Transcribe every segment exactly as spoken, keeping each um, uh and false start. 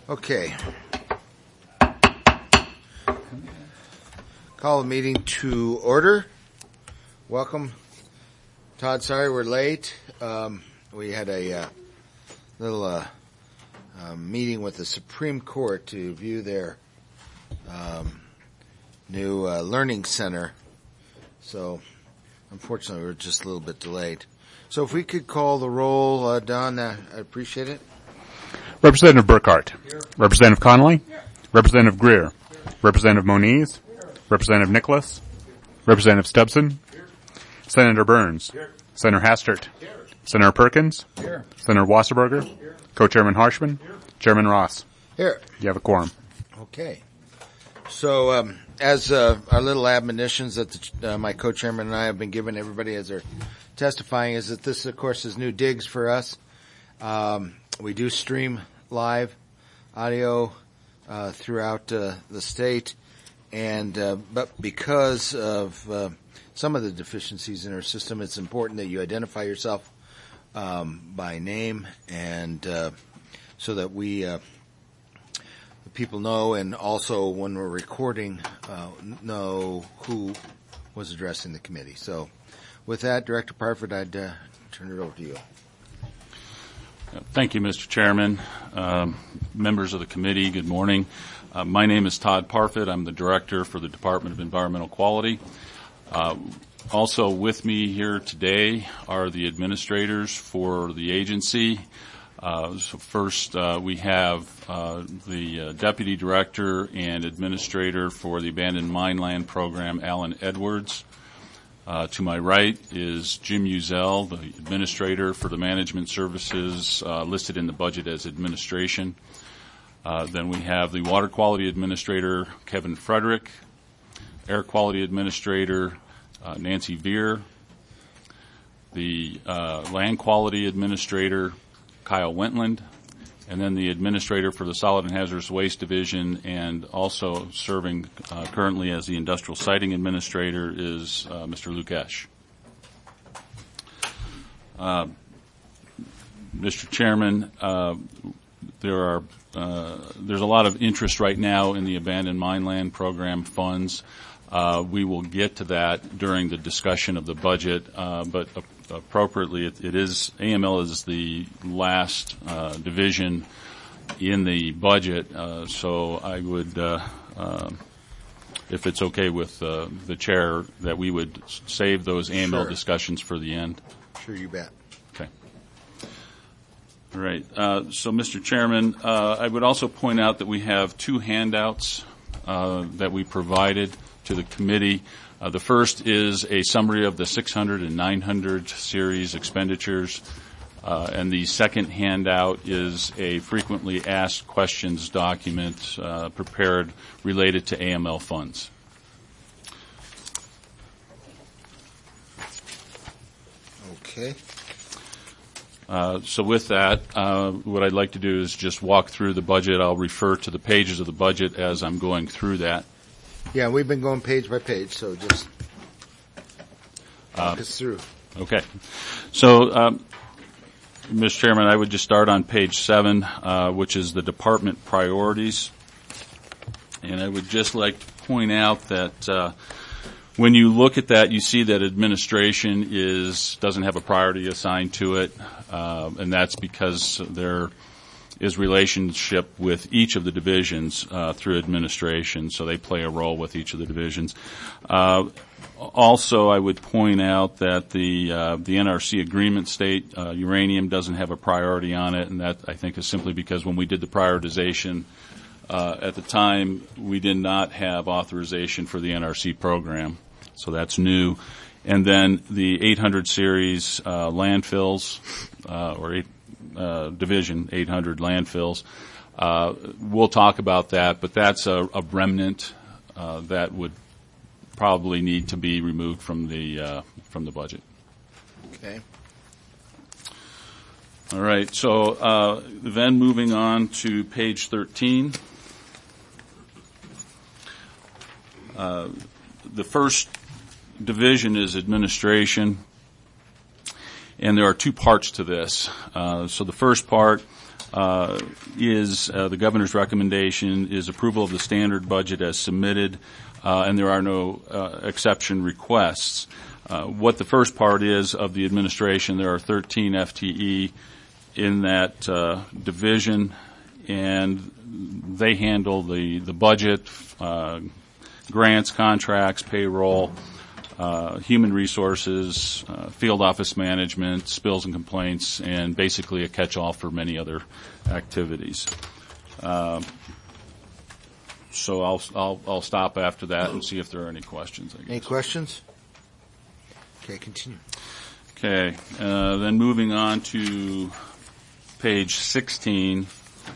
Okay. Call the meeting to order. Welcome. Todd, sorry we're late. Um, we had a uh, little uh, uh, meeting with the Supreme Court to view their um, new uh, learning center. So, unfortunately, we're just a little bit delayed. So if we could call the roll, uh, Don, uh, I'd appreciate it. Representative Burkhart. Here. Representative Connolly. Here. Representative Greer. Here. Representative Moniz. Here. Representative Nicholas. Here. Representative Stubson. Here. Senator Burns. Here. Senator Hastert. Here. Senator Perkins. Here. Senator Wasserberger. Here. Co-Chairman Harshman. Here. Chairman Ross. Here. You have a quorum. Okay. So, um, as uh, our little admonitions that the, uh, my co-chairman and I have been giving everybody as they're testifying is that this, of course, is new digs for us. Um, we do stream live audio uh, throughout uh, the state, and uh, but because of uh, some of the deficiencies in our system, it's important that you identify yourself um, by name, and uh, so that we uh, people know, and also when we're recording, uh, know who was addressing the committee. So, with that, Director Parford, I'd uh, turn it over to you. Thank you, Mister Chairman. Um, members of the committee, good morning. Uh, my name is Todd Parfit. I'm the Director for the Department of Environmental Quality. Uh, also with me here today are the administrators for the agency. Uh, so first, uh, we have uh, the uh, Deputy Director and Administrator for the Abandoned Mine Land Program, Alan Edwards. Uh, to my right is Jim Uzel, the Administrator for the Management Services, uh, listed in the budget as Administration. Uh, then we have the Water Quality Administrator, Kevin Frederick, Air Quality Administrator, uh, Nancy Veer, the uh, Land Quality Administrator, Kyle Wentland, and then the Administrator for the Solid and Hazardous Waste Division, and also serving uh, currently as the Industrial Siting Administrator is uh, Mister Lukesh. Uh, Mister Chairman, uh, there are uh, there's a lot of interest right now in the Abandoned Mine Land Program funds. Uh, we will get to that during the discussion of the budget, uh, but uh, appropriately, it, it is A M L is the last uh, division in the budget, uh, so I would, uh, uh, if it's okay with uh, the chair, that we would save those A M L sure. discussions for the end. Sure, you bet. Okay. All right. Uh, so, Mister Chairman, uh, I would also point out that we have two handouts uh, that we provided to the committee. Uh, the first is a summary of the six hundred and nine hundred series expenditures, uh, and the second handout is a frequently asked questions document uh, prepared related to A M L funds. Okay. Uh, so with that, uh, what I'd like to do is just walk through the budget. I'll refer to the pages of the budget as I'm going through that. Yeah, we've been going page by page, so just walk uh, us through. Okay. So, um, Mister Chairman, I would just start on page seven, uh, which is the department priorities. And I would just like to point out that uh, when you look at that, you see that administration is doesn't have a priority assigned to it, uh, and that's because there is relationship with each of the divisions uh, through administration, so they play a role with each of the divisions. Uh, also, I would point out that the uh, the N R C agreement state uh, uranium doesn't have a priority on it, and that I think is simply because when we did the prioritization uh, at the time, we did not have authorization for the N R C program, so that's new. And then the eight hundred series uh, landfills uh, or eight. Uh, division, eight hundred landfills. Uh, we'll talk about that, but that's a, a remnant uh, that would probably need to be removed from the uh, from the budget. Okay. All right. So uh, then moving on to page thirteen. Uh, the first division is administration. And there are two parts to this. Uh, so the first part uh, is uh, the governor's recommendation is approval of the standard budget as submitted, uh, and there are no uh, exception requests. Uh, what the first part is of the administration, there are thirteen F T E in that uh, division, and they handle the, the budget, uh, grants, contracts, payroll, uh, human resources, uh, field office management, spills and complaints, and basically a catch-all for many other activities. Uh, so I'll, I'll, I'll stop after that and see if there are any questions. I guess. Any questions? Okay, continue. Okay, uh, then moving on to page sixteen.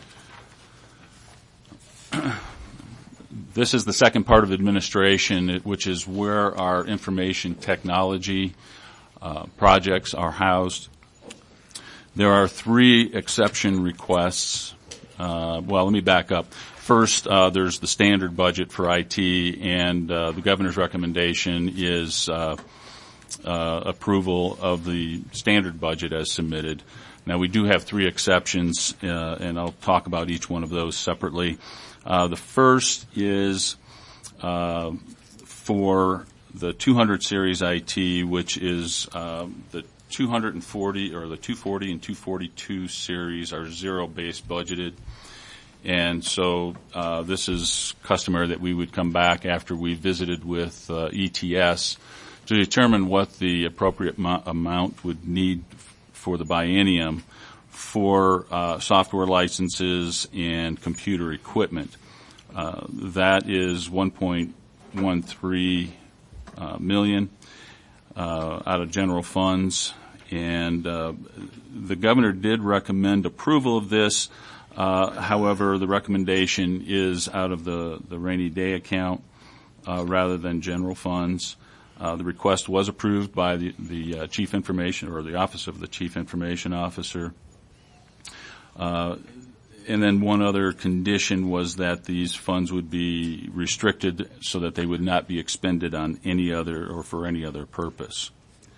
This is the second part of administration, which is where our information technology uh, projects are housed. There are three exception requests. Uh, well, let me back up. First, uh, there's the standard budget for I T, and uh, the governor's recommendation is uh, uh, approval of the standard budget as submitted. Now, we do have three exceptions, uh, and I'll talk about each one of those separately. Uh, the first is uh, for the two hundred series I T, which is uh, the two hundred forty or the two forty and two forty-two series are zero-based budgeted. And so uh, this is customary that we would come back after we visited with uh, E T S to determine what the appropriate mo- amount would need for the biennium for uh, software licenses and computer equipment. Uh, that is one point one three uh, million uh, out of general funds, and uh, the governor did recommend approval of this. Uh, however, the recommendation is out of the, the rainy day account uh, rather than general funds. Uh, the request was approved by the, the uh, chief information or the office of the chief information officer. Uh, and then one other condition was that these funds would be restricted so that they would not be expended on any other or for any other purpose.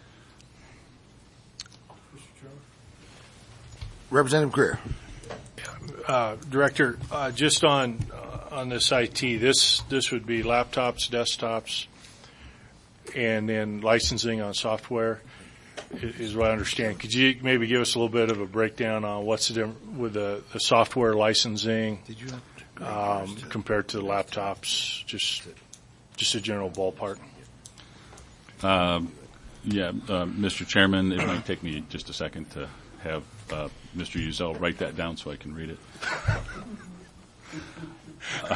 Representative Greer. Uh, Director, uh, just on uh, on this I T, this this would be laptops, desktops, and then licensing on software, is what I understand. Could you maybe give us a little bit of a breakdown on what's the difference with the, the software licensing um, compared to the laptops? Just just a general ballpark. Um, yeah, uh, Mister Chairman, it might take me just a second to have uh, Mister Uzel write that down so I can read it. Uh,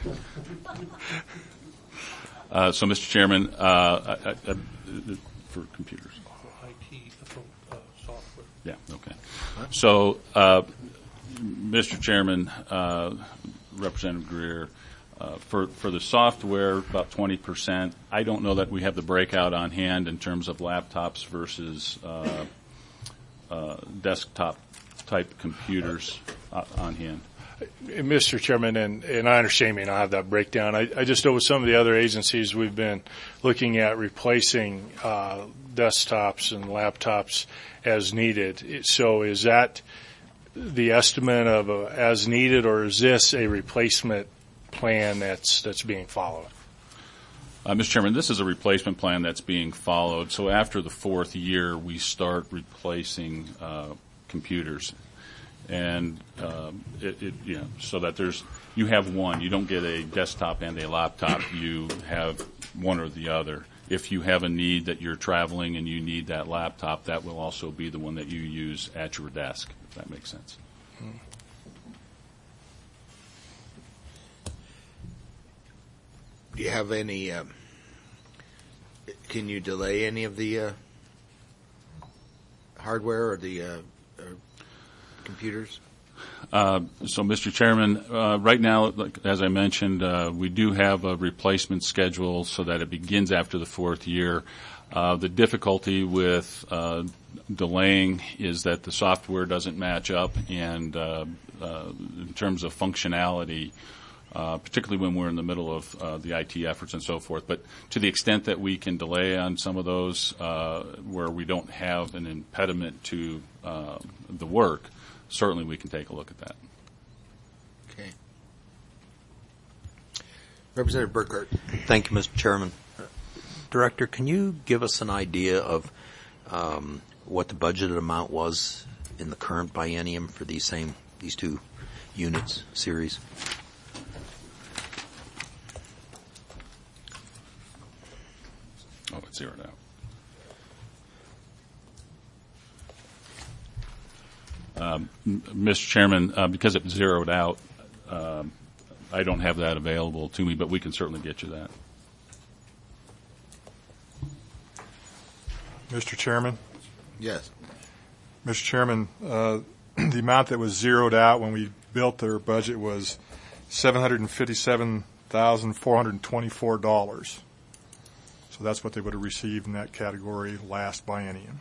uh, so, Mister Chairman, uh, I, I, I, for computers. I T uh, software. Yeah, okay. So, uh, Mister Chairman, uh, Representative Greer, uh, for, for the software, about twenty percent. I don't know that we have the breakout on hand in terms of laptops versus uh, uh, desktop-type computers uh, on hand. Mister Chairman, and, and I understand you may not have that breakdown. I, I just know with some of the other agencies we've been looking at replacing uh, desktops and laptops as needed. So is that the estimate of a, as needed, or is this a replacement plan that's that's being followed? Uh, Mister Chairman, this is a replacement plan that's being followed. So after the fourth year, we start replacing uh, computers. And um, it, it, you know, so that there's, you have one. You don't get a desktop and a laptop. You have one or the other. If you have a need that you're traveling and you need that laptop, that will also be the one that you use at your desk, if that makes sense. Hmm. Do you have any, um, can you delay any of the uh, hardware or the uh, or computers? Uh, so, Mister Chairman, uh, right now, like, as I mentioned, uh, we do have a replacement schedule so that it begins after the fourth year. Uh, the difficulty with uh, delaying is that the software doesn't match up, and uh, uh, in terms of functionality, uh, particularly when we're in the middle of uh, the I T efforts and so forth. But to the extent that we can delay on some of those uh, where we don't have an impediment to uh, the work, certainly we can take a look at that. Okay. Representative Burkhart. Thank you, Mister Chairman. Director, can you give us an idea of um, what the budgeted amount was in the current biennium for these same these two units series? Oh, it's zeroed out. Um, Mister Chairman, uh, because it's zeroed out, um, I don't have that available to me, but we can certainly get you that. Mister Chairman? Yes. Mister Chairman, uh, the amount that was zeroed out when we built their budget was seven hundred fifty-seven thousand four hundred twenty-four dollars. So that's what they would have received in that category last biennium.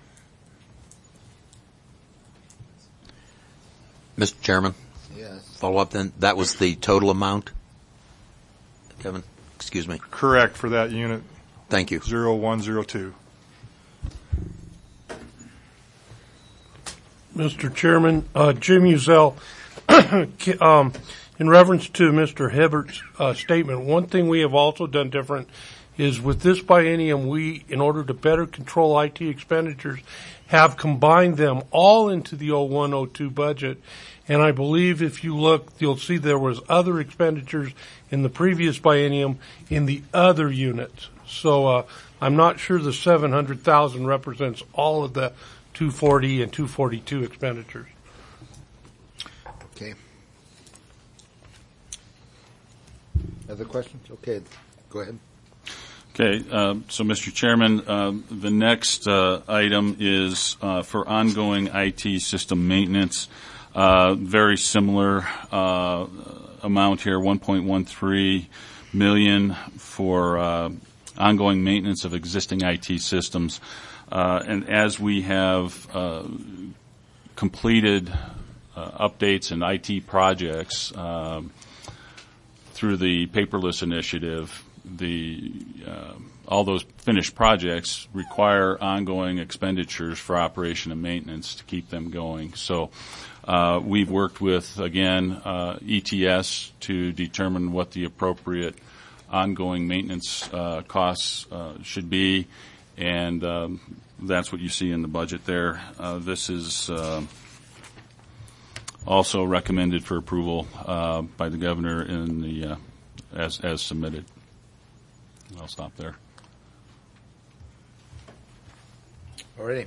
Mister Chairman? Yes. Follow up then. That was the total amount? Kevin? Excuse me. Correct for that unit. Thank you. zero one zero two. Mister Chairman, uh, Jim Uzell, um, in reference to Mister Hibbert's uh, statement, one thing we have also done different is with this biennium, we, in order to better control I T expenditures, have combined them all into the oh one oh two budget. And I believe if you look, you'll see there was other expenditures in the previous biennium in the other units. So uh, I'm not sure the seven hundred thousand represents all of the two forty and two forty-two expenditures. Okay. Other questions? Okay, go ahead. Okay, uh, so Mister Chairman, uh, the next uh, item is uh, for ongoing I T system maintenance. Uh, very similar uh, amount here, one point one three million dollars for uh, ongoing maintenance of existing I T systems. Uh, and as we have uh, completed uh, updates and I T projects uh, through the paperless initiative, the uh, all those finished projects require ongoing expenditures for operation and maintenance to keep them going. So uh, we've worked with, again, uh, E T S to determine what the appropriate ongoing maintenance uh, costs uh, should be, and um, that's what you see in the budget there. Uh, this is uh, also recommended for approval uh, by the governor in the uh, as as submitted. I'll stop there. Alrighty.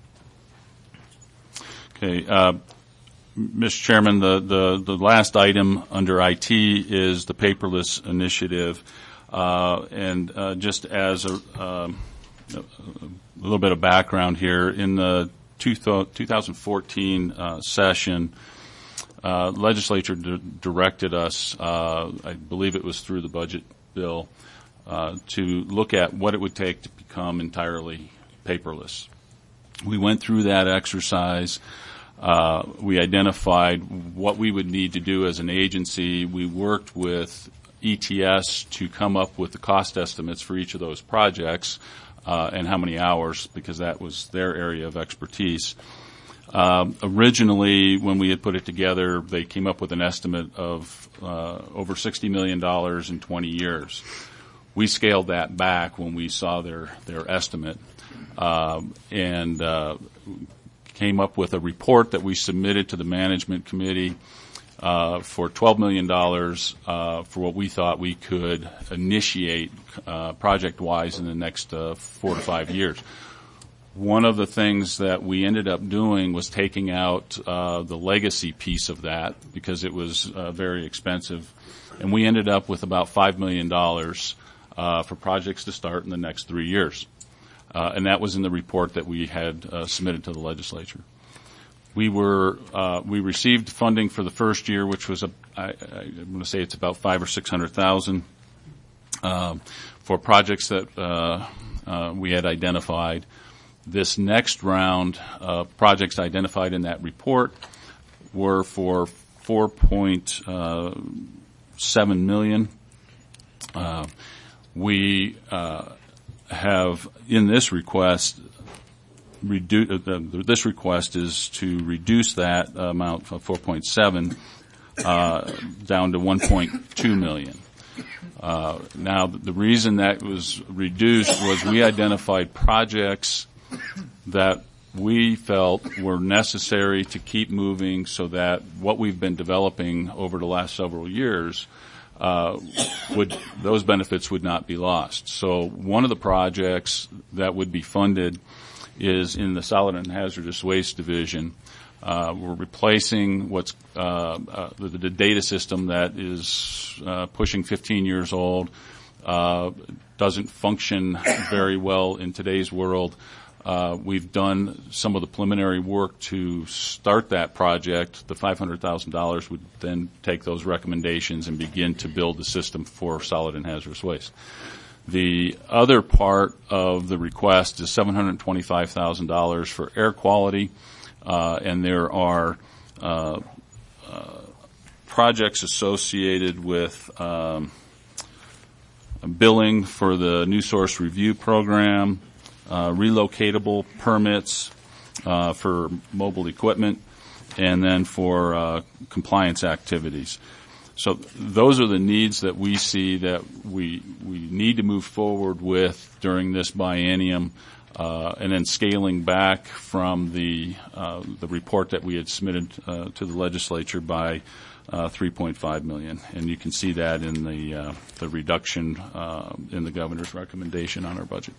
Okay, uh, Mister Chairman, the, the, the last item under I T is the paperless initiative, uh, and uh, just as a, um, a little bit of background here, in the two thousand fourteen uh, session, uh, legislature d- directed us, uh, I believe it was through the budget bill, Uh, to look at what it would take to become entirely paperless. We went through that exercise. Uh, we identified what we would need to do as an agency. We worked with E T S to come up with the cost estimates for each of those projects uh, and how many hours, because that was their area of expertise. Uh, originally, when we had put it together, they came up with an estimate of uh, over sixty million dollars in twenty years. We scaled that back when we saw their, their estimate, um, and uh, came up with a report that we submitted to the management committee uh, for twelve million dollars uh, for what we thought we could initiate uh, project-wise in the next uh, four to five years. One of the things that we ended up doing was taking out uh, the legacy piece of that because it was uh, very expensive, and we ended up with about five million dollars Uh, for projects to start in the next three years. Uh, and that was in the report that we had uh, submitted to the legislature. We were, uh, we received funding for the first year, which was, a, I, I'm going to say it's about five or six hundred thousand, uh, for projects that, uh, uh, we had identified. This next round of projects identified in that report were for four point seven million. Uh, We uh, have, in this request, redu- uh, the, this request is to reduce that amount from four point seven uh, down to one point two million. Uh, now, the reason that was reduced was we identified projects that we felt were necessary to keep moving so that what we've been developing over the last several years uh, would those benefits would not be lost. So one of the projects that would be funded is in the solid and hazardous waste division. Uh, we're replacing what's uh, uh, the, the data system that is uh, pushing fifteen years old, uh, doesn't function very well in today's world. Uh, we've done some of the preliminary work to start that project. The five hundred thousand dollars would then take those recommendations and begin to build the system for solid and hazardous waste. The other part of the request is seven hundred twenty-five thousand dollars for air quality, uh, and there are uh, uh, projects associated with um, billing for the new source review program, Uh, relocatable permits uh, for mobile equipment, and then for uh, compliance activities. So those are the needs that we see that we we need to move forward with during this biennium, uh, and then scaling back from the uh, the report that we had submitted uh, to the legislature by uh, three point five million dollars. And you can see that in the uh, the reduction uh, in the governor's recommendation on our budget.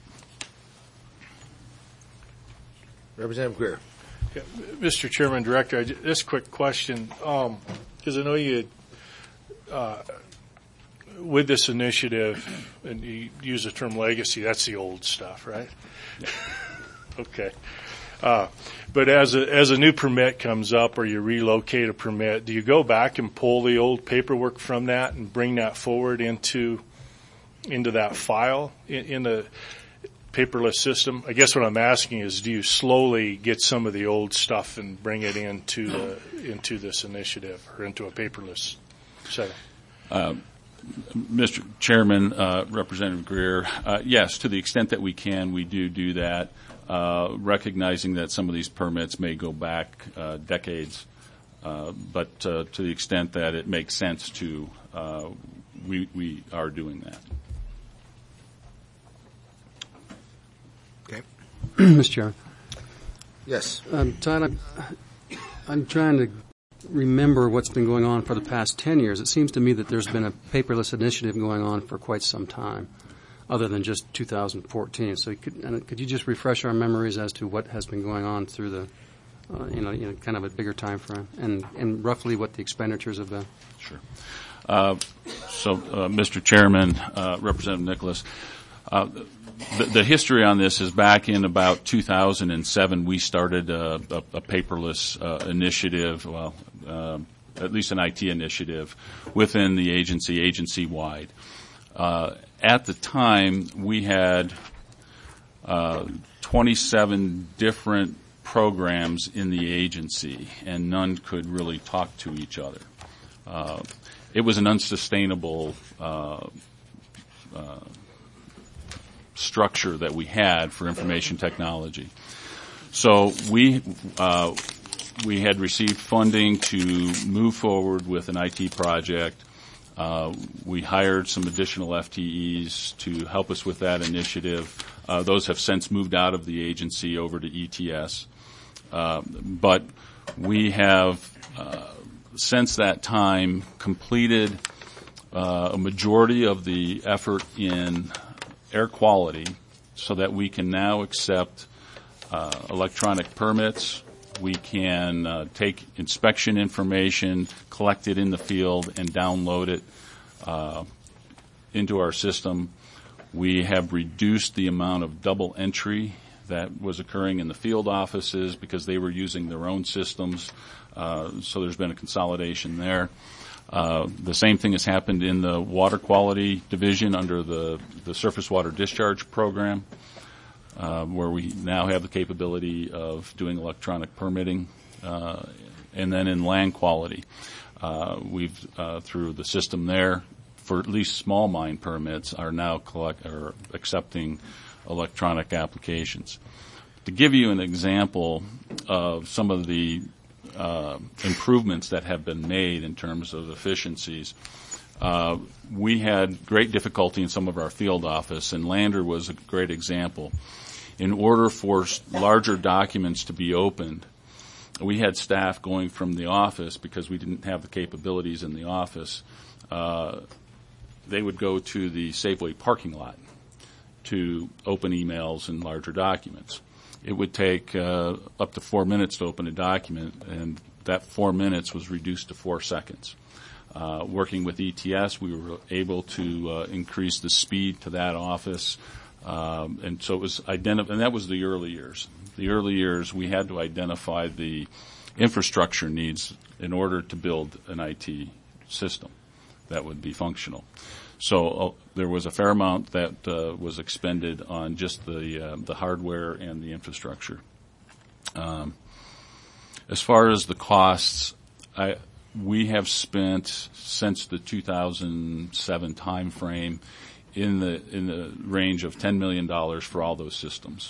Representative Greer. Yeah, Mister Chairman, Director, I ju- this quick question, because um, I know you, uh, with this initiative, and you use the term legacy, that's the old stuff, right? Yeah. Okay. Uh, but as a, as a new permit comes up or you relocate a permit, do you go back and pull the old paperwork from that and bring that forward into into that file in, in the paperless system? I guess what I'm asking is, do you slowly get some of the old stuff and bring it into the into this initiative or into a paperless setting? Uh, Mister Chairman, uh, Representative Greer, uh, yes, to the extent that we can, we do do that, uh, recognizing that some of these permits may go back uh, decades, uh, but uh, to the extent that it makes sense to, uh, we, we are doing that. Okay. Mister Chairman. Yes. Um, Todd, I'm, I'm trying to remember what's been going on for the past ten years. It seems to me that there's been a paperless initiative going on for quite some time, other than just two thousand fourteen. So could, and could you just refresh our memories as to what has been going on through the, uh, you know, you know, kind of a bigger time frame, and, and roughly what the expenditures have been? Sure. Uh, so, uh, Mister Chairman, uh, Representative Nicholas, uh, The, the history on this is back in about two thousand seven. We started a, a, a paperless uh, initiative, well, uh, at least an I T initiative within the agency, agency-wide. Uh, at the time, we had uh, twenty-seven different programs in the agency, and none could really talk to each other. Uh, it was an unsustainable uh, uh, structure that we had for information technology. So we uh, we had received funding to move forward with an I T project. Uh, we hired some additional F T Es to help us with that initiative. Uh, those have since moved out of the agency over to E T S. Uh, but we have, uh, since that time, completed uh, a majority of the effort in air quality so that we can now accept uh, electronic permits. We can uh, take inspection information, collect it in the field, and download it uh, into our system. We have reduced the amount of double entry that was occurring in the field offices because they were using their own systems. Uh, so there's been a consolidation there. Uh, the same thing has happened in the water quality division under the, the surface water discharge program, uh, where we now have the capability of doing electronic permitting. Uh, and then in land quality, uh, we've, uh, through the system there, for at least small mine permits, are now collect, or accepting electronic applications. to give you an example of some of the uh, improvements that have been made in terms of efficiencies, uh, we had great difficulty in some of our field office, and Lander was a great example. In order for larger documents to be opened, we had staff going from the office, because we didn't have the capabilities in the office, uh, they would go to the Safeway parking lot to open emails and larger documents. It would take uh, up to four minutes to open a document, and that four minutes was reduced to four seconds. Uh, working with E T S, we were able to uh, increase the speed to that office, um, and so it was identified, and that was the early years. The early years, we had to identify the infrastructure needs in order to build an I T system that would be functional. So uh, there was a fair amount that uh, was expended on just the uh, the hardware and the infrastructure. Um, as far as the costs, I, we have spent since the two thousand seven time frame in the in the range of ten million dollars for all those systems.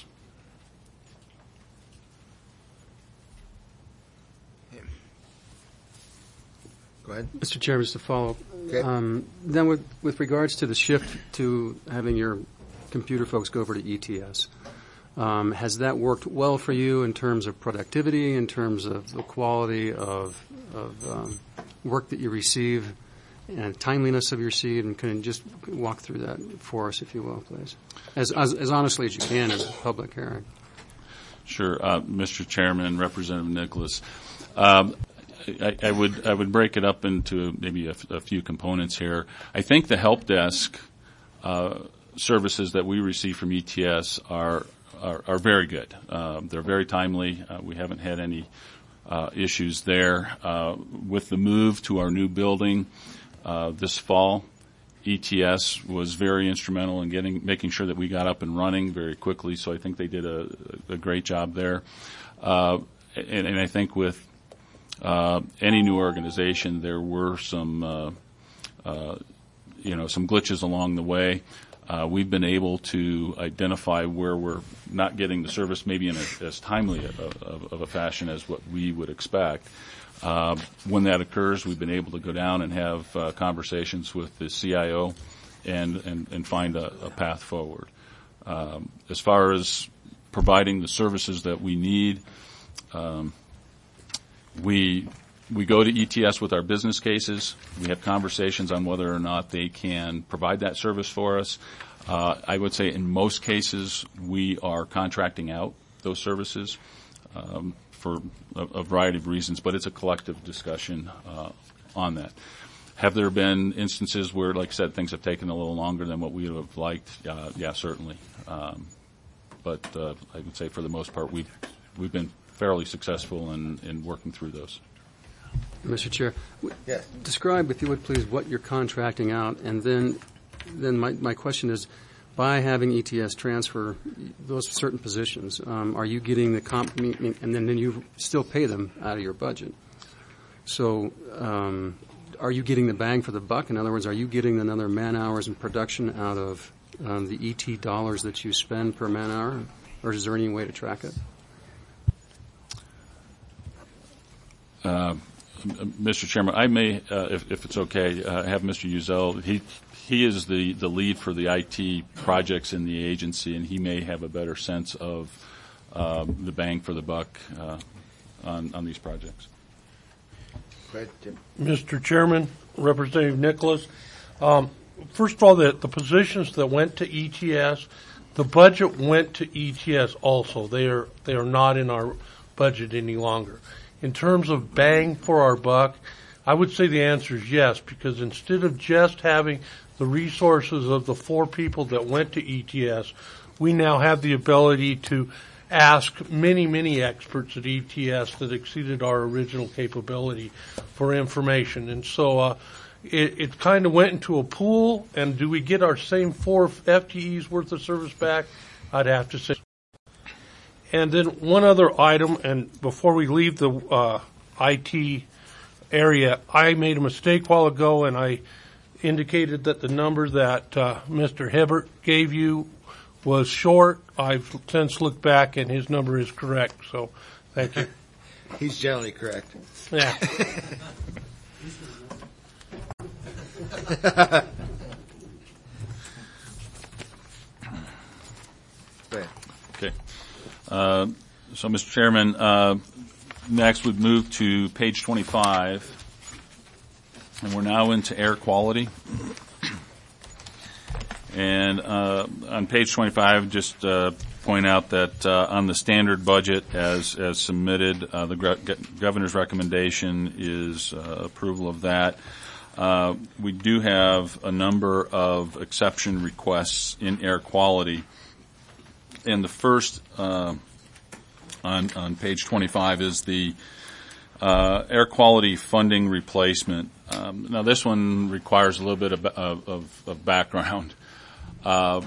Go ahead. Mister Chairman, just to follow up. Okay. Um, then with, with regards to the shift to having your computer folks go over to E T S, um, has that worked well for you in terms of productivity, in terms of the quality of, of um, work that you receive and timeliness of your receipt? And can you just walk through that for us, if you will, please? As, as, as honestly as you can as a public hearing. Sure. Uh, Mister Chairman, Representative Nicholas, um, I, I would I would break it up into maybe a, a few components here. I think the help desk uh, services that we receive from E T S are are, are very good. Uh, they're very timely. Uh, we haven't had any uh, issues there. Uh, with the move to our new building uh, this fall, E T S was very instrumental in getting making sure that we got up and running very quickly. So I think they did a, a great job there. Uh, and, and I think with Uh, any new organization, there were some, uh, uh, you know, some glitches along the way. Uh, we've been able to identify where we're not getting the service maybe in a, as timely a, a, of a fashion as what we would expect. Uh, when that occurs, we've been able to go down and have uh, conversations with the C I O and, and, and find a, a path forward. Um, as far as providing the services that we need, um, We we go to E T S with our business cases. We have conversations on whether or not they can provide that service for us. Uh, I would say in most cases we are contracting out those services um, for a, a variety of reasons, but it's a collective discussion uh, on that. Have there been instances where, like I said, things have taken a little longer than what we would have liked? Uh, yeah, certainly. Um, but uh, I would say for the most part we've we've been fairly successful in, in working through those. Mister Chair, Yes. describe, if you would please, what you're contracting out, and then then my, my question is, by having E T S transfer those certain positions, um, are you getting the comp, and then, then you still pay them out of your budget. So um, are you getting the bang for the buck? In other words, are you getting another man hours in production out of um, the E T dollars that you spend per man hour, or is there any way to track it? Uh, Mister Chairman, I may, uh, if, if it's okay, uh, have Mister Uzel. He he is the, the lead for the I T projects in the agency, and he may have a better sense of um, the bang for the buck uh, on on these projects. Go ahead, Tim. Mister Chairman, Representative Nicholas, um, first of all, the, the positions that went to E T S, the budget went to E T S also. They are they are not in our budget any longer. In terms of bang for our buck, I would say the answer is yes, because instead of just having the resources of the four people that went to E T S, we now have the ability to ask many, many experts at E T S that exceeded our original capability for information. And so uh, it, it kind of went into a pool, and do we get our same four F T Es worth of service back? I'd have to say. And then one other item, and before we leave the uh, I T area, I made a mistake a while ago, and I indicated that the number that uh, Mister Hibbert gave you was short. I've since looked back, and his number is correct. So, thank you. He's generally correct. Yeah. Okay. Uh, so, Mister Chairman, uh, next we'd move to page twenty-five, and we're now into air quality. And uh, on page twenty-five, just uh, point out that uh, on the standard budget as as submitted, uh, the gro- governor's recommendation is uh, approval of that. Uh, we do have a number of exception requests in air quality. And the first uh, on on page twenty-five is the uh, air quality funding replacement. Um, now, this one requires a little bit of, of, of background. Uh,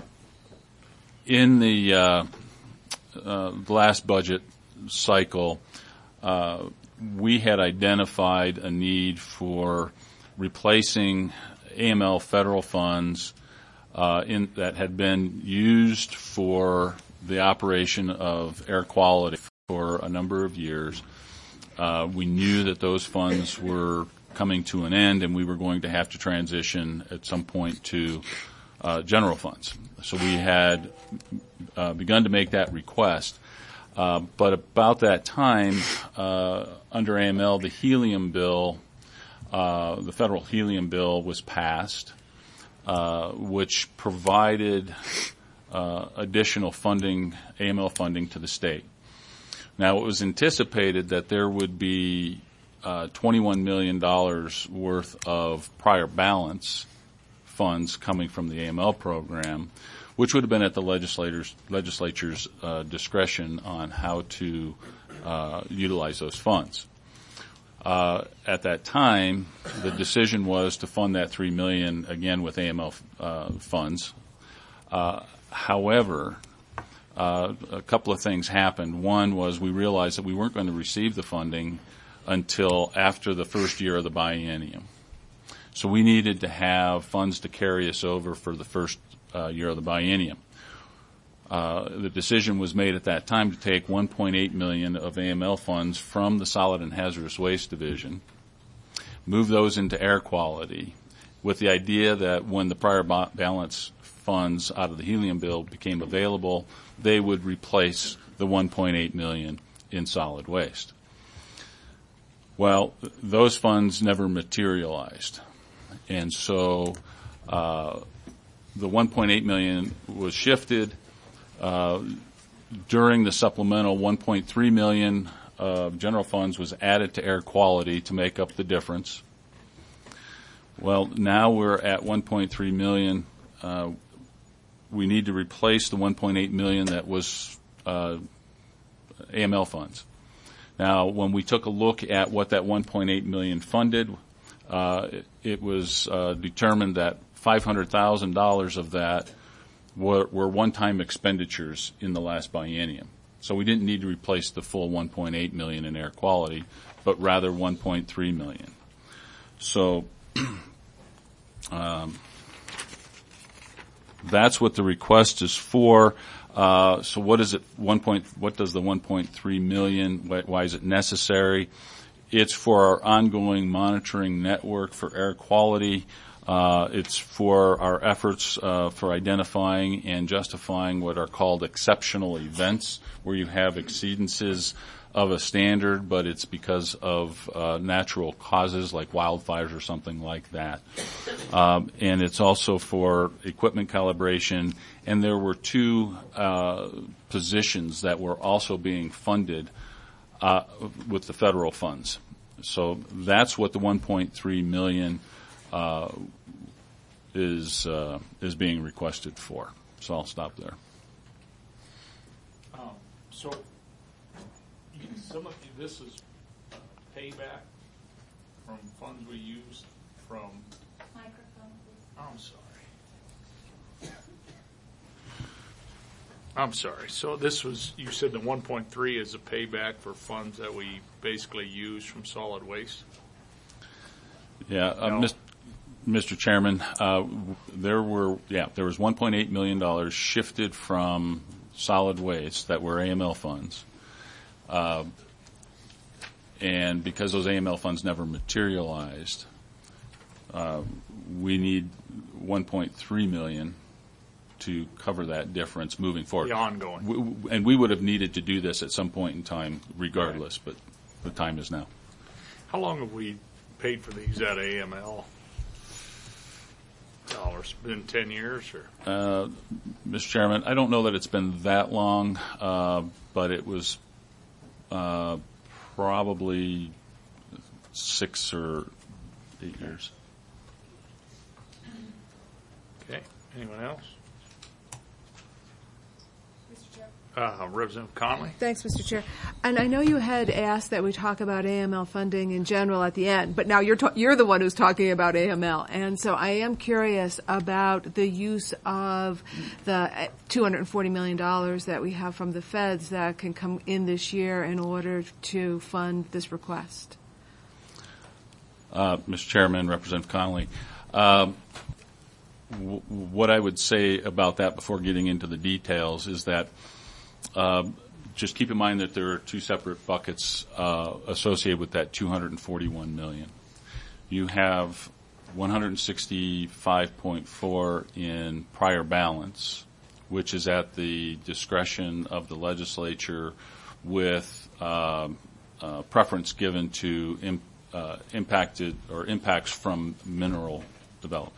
in the, uh, uh, the last budget cycle, uh, we had identified a need for replacing A M L federal funds uh, in, that had been used for the operation of air quality for a number of years. Uh, we knew that those funds were coming to an end, and we were going to have to transition at some point to uh, general funds. So we had uh, begun to make that request. Uh, but about that time, uh, under A M L, the helium bill, uh, the federal helium bill was passed, uh, which provided uh, additional funding, A M L funding to the state. Now, it was anticipated that there would be uh, twenty-one million dollars worth of prior balance funds coming from the A M L program, which would have been at the legislators, legislature's uh, discretion on how to uh, utilize those funds. Uh, at that time, the decision was to fund that three million dollars again with A M L uh, funds. Uh, however, uh, a couple of things happened. One was we realized that we weren't going to receive the funding until after the first year of the biennium. So we needed to have funds to carry us over for the first uh, year of the biennium. Uh, the decision was made at that time to take one point eight million dollars of A M L funds from the Solid and Hazardous Waste Division, move those into air quality, with the idea that when the prior ba- balance funds out of the helium bill became available, they would replace the one point eight million dollars in solid waste. Well, those funds never materialized. And so uh, the one point eight million dollars was shifted. Uh, during the supplemental, one point three million dollars of general funds was added to air quality to make up the difference. Well, now we're at one point three million dollars. Uh, we need to replace the one point eight million dollars that was uh, A M L funds. Now, when we took a look at what that one point eight million dollars funded, uh, it, it was uh, determined that five hundred thousand dollars of that were, were one-time expenditures in the last biennium. So we didn't need to replace the full one point eight million dollars in air quality, but rather one point three million dollars. So um, that's what the request is for. Uh, so what is it? One point. What does the one point three million? Why, why is it necessary? It's for our ongoing monitoring network for air quality. Uh, it's for our efforts uh, for identifying and justifying what are called exceptional events, where you have exceedances of a standard, but it's because of uh, natural causes like wildfires or something like that. Um, and it's also for equipment calibration. And there were two uh, positions that were also being funded uh, with the federal funds. So that's what the one point three million dollars uh, is uh, is being requested for. So I'll stop there. Um, so some of this is uh, payback from funds we used from. Microphone, please. I'm sorry. I'm sorry. So this was, you said the one point three is a payback for funds that we basically use from solid waste? Yeah, uh, No. Mister Mister Chairman, uh, there were yeah there was one point eight million dollars shifted from solid waste that were A M L funds, uh, and because those A M L funds never materialized, uh, we need one point three million dollars to cover that difference moving forward. The ongoing. We, we- and we would have needed to do this at some point in time, regardless. But the time is now. How long have we paid for these at A M L dollars? Been ten years or? Uh, Mister Chairman, I don't know that it's been that long, uh, but it was uh, probably six or eight years. Okay. Anyone else? Mister Chair. Uh, Representative Conley? Thanks, Mister Chair. And I know you had asked that we talk about A M L funding in general at the end, but now you're ta- you're the one who's talking about A M L. And so I am curious about the use of the two hundred forty million dollars that we have from the feds that can come in this year in order to fund this request. Uh, Mister Chairman, Representative Connolly, um, w- what I would say about that before getting into the details is that uh, just keep in mind that there are two separate buckets uh, associated with that two hundred forty-one million dollars. You have one hundred sixty-five point four in prior balance, which is at the discretion of the legislature with uh, uh, preference given to imp- uh, impacted or impacts from mineral development.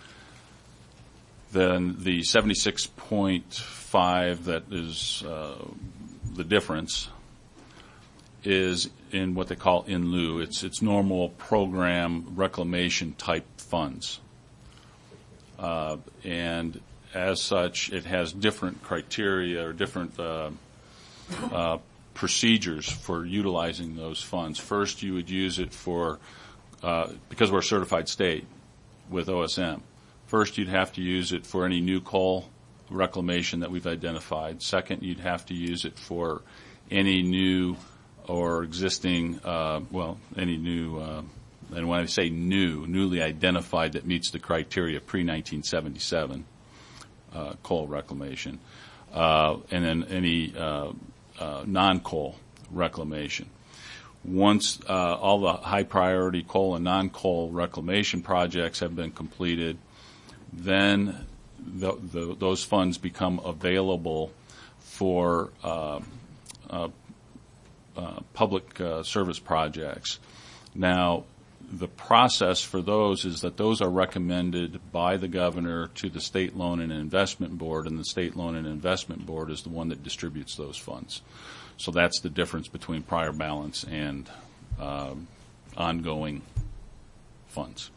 Then the seventy-six point five that is uh, the difference is in what they call in lieu. It's it's normal program reclamation type funds, uh, and as such, it has different criteria or different uh, uh, procedures for utilizing those funds. First, you would use it for uh, because we're a certified state with O S M. First, you'd have to use it for any new coal reclamation that we've identified. Second, you'd have to use it for any new or existing, uh, well, any new, uh, and when I say new, newly identified that meets the criteria pre nineteen seventy-seven uh, coal reclamation, uh, and then any uh, uh, non-coal reclamation. Once uh, all the high priority coal and non-coal reclamation projects have been completed, then the, the, those funds become available for uh, uh, uh, public uh, service projects. Now, the process for those is that those are recommended by the governor to the State Loan and Investment Board, and the State Loan and Investment Board is the one that distributes those funds. So that's the difference between prior balance and uh, ongoing funds.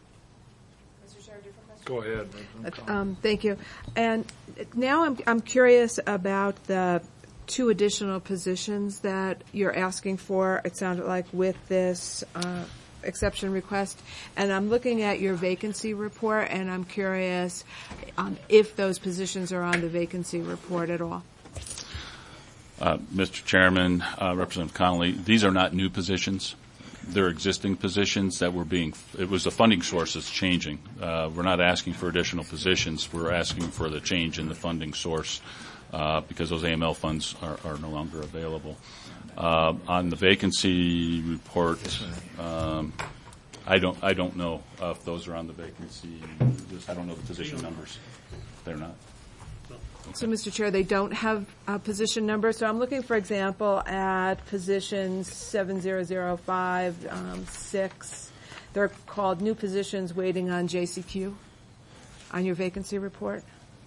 Go ahead. Um, thank you. And now I'm, I'm curious about the two additional positions that you're asking for, it sounded like, with this uh, exception request. And I'm looking at your vacancy report, and I'm curious um, if those positions are on the vacancy report at all. Uh, Mister Chairman, uh, Representative Connolly, these are not new positions. They're existing positions that were being, it was the funding source that's changing. Uh, we're not asking for additional positions. We're asking for the change in the funding source uh, because those A M L funds are, are no longer available. Uh, on the vacancy report, um, I don't, I don't know if those are on the vacancy. I don't know the position numbers. They're not. So, Mister Chair, they don't have a position number. So I'm looking, for example, at positions seven zero zero five, um, six. They're called new positions waiting on J C Q on your vacancy report.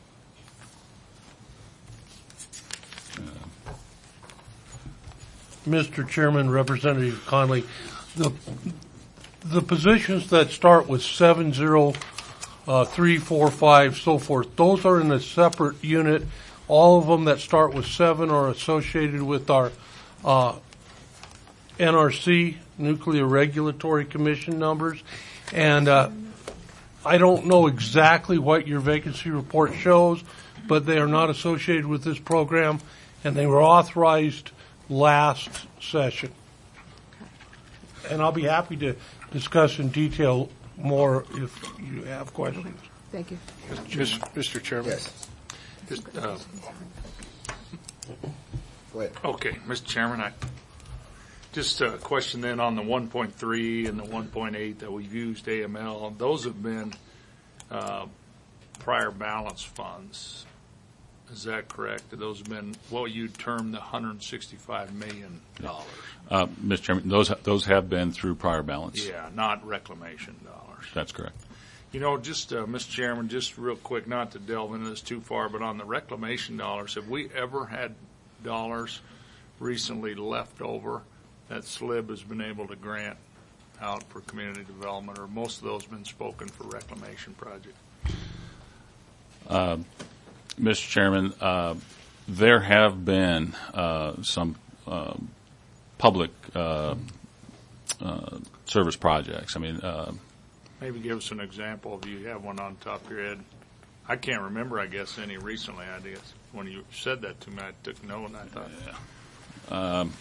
Mister Chairman, Representative Conley, the the positions that start with seven zero uh, three, four, five, so forth, those are in a separate unit. All of them that start with seven are associated with our uh, N R C, Nuclear Regulatory Commission numbers. And uh, I don't know exactly what your vacancy report shows, but they are not associated with this program, and they were authorized last session. And I'll be happy to discuss in detail more if you have questions. Thank you. Just, Mister Chairman. Yes. Just, uh, Go ahead. okay, Mister Chairman, I, just a question then on the one point three and the one point eight that we've used A M L. Those have been uh, prior balance funds. Is that correct? Those have been what you term the one hundred sixty-five million dollars. Uh, Mister Chairman, those those have been through prior balance. Yeah, not reclamation dollars. That's correct. You know, just, uh, Mister Chairman, just real quick, not to delve into this too far, but on the reclamation dollars, have we ever had dollars recently left over that S L I B has been able to grant out for community development, or most of those been spoken for reclamation project? Uh, Mister Chairman, uh, there have been uh, some uh, public uh, uh, service projects. I mean, uh, Maybe give us an example if you have one on top of your head. I can't remember, I guess, any recently. I guess when you said that to me, I took note and I thought, yeah. Um,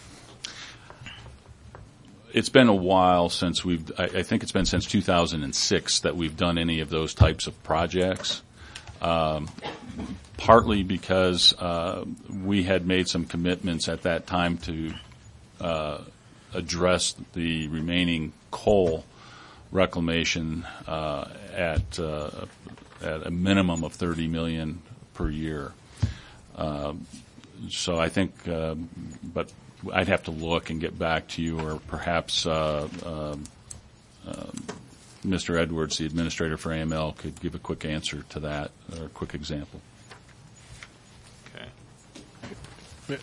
it's been a while since we've, I, I think it's been since two thousand six that we've done any of those types of projects. Um, partly because uh, we had made some commitments at that time to uh, address the remaining coal reclamation uh, at uh, at a minimum of thirty million dollars per year. Uh, so I think, uh, but I'd have to look and get back to you, or perhaps uh, uh, uh, Mister Edwards, the administrator for A M L, could give a quick answer to that, or a quick example. okay.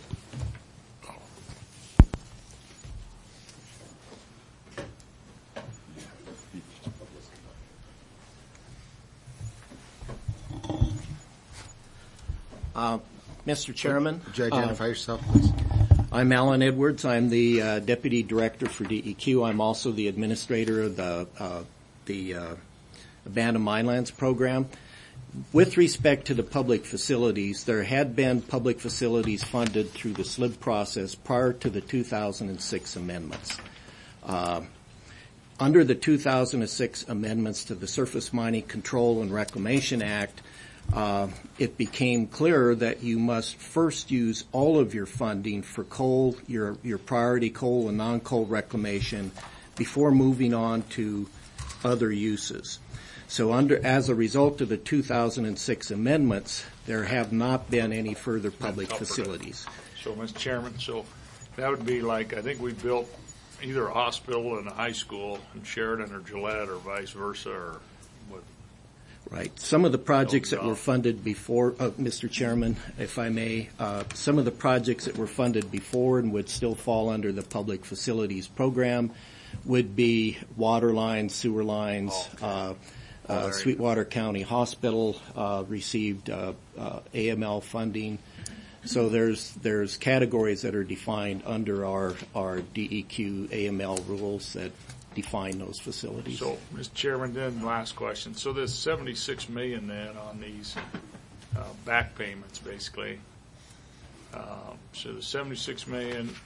Uh, Mister Chairman. Would you identify uh, yourself, please? I'm Alan Edwards. I'm the uh, Deputy Director for D E Q. I'm also the administrator of the, uh, the uh, Abandoned Minelands Program. With respect to the public facilities, there had been public facilities funded through the S L I B process prior to the two thousand six amendments. Uh, under the two thousand six amendments to the Surface Mining Control and Reclamation Act, Uh, it became clear that you must first use all of your funding for coal, your, your priority coal and non-coal reclamation, before moving on to other uses. So under, as a result of the two thousand six amendments, there have not been any further public facilities. So, Mister Chairman, so that would be like, I think we built either a hospital and a high school in Sheridan or Gillette or vice versa, or what? Right. Some of the projects that were funded before, uh, Mister Chairman, if I may, uh, some of the projects that were funded before and would still fall under the Public Facilities Program would be water lines, sewer lines. Okay. Uh, uh, Sweetwater County Hospital uh, received uh, uh, A M L funding. So there's there's categories that are defined under our our D E Q A M L rules that define those facilities. So, Mister Chairman, then last question. So this seventy-six million dollars then on these uh, back payments, basically. Uh, so the seventy-six million dollars,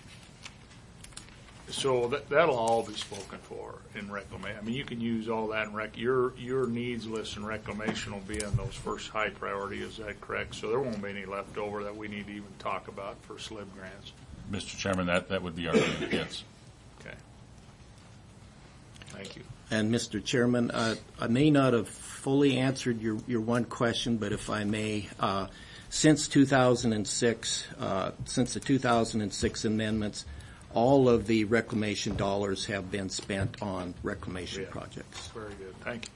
so that, that'll all be spoken for in reclamation. I mean, you can use all that in rec. Your your needs list in reclamation will be in those first high priority. Is that correct? So there won't be any left over that we need to even talk about for S L I B grants. Mister Chairman, that, that would be our view, yes. Okay. Thank you. And Mister Chairman, uh, I may not have fully answered your, your one question, but if I may, uh, since two thousand six, uh, since the two thousand six amendments, all of the reclamation dollars have been spent on reclamation Yeah. projects. Very good. Thank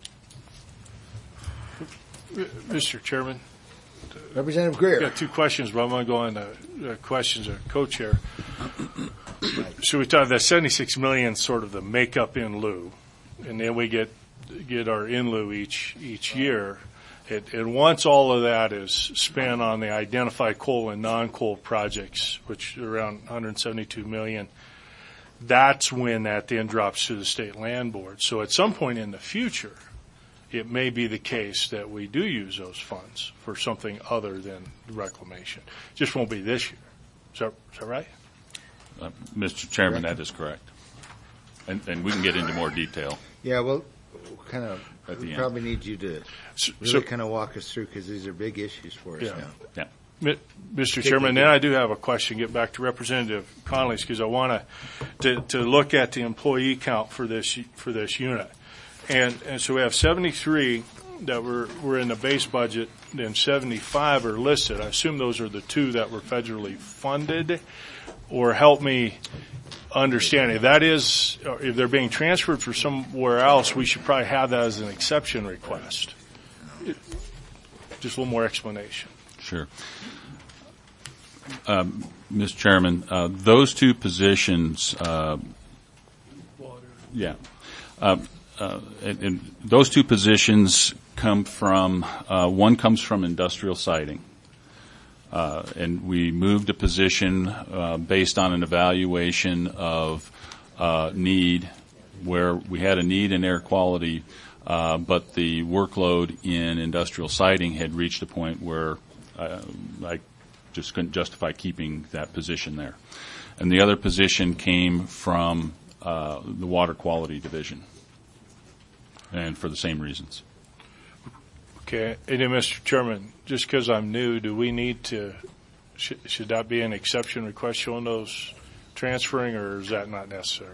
you. Mister Chairman, Representative I've Greer. got two questions, but I'm going to go on the uh, questions of co-chair. So we talked that seventy-six million, sort of the makeup in lieu, and then we get get our in lieu each each year. It, and once all of that is spent on the identified coal and non-coal projects, which are around one hundred seventy-two million, that's when that then drops to the state land board. So at some point in the future, it may be the case that we do use those funds for something other than reclamation. Just won't be this year. Is that, is that right? Uh, Mister Chairman, that is correct. And, and we can get into more detail. Yeah, well, kind of, At the we end. probably need you to So- really so- kind of walk us through because these are big issues for us Yeah. now. Yeah. Mi- Mister Chairman, then I do have a question, get back to Representative Conley's, because I want to, to look at the employee count for this, for this unit. And, and so we have seventy-three that were, were in the base budget, and seventy-five are listed. I assume those are the two that were federally funded, or help me understand. If that is, or if they're being transferred for somewhere else, we should probably have that as an exception request. Just a little more explanation. Sure. Um, Mister Chairman, uh, those two positions, uh, yeah, uh, uh, and, and those two positions come from, uh, one comes from industrial siding. Uh, and we moved a position uh, based on an evaluation of uh, need, where we had a need in air quality, uh, but the workload in industrial siding had reached a point where uh, I just couldn't justify keeping that position there. And the other position came from uh, the water quality division, and for the same reasons. Okay, and then, Mister Chairman, just because I'm new, do we need to, should, should that be an exception request showing those transferring, or is that not necessary?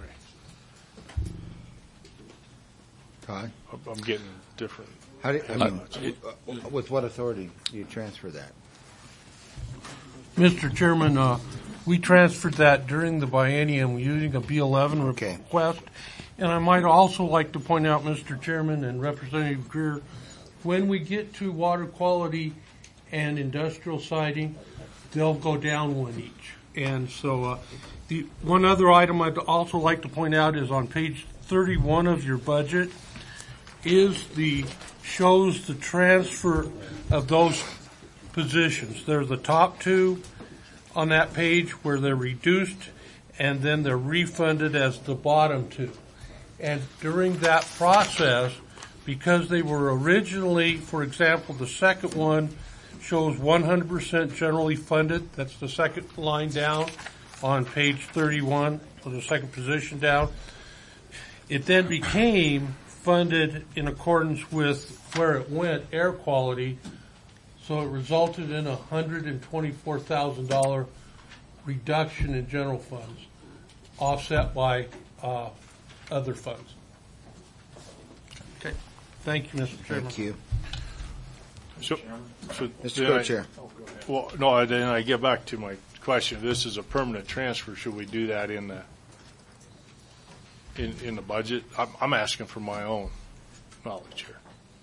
Todd? I'm- I'm getting different. How do, I mean, Uh, uh, with what authority do you transfer that? Mister Chairman, uh, we transferred that during the biennium using a B eleven Okay. request. And I might also like to point out, Mister Chairman and Representative Greer, when we get to water quality and industrial siding, they'll go down one each. And so, uh, the one other item I'd also like to point out is on page thirty-one of your budget is the, shows the transfer of those positions. They're the top two on that page where they're reduced, and then they're refunded as the bottom two. And during that process, because they were originally, for example, the second one shows one hundred percent generally funded. That's the second line down on page thirty-one, or the second position down. It then became funded in accordance with where it went, air quality. So it resulted in a one hundred twenty-four thousand dollars reduction in general funds, offset by uh, other funds. Okay. Thank you, Mister Chairman. Thank you. So, so Mister then I- Co-Chair. Well, no, then I get back to my question. If this is a permanent transfer, should we do that in the, in, in the budget? I'm, I'm asking for my own knowledge here.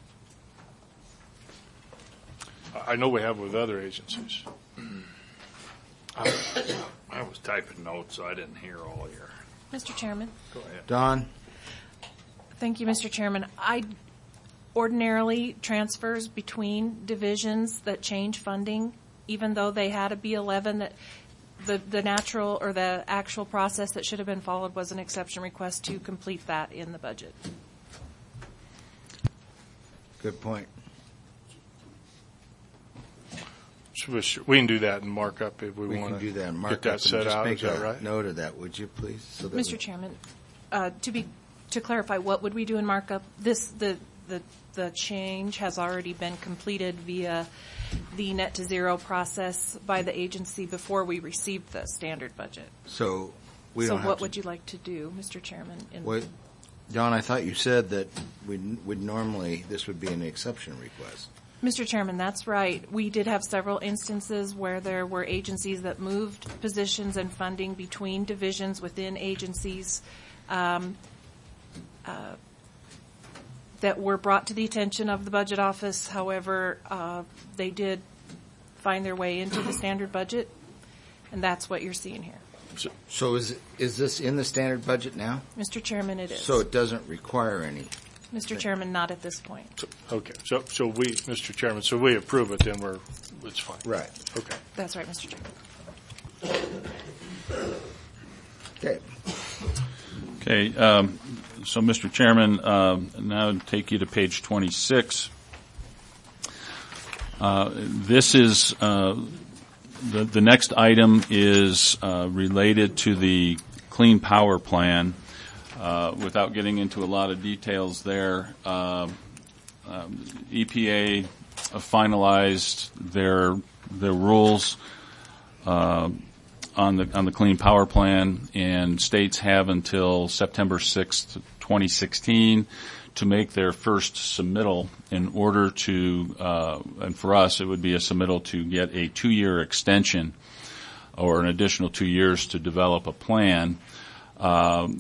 I I know we have with other agencies. I I was typing notes, so I didn't hear all your. Mister Chairman. Go ahead. Don? Thank you, Mister Chairman. I ordinarily transfers between divisions that change funding, even though they had a B eleven, that the, the natural or the actual process that should have been followed was an exception request to complete that in the budget. Good point. So we should- we can do that in markup if we We want can to do that and mark get that up set and just out. make Is that a right? note of that, would you please? So that Mister we- Chairman, uh, to be, to clarify, what would we do in markup? This, the, the, the change has already been completed via the net to zero process by the agency before we received the standard budget. So we So don't have what to. would you like to do, Mister Chairman? in- What, Don, I thought you said that we would normally, this would be an exception request. Mister Chairman, that's right. We did have several instances where there were agencies that moved positions and funding between divisions within agencies um, uh, that were brought to the attention of the budget office. However, uh, they did find their way into the standard budget, and that's what you're seeing here. So is, is this in the standard budget now? Mister Chairman, it is. So it doesn't require any. Mister Chairman, not at this point. So- Okay, so, so we, Mister Chairman, so we approve it, then we're, it's fine. Right. Okay. That's right, Mister Chairman. Okay. Okay, um, so Mister Chairman, um, now I'll take you to page twenty-six. Uh, this is, uh, the, the next item is uh, related to the Clean Power Plan. Uh, Uh, without getting into a lot of details there, uh, um, E P A finalized their their rules uh, on the on the Clean Power Plan, and states have until September sixth, twenty sixteen, to make their first submittal in order to, uh, and for us, it would be a submittal to get a two-year extension or an additional two years to develop a plan. Um,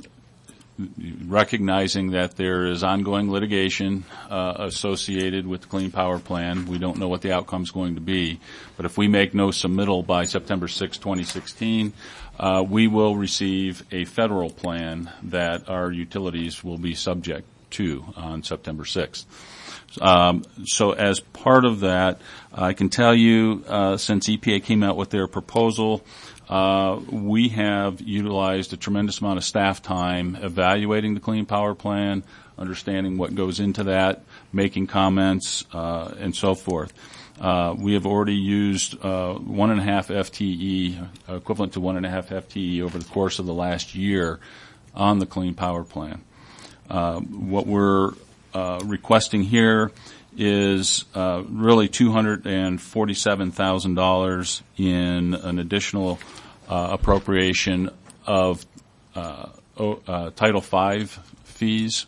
recognizing that there is ongoing litigation uh, associated with the Clean Power Plan. We don't know what the outcome is going to be. But if we make no submittal by September sixth, twenty sixteen, uh, we will receive a federal plan that our utilities will be subject to on September sixth. Um, so as part of that, I can tell you, uh, since E P A came out with their proposal, Uh, we have utilized a tremendous amount of staff time evaluating the Clean Power Plan, understanding what goes into that, making comments, uh, and so forth. Uh, we have already used uh, one and a half F T E, equivalent to one and a half F T E over the course of the last year on the Clean Power Plan. Uh, what we're uh, requesting here is uh, really two hundred forty-seven thousand dollars in an additional uh, appropriation of uh, o, uh, Title five fees.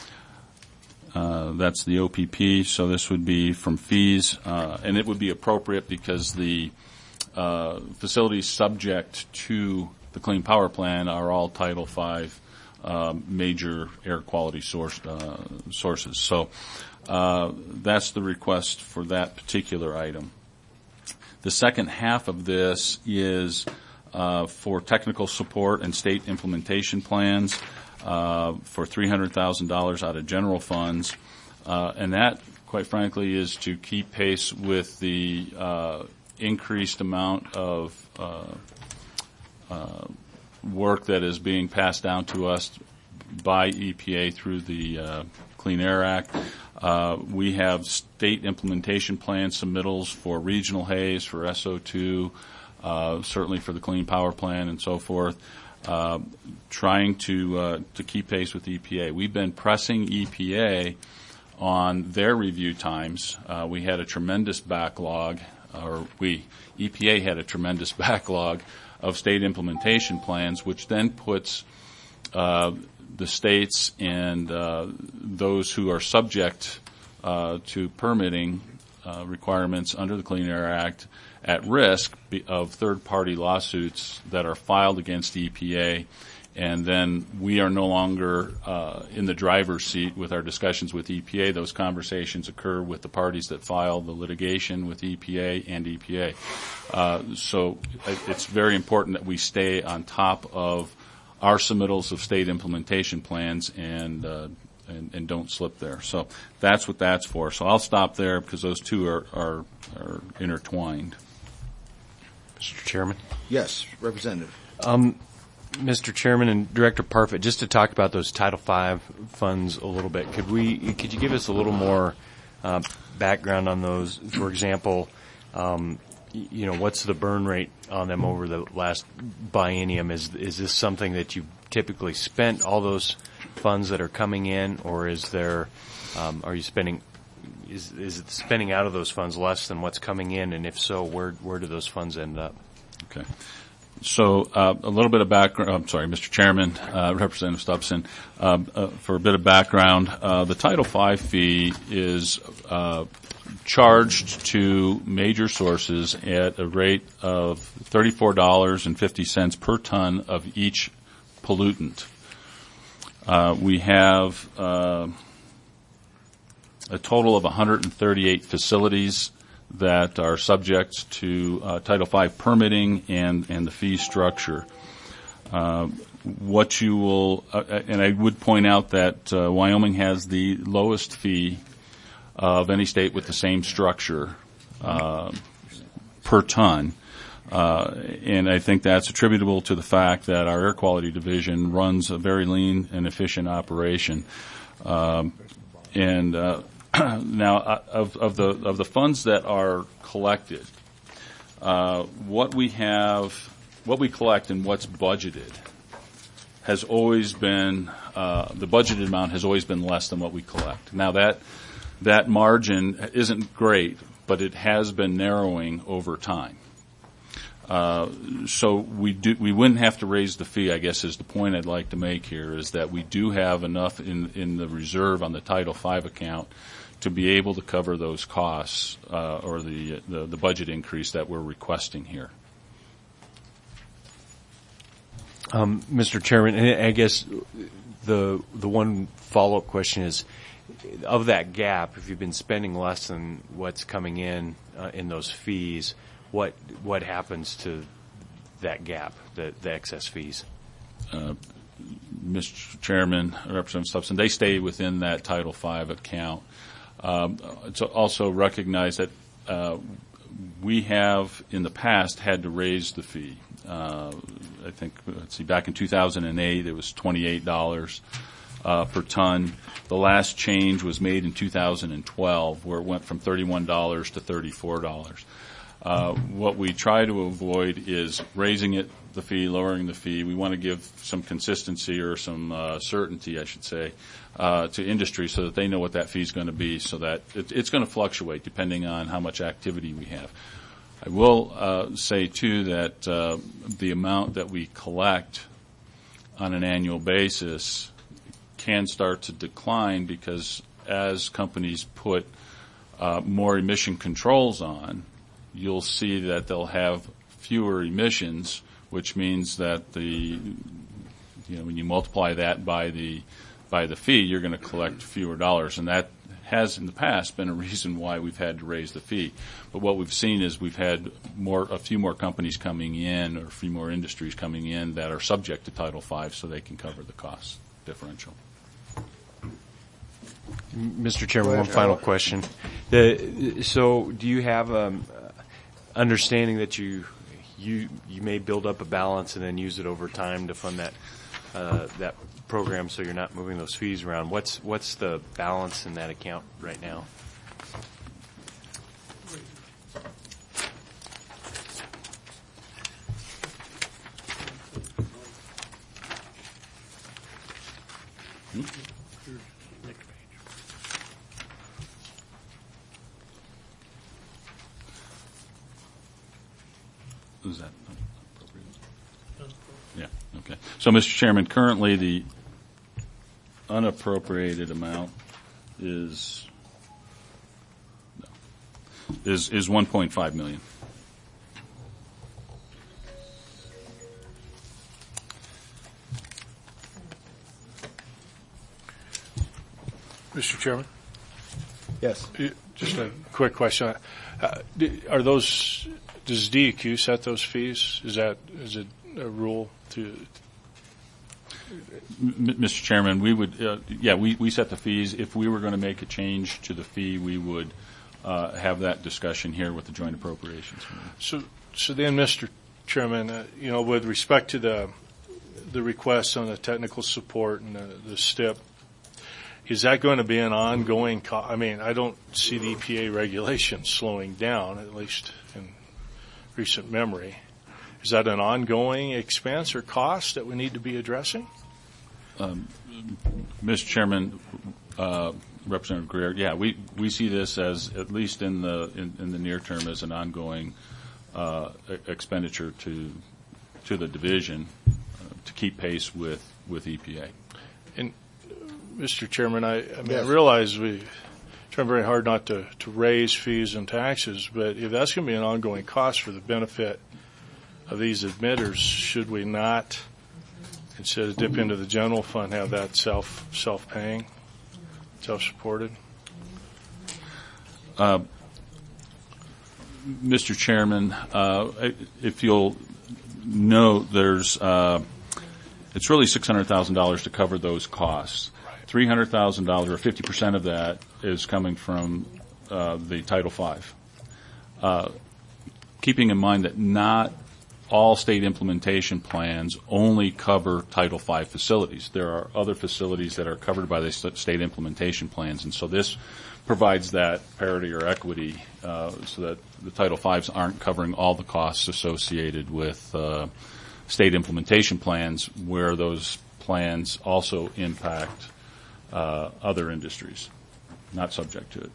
Uh, that's the O P P, so this would be from fees, uh, and it would be appropriate because the uh, facilities subject to the Clean Power Plan are all Title five uh, major air quality source, uh, sources. So Uh, that's the request for that particular item. The second half of this is uh, for technical support and state implementation plans uh, for three hundred thousand dollars out of general funds. Uh, and that, quite frankly, is to keep pace with the uh, increased amount of uh, uh, work that is being passed down to us by E P A through the uh, Clean Air Act. Uh, we have state implementation plan submittals for regional haze, for S O two, uh, certainly for the Clean Power Plan and so forth, uh, trying to uh, to keep pace with E P A. We've been pressing E P A on their review times. Uh, we had a tremendous backlog, or we, E P A had a tremendous backlog of state implementation plans, which then puts uh, the states and uh, those who are subject uh, to permitting uh, requirements under the Clean Air Act at risk of third-party lawsuits that are filed against E P A, and then we are no longer uh, in the driver's seat with our discussions with E P A. Those conversations occur with the parties that file the litigation with E P A and E P A. Uh, so it's very important that we stay on top of our submittals of state implementation plans and, uh, and and don't slip there. So that's what that's for. So I'll stop there because those two are, are, are intertwined. Mister Chairman? Yes, Representative. Um, Mister Chairman and Director Parfit, just to talk about those Title five funds a little bit, could we could you give us a little more uh, background on those? For example, um, you know, what's the burn rate on them over the last biennium? Is is this something that you've typically spent all those funds that are coming in, or is there, um, are you spending, is is it spending out of those funds less than what's coming in, and if so, where where do those funds end up? Okay. So uh, a little bit of background. I'm sorry, Mister Chairman, uh, Representative Stubson. Uh, uh, for a bit of background, uh, the Title five fee is uh, charged to major sources at a rate of thirty-four dollars and fifty cents per ton of each pollutant. Uh, we have uh, a total of one hundred thirty-eight facilities that are subject to uh, Title five permitting and, and the fee structure. Uh, what you will, uh, and I would point out that uh, Wyoming has the lowest fee of any state with the same structure uh, per ton. Uh, and I think that's attributable to the fact that our Air Quality Division runs a very lean and efficient operation. Um, and uh, now, uh, of, of the of the funds that are collected, uh, what we have, what we collect, and what's budgeted has always been, uh, the budgeted amount has always been less than what we collect. Now that, that margin isn't great, but it has been narrowing over time. Uh, so we do, we wouldn't have to raise the fee, I guess is the point I'd like to make here, is that we do have enough in, in the reserve on the Title five account to be able to cover those costs, uh, or the, the, the budget increase that we're requesting here. Um, Mister Chairman, I guess the the one follow-up question is, of that gap, if you've been spending less than what's coming in uh, in those fees, what what happens to that gap, the, the excess fees? Uh, Mister Chairman, Representative Stubson, they stay within that Title five account. Um, it's also recognized that uh, we have in the past had to raise the fee. Uh, I think, let's see, back in two thousand eight, it was twenty-eight dollars uh, per ton. The last change was made in two thousand twelve, where it went from thirty-one dollars to thirty-four dollars. Uh, what we try to avoid is raising it, the fee, lowering the fee. We want to give some consistency or some uh, certainty, I should say, uh, to industry so that they know what that fee is going to be, so that it, it's going to fluctuate depending on how much activity we have. I will uh, say, too, that uh, the amount that we collect on an annual basis can start to decline because as companies put uh, more emission controls on, you'll see that they'll have fewer emissions, which means that the, you know, when you multiply that by the by the fee, you're going to collect fewer dollars, and that has in the past been a reason why we've had to raise the fee. But what we've seen is we've had more, a few more companies coming in, or a few more industries coming in that are subject to Title five, so they can cover the cost differential. Mister Chairman, one final question. The, so, do you have um, understanding that you you you may build up a balance and then use it over time to fund that uh, that program, so you're not moving those fees around? What's what's the balance in that account right now? Hmm? Is that appropriate? Yeah, okay. So, Mister Chairman, currently the unappropriated amount is no, is is one point five million. Mister Chairman? Yes. Just a quick question. Uh, are those, does D E Q set those fees? Is that, is it a rule to? M- Mister Chairman, we would, uh, yeah, we, we set the fees. If we were going to make a change to the fee, we would uh, have that discussion here with the Joint Appropriations Committee. So, so then, Mister Chairman, uh, you know, with respect to the the request on the technical support and the, the S T I P, is that going to be an ongoing co- I mean, I don't see the E P A regulations slowing down, at least in recent memory. Is that an ongoing expense or cost that we need to be addressing? Um, Mister Chairman, uh, Representative Greer, yeah, we, we see this as, at least in the in, in the near term, as an ongoing uh, expenditure to to the division uh, to keep pace with, with E P A. And Mister Chairman, I, I mean, Yes. I realize we try very hard not to, to raise fees and taxes, but if that's going to be an ongoing cost for the benefit of these emitters, should we not, instead of dip into the general fund, have that self self paying, self supported? Uh, Mister Chairman, uh, if you'll note, there's uh, it's really six hundred thousand dollars to cover those costs. three hundred thousand dollars, or fifty percent of that, is coming from uh, the Title five. Uh, keeping in mind that not all state implementation plans only cover Title five facilities. There are other facilities that are covered by the state implementation plans, and so this provides that parity or equity uh, so that the Title fives aren't covering all the costs associated with uh, state implementation plans, where those plans also impact uh, other industries, not subject to it.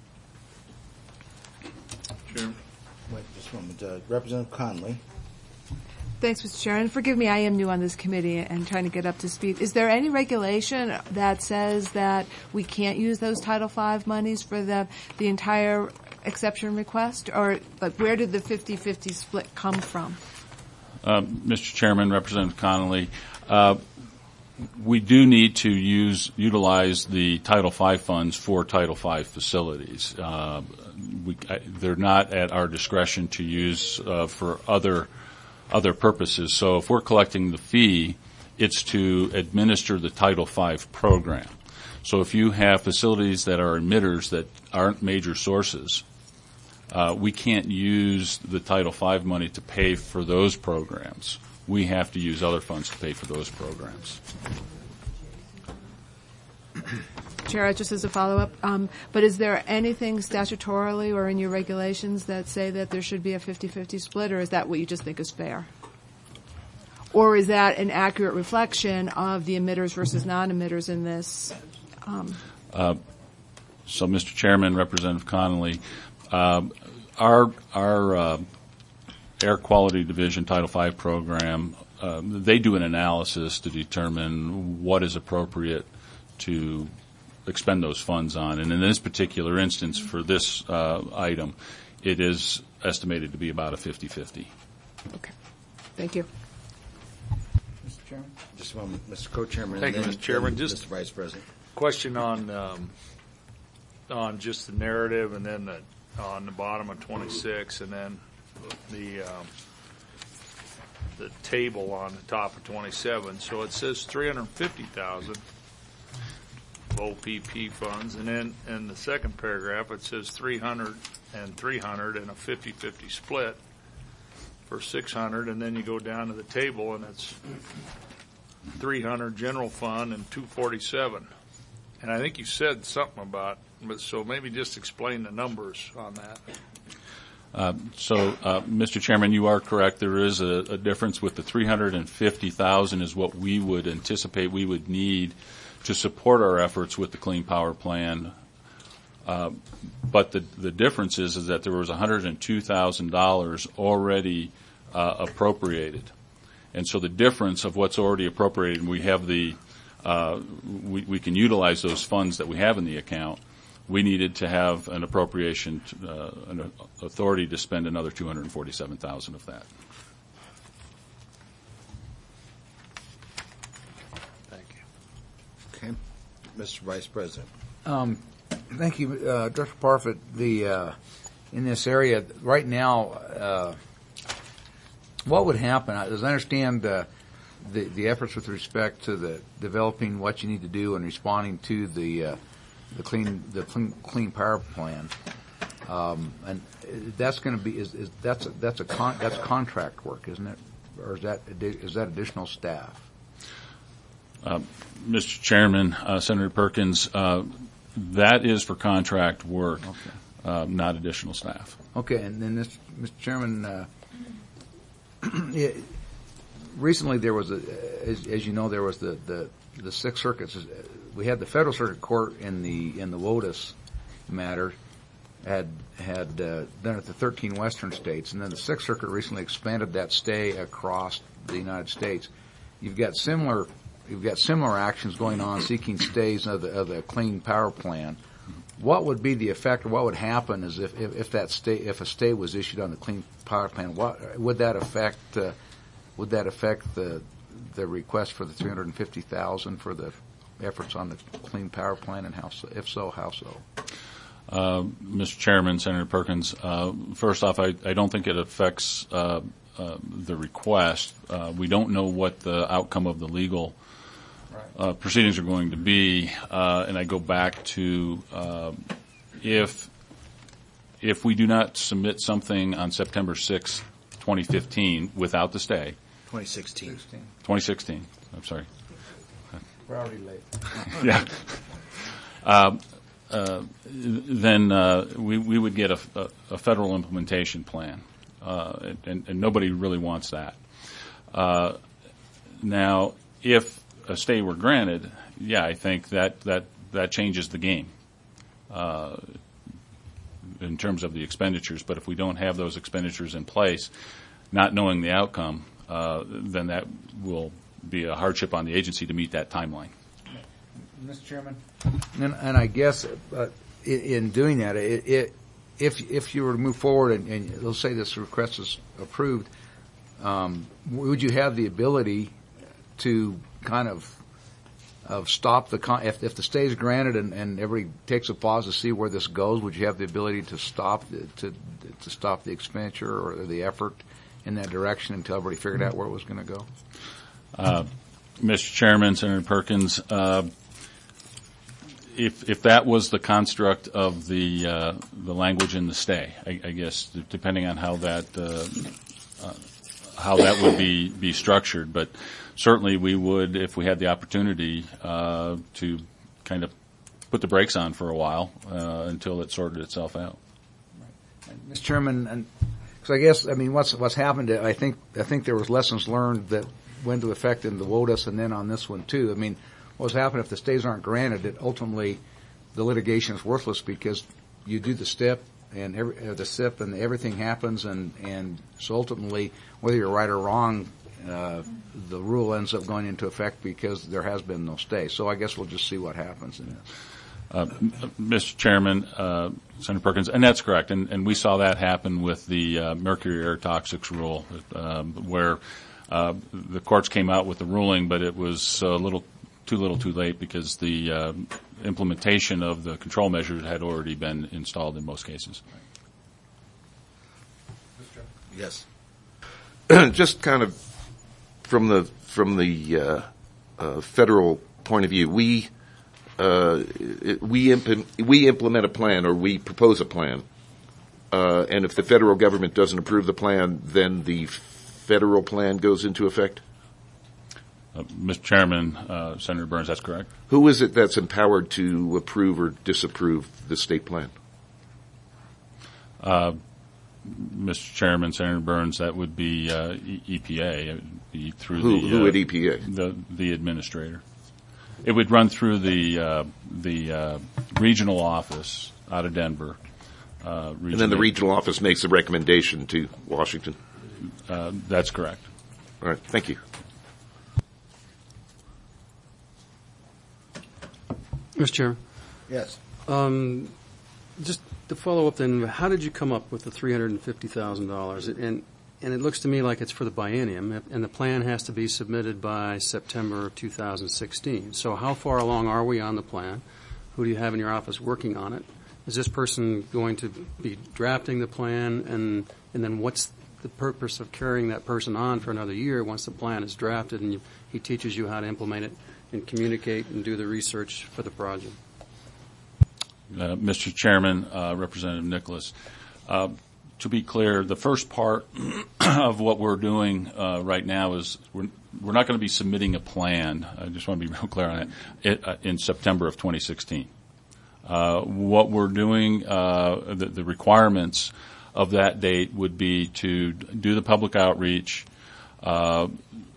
Chairman. Wait just a moment. Uh, Representative Connolly. Thanks, Mister Chair. And forgive me, I am new on this committee and trying to get up to speed. Is there any regulation that says that we can't use those Title five monies for the, the entire exception request? Or like, where did the fifty-fifty split come from? Um, Mister Chairman, Representative Connolly, uh, we do need to use utilize the Title five funds for Title five facilities. Uh, we, I, they're not at our discretion to use uh, for other other purposes. So if we're collecting the fee, it's to administer the Title five program. So if you have facilities that are emitters that aren't major sources, uh, we can't use the Title five money to pay for those programs. We have to use other funds to pay for those programs. Chair, just as a follow-up, um, but is there anything statutorily or in your regulations that say that there should be a fifty-fifty split, or is that what you just think is fair? Or is that an accurate reflection of the emitters versus non-emitters in this? Um, uh, so, Mister Chairman, Representative Connolly, uh, our our uh, Air Quality Division Title five program, uh, they do an analysis to determine what is appropriate to expend those funds on. And in this particular instance, for this uh, item, it is estimated to be about a fifty-fifty. Okay. Thank you. Mister Chairman? Just a moment. Mister Co-Chairman. Thank you, then, Mister Chairman. then Just Mister Vice President. Question on um, on just the narrative, and then the, on the bottom of twenty-six, and then the um, the table on the top of twenty-seven. So it says three hundred fifty thousand O P P funds, and then in the second paragraph it says three hundred and three hundred and a fifty-fifty split for six hundred, and then you go down to the table and it's three hundred general fund and two forty-seven. And I think you said something about, but so maybe just explain the numbers on that. Uh, so, uh, Mister Chairman, you are correct. There is a, a difference with the three hundred fifty thousand is what we would anticipate we would need to support our efforts with the Clean Power Plan. Uh, but the, the difference is, is that there was one hundred two thousand dollars already uh, appropriated. And so the difference of what's already appropriated, and we have the, uh, we, we can utilize those funds that we have in the account. We needed to have an appropriation, to, uh, an authority to spend another two hundred forty-seven thousand dollars of that. Thank you. Okay. Mister Vice President. Um, thank you, uh, Director Parfit. The uh, in this area right now, uh, what would happen? As I understand, uh, the the efforts with respect to the developing what you need to do and responding to the uh, the clean the clean, clean power plan, um, and that's going to be is, is that's a, that's a con, that's contract work, isn't it, or is that is that additional staff? Uh, Mister Chairman, uh, Senator Perkins, uh, that is for contract work, okay. uh, not additional staff. Okay, and then this, Mister Chairman, uh, it, recently there was a, as, as you know, there was the, the, the Sixth Circuit. We had the Federal Circuit Court in the in the WOTUS matter had had uh, done it to thirteen Western states, and then the Sixth Circuit recently expanded that stay across the United States. You've got similar. You've got similar actions going on seeking stays of the, of the Clean Power Plan. What would be the effect, or what would happen is if, if, if that stay, if a stay was issued on the Clean Power Plan, what would that affect, uh, would that affect the, the request for the three hundred fifty thousand for the efforts on the Clean Power Plan, and how so, if so, how so? Uh, Mister Chairman, Senator Perkins, uh, first off, I, I don't think it affects, uh, uh, the request. Uh, we don't know what the outcome of the legal Uh, proceedings are going to be, uh, and I go back to uh, if if we do not submit something on September sixth, twenty fifteen, without the stay. twenty sixteen. twenty sixteen. I'm sorry. We're already late. Yeah. Uh, uh, then uh, we we would get a, a, a federal implementation plan, uh, and, and nobody really wants that. Uh, now, if a stay were granted, yeah, I think that that, that changes the game uh, in terms of the expenditures. But if we don't have those expenditures in place, not knowing the outcome, uh, then that will be a hardship on the agency to meet that timeline. Mister Chairman, and, and I guess uh, in, in doing that, it, it, if if you were to move forward and, and let's say this request is approved, um, would you have the ability to kind of of stop the con- if if the stay is granted and, and everybody takes a pause to see where this goes? Would you have the ability to stop the, to to stop the expenditure or the effort in that direction until everybody figured out where it was going to go? Uh, Mister Chairman, Senator Perkins, uh, if if that was the construct of the uh, the language in the stay, I, I guess depending on how that uh, uh, how that would be be structured, but certainly we would, if we had the opportunity, uh, to kind of put the brakes on for a while uh, until it sorted itself out. Right. Mister Chairman, and because I guess I mean what's what's happened, I think I think there was lessons learned that went into effect in the WOTUS and then on this one too. I mean, what's happened if the stays aren't granted, it ultimately the litigation is worthless because you do the STIP and every, uh, the S I P and everything happens, and and so ultimately, whether you're right or wrong, uh, the rule ends up going into effect because there has been no stay. So I guess we'll just see what happens in this. Uh, Mister Chairman, uh, Senator Perkins, and that's correct, and, and we saw that happen with the uh, mercury air toxics rule, um, where uh, the courts came out with the ruling, but it was a little too little, too late because the uh, implementation of the control measures had already been installed in most cases. Yes. Just kind of from the from the uh, uh, federal point of view, we uh, we imp- we implement a plan or we propose a plan, uh, and if the federal government doesn't approve the plan, then the federal plan goes into effect. Uh, Mister Chairman, uh, Senator Burns, that's correct. Who is it that's empowered to approve or disapprove the state plan? Uh, Mister Chairman, Senator Burns, that would be uh, E P A. It would be through who, the who uh, at E P A? The the administrator. It would run through the uh, the uh, regional office out of Denver. Uh, and then the regional office makes a recommendation to Washington. Uh, that's correct. All right. Thank you. Mister Chairman. Yes. Um, just to follow up then, how did you come up with the three hundred fifty thousand dollars? And and it looks to me like it's for the biennium, and the plan has to be submitted by September of two thousand sixteen. So how far along are we on the plan? Who do you have in your office working on it? Is this person going to be drafting the plan, and and then what's the purpose of carrying that person on for another year once the plan is drafted and you, he teaches you how to implement it and communicate and do the research for the project? Uh, Mister Chairman, uh, Representative Nicholas, uh, to be clear, the first part of what we're doing uh, right now is we're, we're not going to be submitting a plan. I just want to be real clear on that, it, uh, in September of twenty sixteen. Uh, what we're doing, uh, the, the requirements of that date would be to do the public outreach, uh,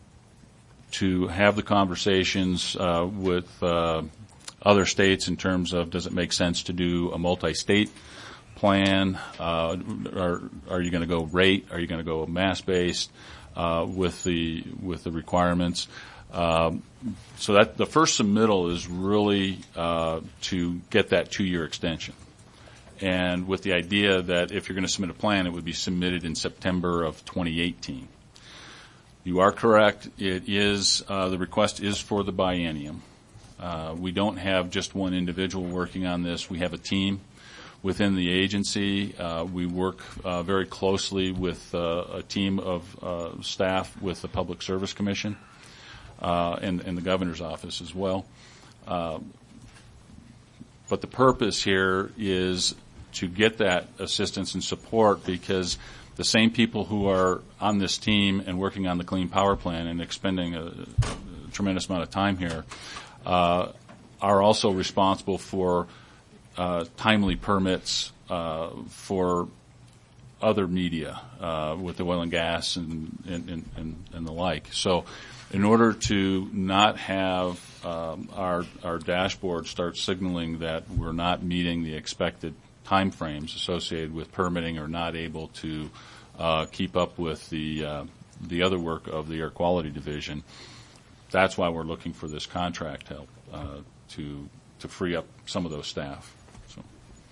to have the conversations uh, with uh, other states in terms of does it make sense to do a multi-state plan? Uh, are, are you going to go rate? Are you going to go mass-based uh, with the with the requirements? Um, so that the first submittal is really uh, to get that two-year extension, and with the idea that if you're going to submit a plan, it would be submitted in September of twenty eighteen. You are correct. It is uh, the request is for the biennium. Uh, we don't have just one individual working on this. We have a team within the agency. Uh, we work uh, very closely with uh, a team of uh, staff with the Public Service Commission uh, and, and the governor's office as well. Uh, but the purpose here is to get that assistance and support because the same people who are on this team and working on the Clean Power Plan and expending a, a tremendous amount of time here uh, are also responsible for uh, timely permits uh, for other media uh, with the oil and gas and, and, and, and the like. So in order to not have um, our our dashboard start signaling that we're not meeting the expected timeframes associated with permitting or not able to uh, keep up with the uh, the other work of the Air Quality Division. That's why we're looking for this contract help uh, to to free up some of those staff. So.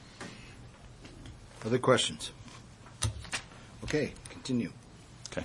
Other questions? Okay, continue. Okay.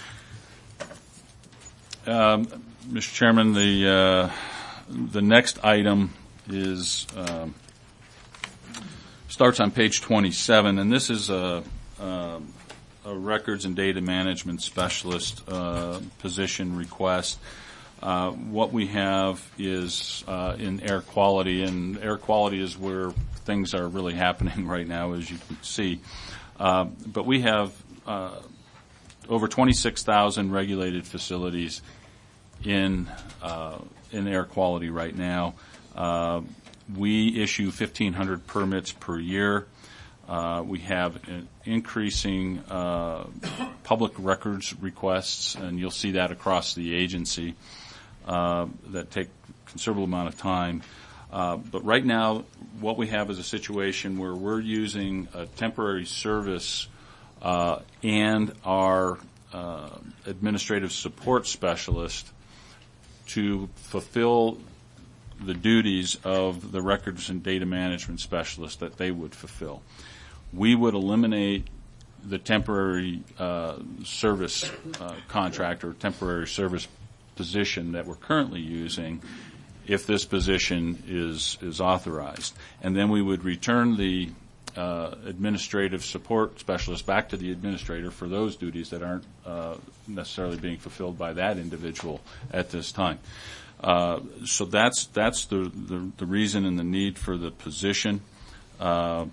Um, Mister Chairman, the uh, the next item is um, starts on page twenty-seven, and this is a, a, a records and data management specialist uh, position request. Uh, what we have is uh, in air quality, and air quality is where things are really happening right now, as you can see. Uh, but we have uh, over twenty-six thousand regulated facilities in uh, in air quality right now. Uh, we issue fifteen hundred permits per year. Uh, we have an increasing uh, public records requests, and you'll see that across the agency. Uh, that take a considerable amount of time. Uh, but right now, what we have is a situation where we're using a temporary service uh, and our uh, administrative support specialist to fulfill the duties of the records and data management specialist that they would fulfill. We would eliminate the temporary uh, service uh, contract or temporary service position that we're currently using if this position is is authorized. And then we would return the uh, administrative support specialist back to the administrator for those duties that aren't uh, necessarily being fulfilled by that individual at this time. Uh, so that's that's the, the, the reason and the need for the position. Uh,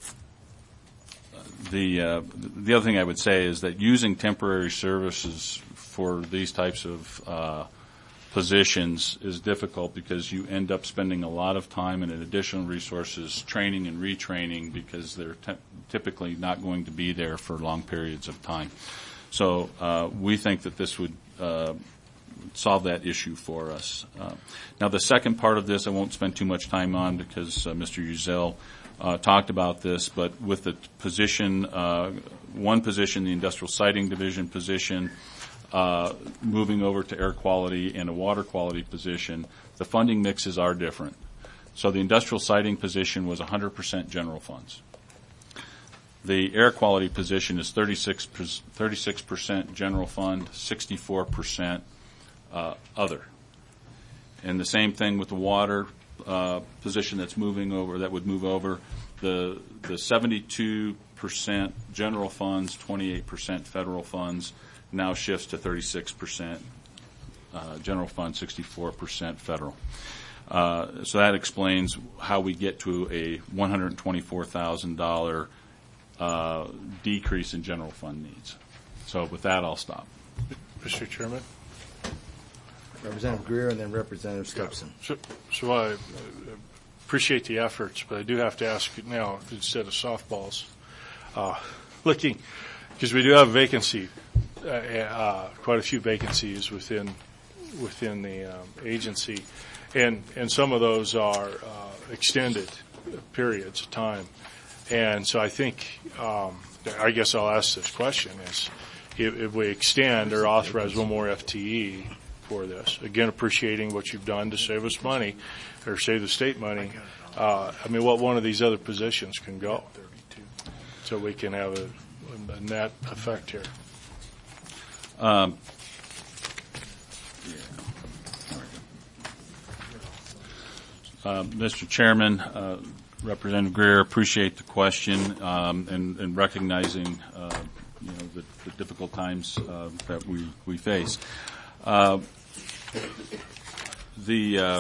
the uh, the other thing I would say is that using temporary services for these types of uh, positions is difficult because you end up spending a lot of time and additional resources training and retraining because they're te- typically not going to be there for long periods of time. So uh, we think that this would uh, solve that issue for us. Uh, now, the second part of this I won't spend too much time on because uh, Mister Uzel uh, talked about this, but with the position, uh, one position, the Industrial Siting Division position, Uh, moving over to air quality and a water quality position, the funding mixes are different. So the industrial siting position was one hundred percent general funds. The air quality position is thirty-six percent general fund, sixty-four percent uh, other. And the same thing with the water uh, position that's moving over, that would move over. The, the seventy-two percent general funds, twenty-eight percent federal funds, now shifts to thirty-six percent uh, general fund, sixty-four percent federal. Uh, so that explains how we get to a one hundred twenty-four thousand dollars uh, decrease in general fund needs. So with that, I'll stop. Mister Chairman? Representative Greer and then Representative Stepson. Yeah. So, so I uh, appreciate the efforts, but I do have to ask now, instead of softballs, uh, looking, because we do have a vacancy. Uh, uh, quite a few vacancies within within the um, agency, and and some of those are uh, extended periods of time. And so I think, um, I guess I'll ask this question: is if, if we extend or authorize one more F T E for this, again appreciating what you've done to save us money or save the state money. Uh, I mean, what one of these other positions can go, so we can have a, a net effect here. Um, uh, Mister Chairman, uh, Representative Greer, appreciate the question um, and, and recognizing uh, you know the, the difficult times uh, that we we face. Uh, the uh,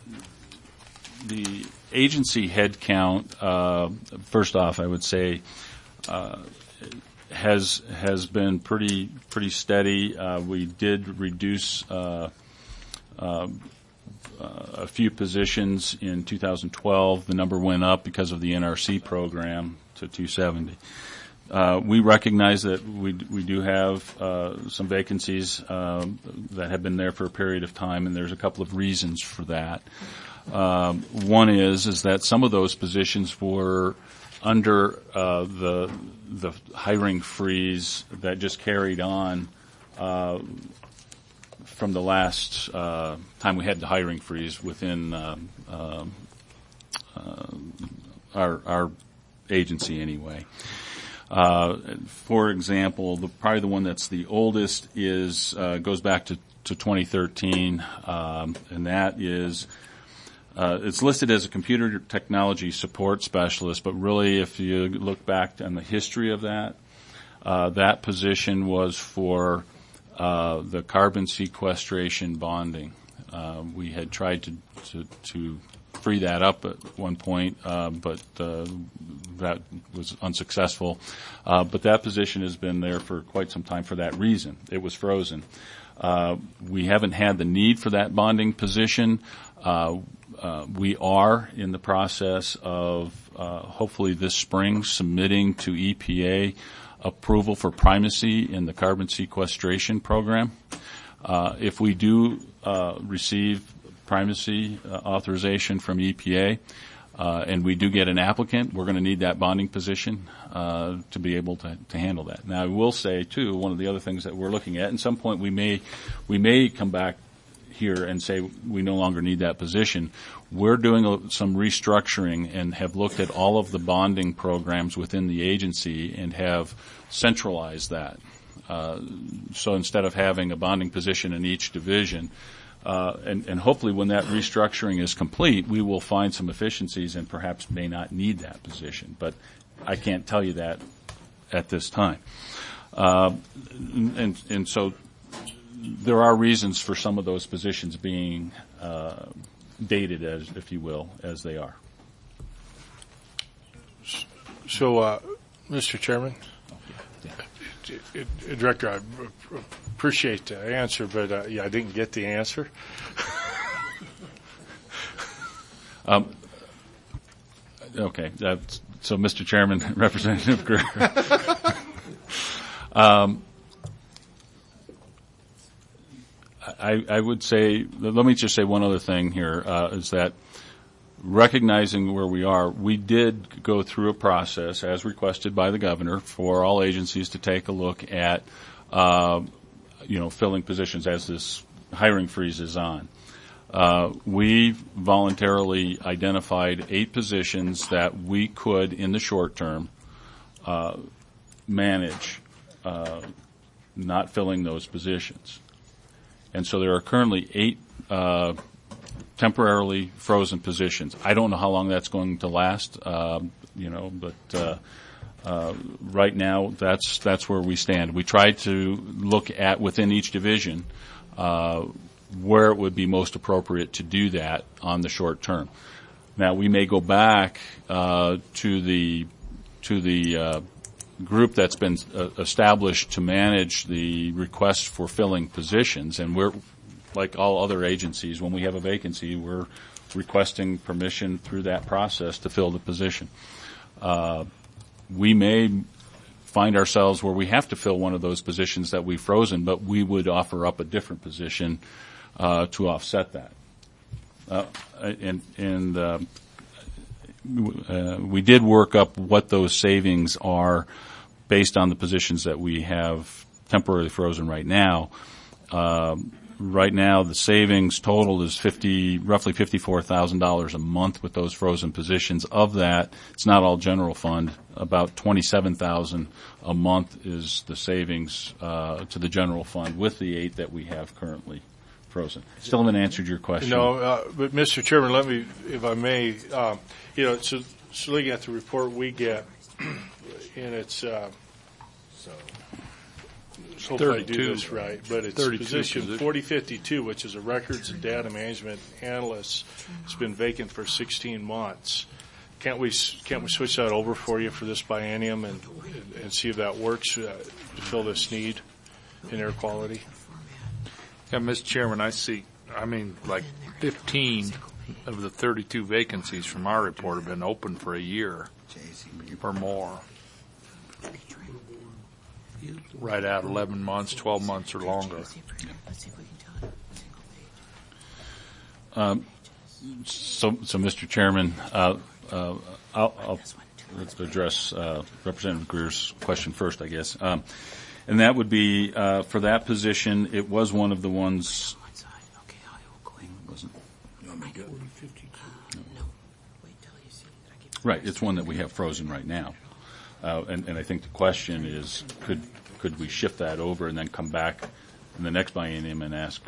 the agency headcount. Uh, first off, I would say. Uh, has has been pretty pretty steady. Uh, we did reduce uh, uh, a few positions in two thousand twelve. The number went up because of the N R C program to two seventy. Uh, we recognize that we we do have uh, some vacancies um, that have been there for a period of time, and there's a couple of reasons for that. Um, one is is that some of those positions were under uh, the the hiring freeze that just carried on uh, from the last uh, time we had the hiring freeze within uh, uh, uh, our our agency anyway. Uh, for example, the, probably the one that's the oldest is uh, goes back to, to twenty thirteen, um, and that is uh, it's listed as a computer technology support specialist. But really, if you look back on the history of that, uh, that position was for uh, the carbon sequestration bonding. Uh, we had tried to to, to free that up at one point, uh, but uh, that was unsuccessful. Uh, but that position has been there for quite some time for that reason. It was frozen. Uh, we haven't had the need for that bonding position. Uh, uh, we are in the process of uh, hopefully this spring submitting to E P A approval for primacy in the carbon sequestration program. Uh, if we do uh, receive primacy uh, authorization from E P A, uh, and we do get an applicant, we're going to need that bonding position uh, to be able to, to handle that. Now, I will say too, one of the other things that we're looking at, at some point we may we may come back here and say we no longer need that position. We're doing a, some restructuring and have looked at all of the bonding programs within the agency and have centralized that. Uh, so instead of having a bonding position in each division, Uh, and, and hopefully when that restructuring is complete, we will find some efficiencies and perhaps may not need that position. But I can't tell you that at this time. Uh, and, and so there are reasons for some of those positions being uh, dated, as if you will, as they are. So, uh, Mister Chairman, Director, I appreciate the answer, but uh, yeah, I didn't get the answer. um, okay, uh, so Mister Chairman, Representative Greer. um, I, I would say, let me just say one other thing here, uh, is that recognizing where we are, we did go through a process as requested by the governor for all agencies to take a look at, uh, you know, filling positions as this hiring freeze is on. Uh, we voluntarily identified eight positions that we could, in the short term, uh, manage uh, not filling those positions. And so there are currently eight uh temporarily frozen positions. I don't know how long that's going to last, uh, you know, but uh, uh, right now that's that's where we stand. We tried to look at within each division uh, where it would be most appropriate to do that on the short term. Now we may go back uh, to the to the uh, group that's been uh, established to manage the request for filling positions, and we're like all other agencies, when we have a vacancy, we're requesting permission through that process to fill the position. Uh, we may find ourselves where we have to fill one of those positions that we've frozen, but we would offer up a different position uh, to offset that. Uh, and and uh, uh, we did work up what those savings are based on the positions that we have temporarily frozen right now. Um, Right now, the savings total is fifty, roughly fifty-four thousand dollars a month with those frozen positions. Of that, it's not all general fund. About twenty-seven thousand dollars a month is the savings uh, to the general fund with the eight that we have currently frozen. Still haven't answered your question. No, uh, but Mister Chairman, let me, if I may, um, you know, so, so looking at the report we get, and it's. Uh, so. Hopefully I do this right, but it's position forty fifty-two, which is a records and data management analyst. It's been vacant for sixteen months. Can't we can't we switch that over for you for this biennium and and see if that works uh, to fill this need in air quality? Yeah, Mister Chairman, I see. I mean, like fifteen of the thirty-two vacancies from our report have been open for a year or more. right at eleven months, twelve months or longer. Um, so, so, Mister Chairman, uh, uh, I'll, I'll address uh, Representative Greer's question first, I guess. Um, and that would be uh, for that position. It was one of the ones. Wasn't. Right, it's one that we have frozen right now, uh, and, and I think the question is, could could we shift that over and then come back in the next biennium and ask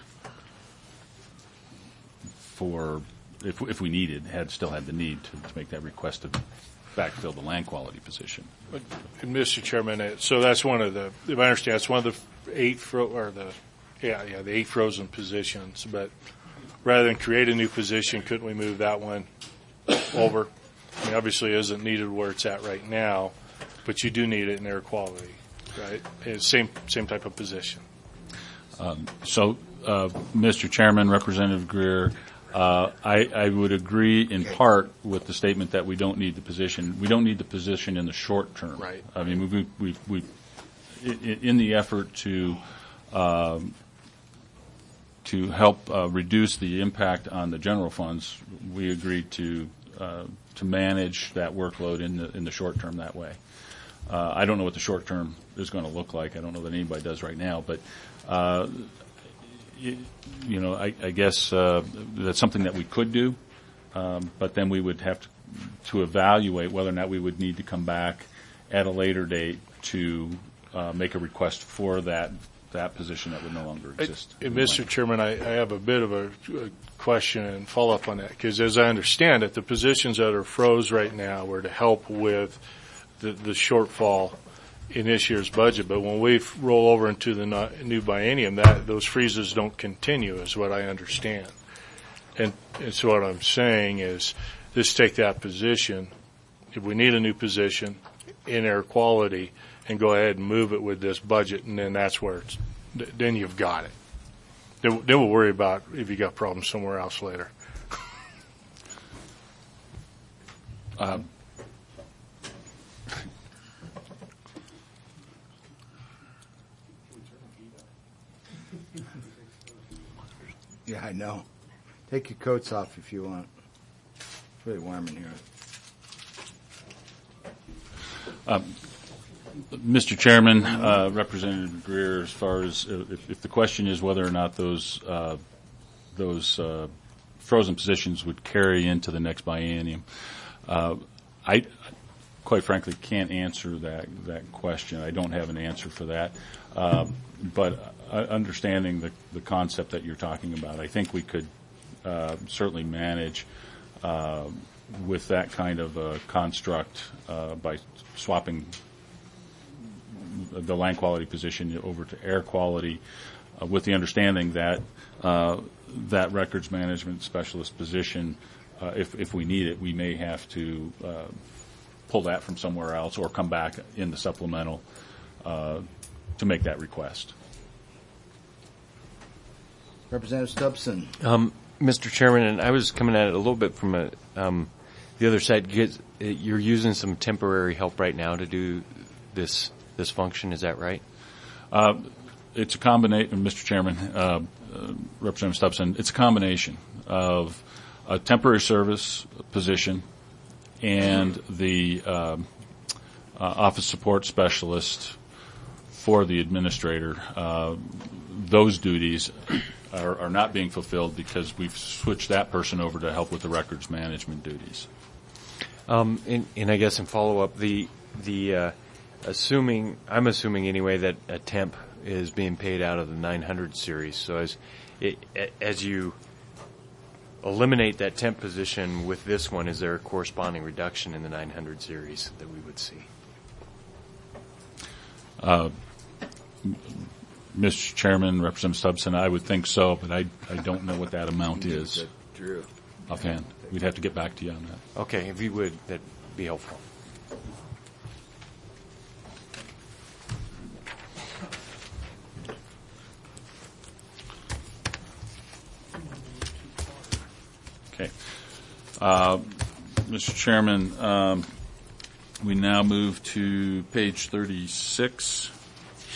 for, if if we needed, had still had the need to, to make that request to backfill the land quality position. And Mister Chairman, uh, so that's one of the, if I understand, it's one of the eight fro- or the yeah yeah the eight frozen positions. But rather than create a new position, couldn't we move that one over? I mean, obviously, it isn't needed where it's at right now, but you do need it in air quality, right? It's same same type of position. Um, so, uh, Mister Chairman, Representative Greer, uh, I, I would agree in part with the statement that we don't need the position. We don't need the position in the short term. Right. I mean, we we we, we in the effort to um, to help uh, reduce the impact on the general funds, we agreed to. Uh, to manage that workload in the in the short term that way. Uh, I don't know what the short term is going to look like. I don't know that anybody does right now, but uh, it, you know, I, I guess uh, that's something that we could do. Um, but then we would have to, to evaluate whether or not we would need to come back at a later date to uh, make a request for that that position that would no longer exist. And Mister Chairman, I, I have a bit of a, a question and follow up on that, because as I understand it, the positions that are froze right now were to help with the, the shortfall in this year's budget. But when we roll over into the new biennium, that those freezes don't continue, is what I understand. And, and so what I'm saying is, let's take that position. If we need a new position in air quality, and go ahead and move it with this budget, and then that's where it's, then you've got it. Then, then we'll worry about if you got problems somewhere else later. Um, yeah, I know. Take your coats off if you want. It's really warm in here. Um, Mister Chairman, uh, Representative Greer, as far as uh, if, if the question is whether or not those uh, those uh, frozen positions would carry into the next biennium, uh, I quite frankly can't answer that that question. I don't have an answer for that. Uh, but uh, understanding the, the concept that you're talking about, I think we could uh, certainly manage uh, with that kind of a construct uh, by swapping the land quality position over to air quality, uh, with the understanding that uh, that records management specialist position, uh, if if we need it, we may have to uh, pull that from somewhere else or come back in the supplemental uh, to make that request. Representative Stubson. Um, Mister Chairman, and I was coming at it a little bit from a, um, the other side. You're using some temporary help right now to do this this function, is that right? Uh, it's a combination, Mister Chairman, uh, uh, Representative Stubson, it's a combination of a temporary service position and the um, uh, office support specialist for the administrator. Uh, those duties are, are not being fulfilled because we've switched that person over to help with the records management duties. Um, and, and I guess in follow-up, the the uh, assuming I'm assuming anyway that a temp is being paid out of the nine hundred series. So as it, as you eliminate that temp position with this one, is there a corresponding reduction in the nine hundred series that we would see? Uh, Mister Chairman, Representative Stubson, I would think so, but I I don't know what that amount is. Drew. Offhand, we'd have to get back to you on that. Okay, if you would, that'd be helpful. Okay. Uh, Mister Chairman, um, we now move to page thirty-six.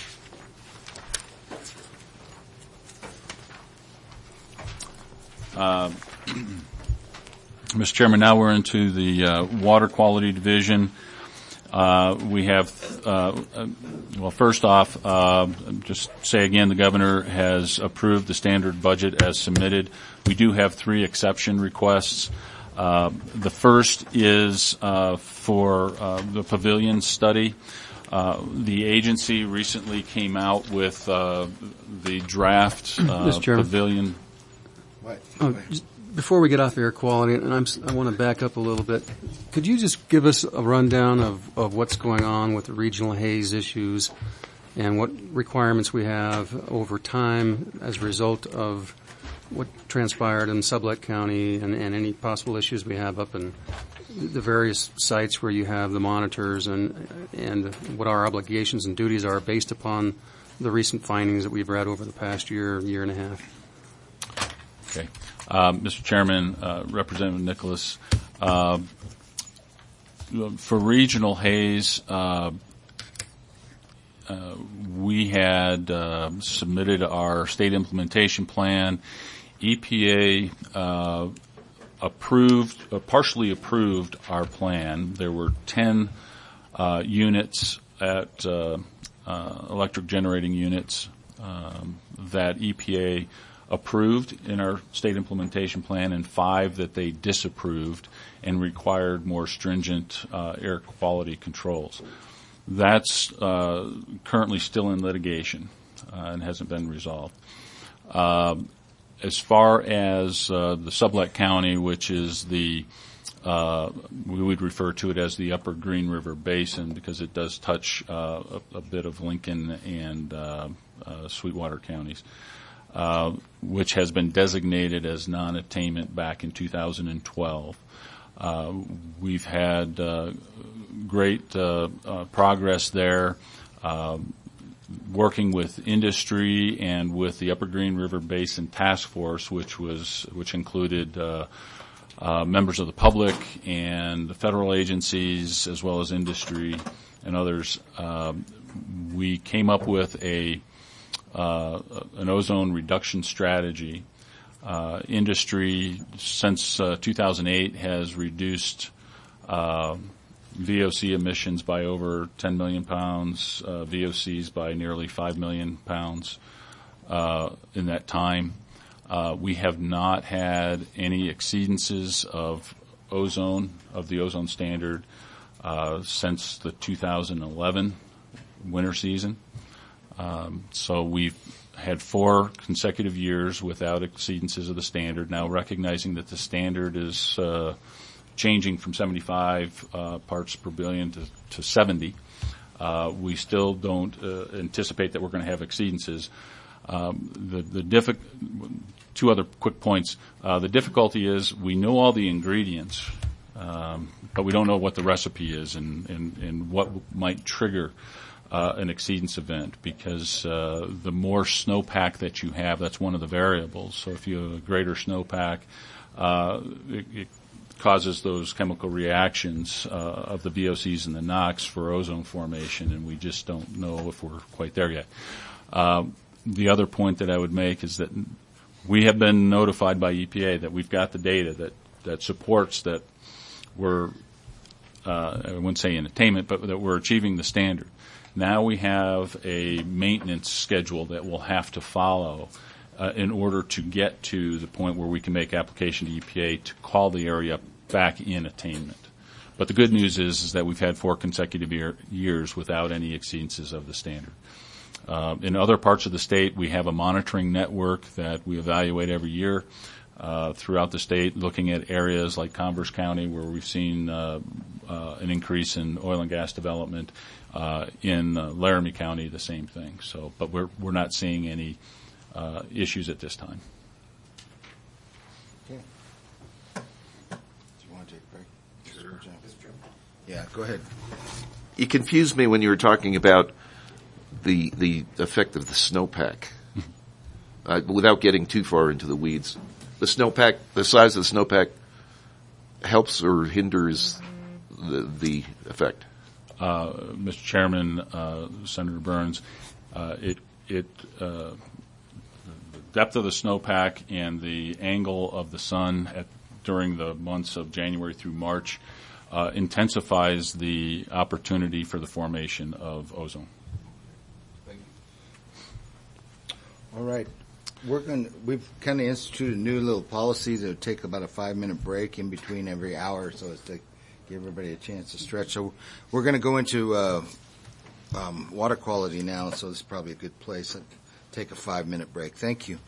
Uh, Mister Chairman, now we're into the uh, Water Quality Division. Uh, we have, uh, uh, well, first off, uh, just say again, the governor has approved the standard budget as submitted. We do have three exception requests. Uh, the first is uh, for uh, the pavilion study. Uh, the agency recently came out with uh, the draft uh, pavilion. What? Oh, just before we get off air quality, and I'm, I want to back up a little bit, could you just give us a rundown of, of what's going on with the regional haze issues and what requirements we have over time as a result of what transpired in Sublette County and, and any possible issues we have up in the various sites where you have the monitors and and what our obligations and duties are based upon the recent findings that we've read over the past year, year and a half. Okay. Uh, Mister Chairman, uh, Representative Nicholas, uh, for regional haze, uh, uh, we had uh, submitted our state implementation plan. E P A uh, approved, uh, partially approved our plan. There were ten uh, units at uh, uh, electric generating units um, that E P A approved in our state implementation plan, and five that they disapproved and required more stringent uh, air quality controls. That's uh, currently still in litigation uh, and hasn't been resolved. Uh, as far as uh, the Sublette County, which is the uh, we would refer to it as the Upper Green River Basin because it does touch uh, a, a bit of Lincoln and uh, uh, Sweetwater counties. Uh, which has been designated as non-attainment back in two thousand twelve. Uh, we've had uh, great uh, uh, progress there, uh, working with industry and with the Upper Green River Basin Task Force, which was which included uh, uh, members of the public and the federal agencies as well as industry and others. Uh, we came up with a Uh, an ozone reduction strategy. Uh, industry since uh, two thousand eight has reduced uh, V O C emissions by over ten million pounds, uh, V O Cs by nearly five million pounds uh, in that time. Uh, we have not had any exceedances of ozone, of the ozone standard, uh, since the two thousand eleven winter season. Um, so we've had four consecutive years without exceedances of the standard. Now, recognizing that the standard is uh, changing from seventy-five uh, parts per billion to, to seventy, uh, we still don't uh, anticipate that we're going to have exceedances. Um, the the diffi- two other quick points. Uh, the difficulty is we know all the ingredients, um, but we don't know what the recipe is and, and, and what might trigger Uh, an exceedance event, because uh, the more snowpack that you have, that's one of the variables. So if you have a greater snowpack, uh, it, it causes those chemical reactions uh, of the V O Cs and the NOx for ozone formation, and we just don't know if we're quite there yet. Uh, the other point that I would make is that we have been notified by E P A that we've got the data that, that supports that we're, uh, I wouldn't say in attainment, but that we're achieving the standard. Now we have a maintenance schedule that we'll have to follow uh, in order to get to the point where we can make application to E P A to call the area back in attainment. But the good news is, is that we've had four consecutive year, years without any exceedances of the standard. Uh, in other parts of the state, we have a monitoring network that we evaluate every year uh, throughout the state, looking at areas like Converse County where we've seen uh, uh, an increase in oil and gas development. Uh, in uh, Laramie County, the same thing. So, but we're we're not seeing any uh, issues at this time. Okay. Do you want to take a break? Sure. Yeah, go ahead. You confused me when you were talking about the the effect of the snowpack. uh, without getting too far into the weeds, the snowpack, the size of the snowpack, helps or hinders the the effect. Uh, Mister Chairman, uh, Senator Burns, uh, it it uh, depth of the snowpack and the angle of the sun at, during the months of January through March uh, intensifies the opportunity for the formation of ozone. All right. We're going. We've kind of instituted a new little policy that would take about a five-minute break in between every hour, so as to give everybody a chance to stretch. So we're going to go into uh, um, water quality now. So this is probably a good place to take a five-minute break. Thank you.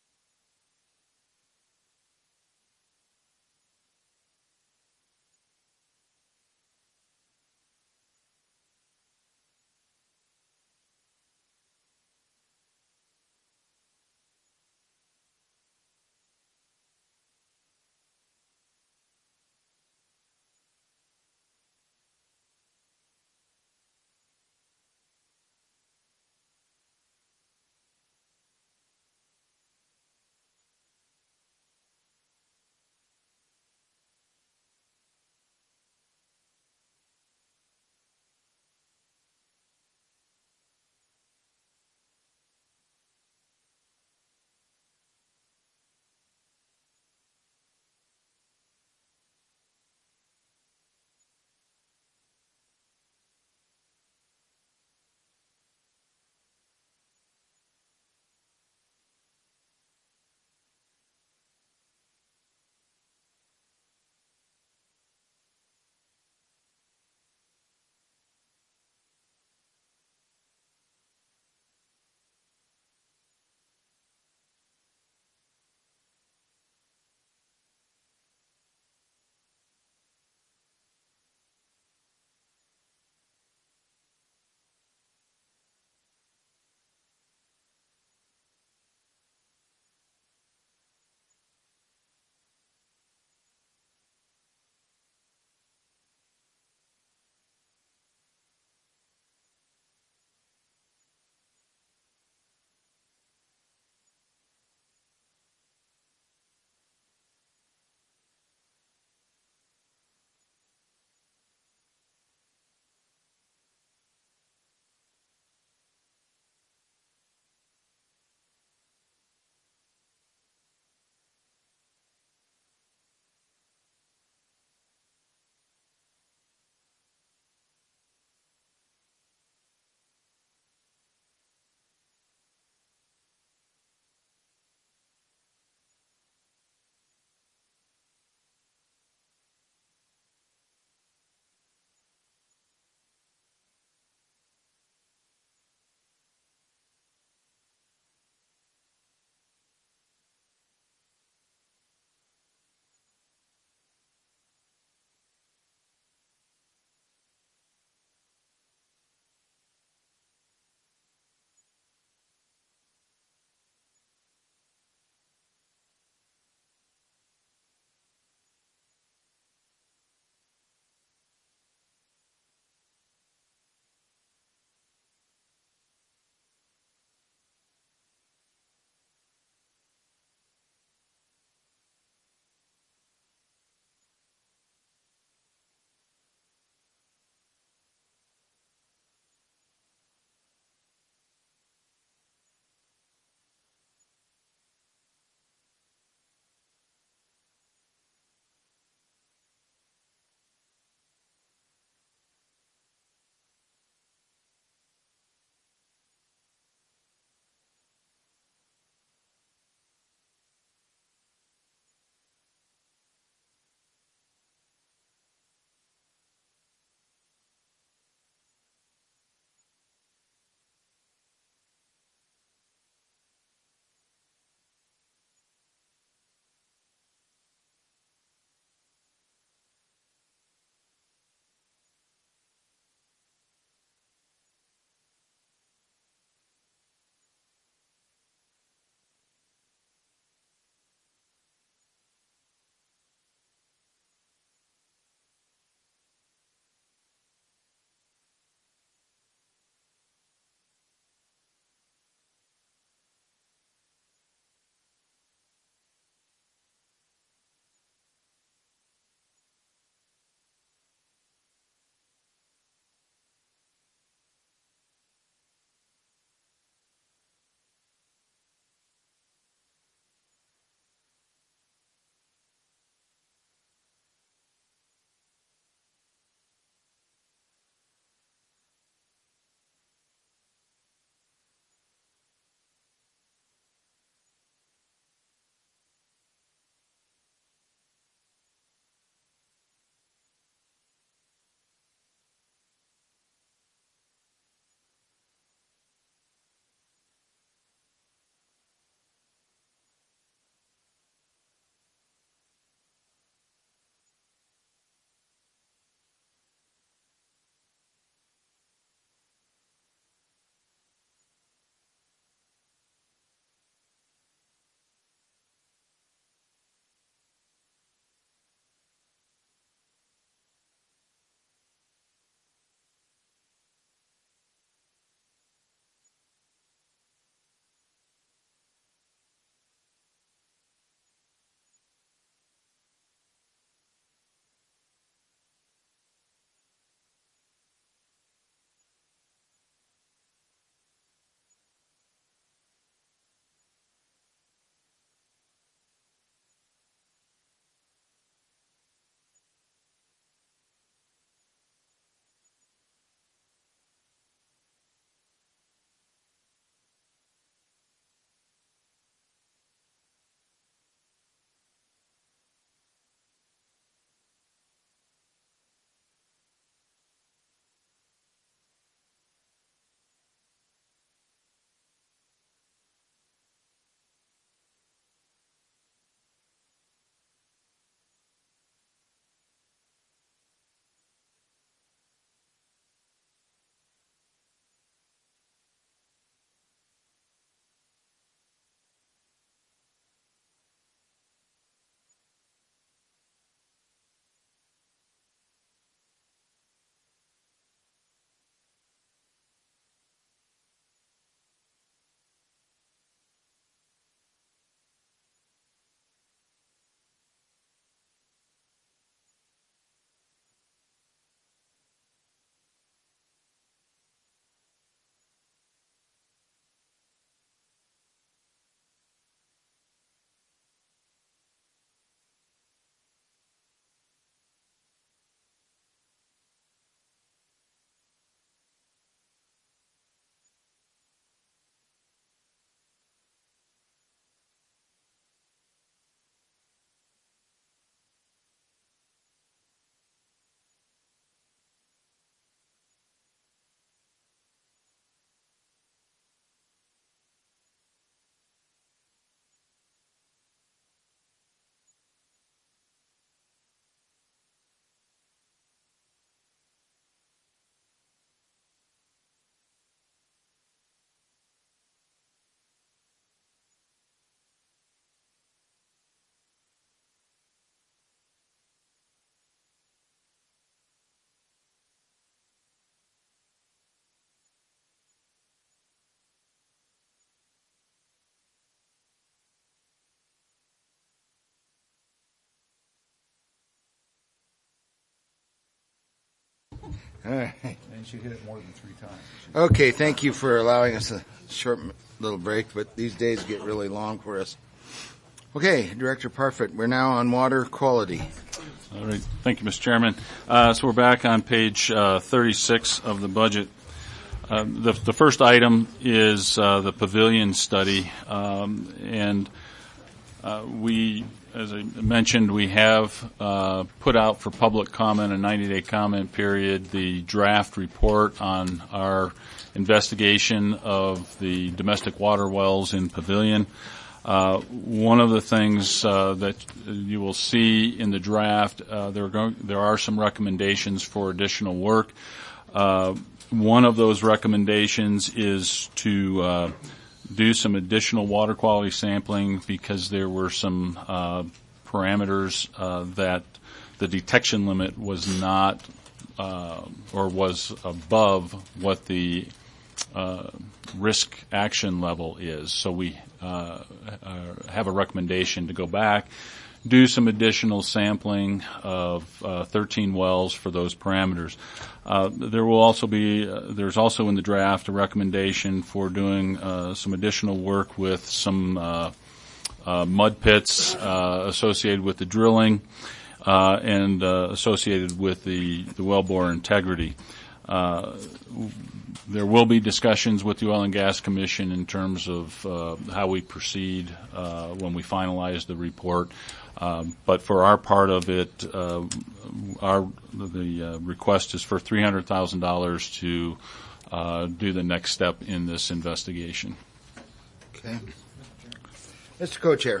All right. And she hit it more than three times. Okay, thank you for allowing us a short little break, but these days get really long for us. Okay, Director Parfit, we're now on water quality. All right. Thank you, Mister Chairman. Uh, so we're back on page uh, thirty-six of the budget. Uh, the, the first item is uh, the pavilion study, um, and uh, we, as I mentioned, we have uh, put out for public comment, a ninety-day comment period, the draft report on our investigation of the domestic water wells in Pavilion. Uh, one of the things uh, that you will see in the draft, uh, there, are going, there are some recommendations for additional work. Uh, one of those recommendations is to uh, do some additional water quality sampling because there were some uh, parameters uh, that the detection limit was not uh, or was above what the uh, risk action level is. So we uh, uh, have a recommendation to go back, do some additional sampling of uh, thirteen wells for those parameters. Uh, there will also be, uh, there's also in the draft a recommendation for doing uh, some additional work with some uh, uh, mud pits uh, associated with the drilling uh, and uh, associated with the, the wellbore integrity. Uh, there will be discussions with the Oil and Gas Commission in terms of uh, how we proceed uh, when we finalize the report. Um, but for our part of it, uh, our the uh, request is for three hundred thousand dollars to uh, do the next step in this investigation. Okay, Mister Co-Chair.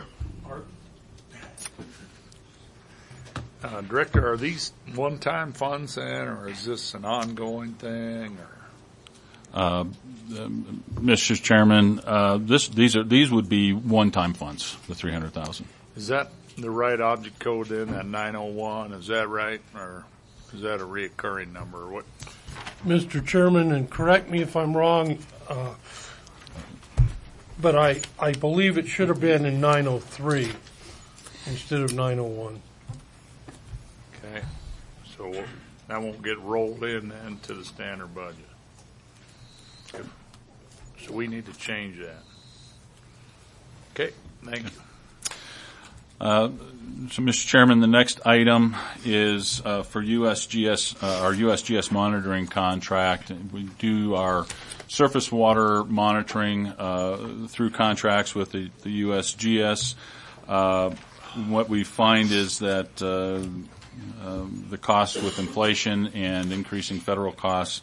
Uh, Director, are these one-time funds then, or is this an ongoing thing? Or? Uh, Mister Chairman, uh, this these are these would be one-time funds. The three hundred thousand. Is that the right object code then? That nine oh one, is that right, or is that a reoccurring number? Or what? Mister Chairman, and correct me if I'm wrong, uh, but I I believe it should have been in nine oh three instead of nine oh one. Okay, so that won't get rolled in then to the standard budget. So we need to change that. Okay, thank you. Uh, so, Mister Chairman, the next item is uh, for U S G S, uh, our U S G S monitoring contract. We do our surface water monitoring uh, through contracts with the, the U S G S. Uh, what we find is that uh, um, the costs with inflation and increasing federal costs,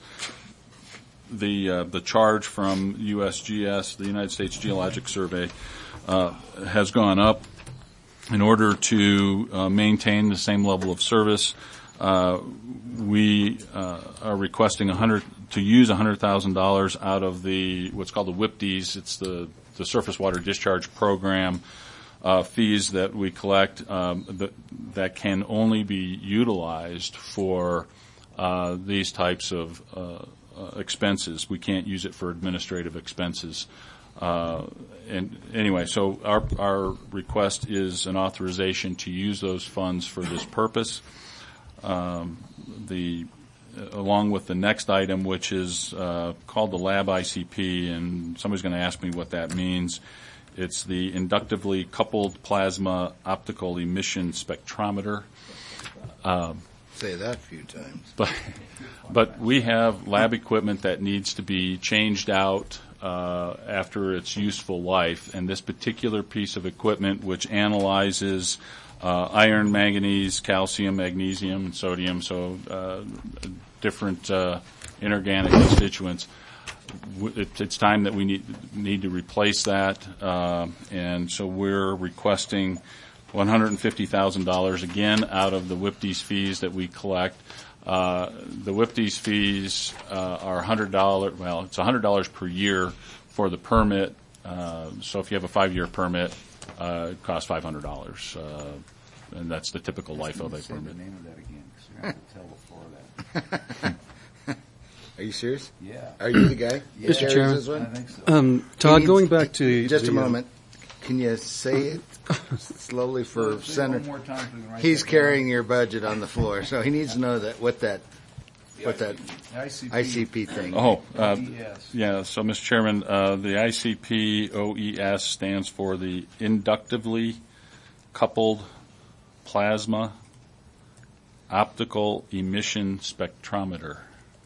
the uh, the charge from U S G S, the United States Geologic Survey, uh, has gone up. In order to uh, maintain the same level of service, uh, we uh, are requesting one hundred to use one hundred thousand dollars out of the what's called the W I P Ds. It's the the Surface Water Discharge Program uh, fees that we collect um, that that can only be utilized for uh, these types of uh, uh, expenses. We can't use it for administrative expenses. Uh, and anyway, so our, our request is an authorization to use those funds for this purpose. Um, the, uh, along with the next item, which is, uh, called the Lab I C P, and somebody's going to ask me what that means. It's the inductively coupled plasma optical emission spectrometer. Um, Say that a few times. But, but we have lab equipment that needs to be changed out Uh, after its useful life, and this particular piece of equipment, which analyzes uh, iron, manganese, calcium, magnesium, and sodium, so uh, different uh, inorganic constituents, it, it's time that we need need to replace that, uh, and so we're requesting one hundred fifty thousand dollars again out of the W I P Ds fees that we collect. Uh, the W I P Ds fees uh, are one hundred dollars. Well, it's one hundred dollars per year for the permit. Uh, so if you have a five-year permit, uh, it costs five hundred dollars, uh, and that's the typical life of a Say permit. the name of that again, 'cause you're going to tell the floor that. Are you serious? Yeah. Are you the guy? Yeah. Mister Carries Chairman, this one? I think so. Um, Todd, He going needs- back to just the, a uh, moment. Can you say it slowly for Say it Senator? one more time so we can write He's that carrying your budget on the floor, so he needs to know that what that what that I C P. I C P thing. Oh, uh, Yes. yeah. So, Mister Chairman, uh, the I C P O E S stands for the Inductively Coupled Plasma Optical Emission Spectrometer.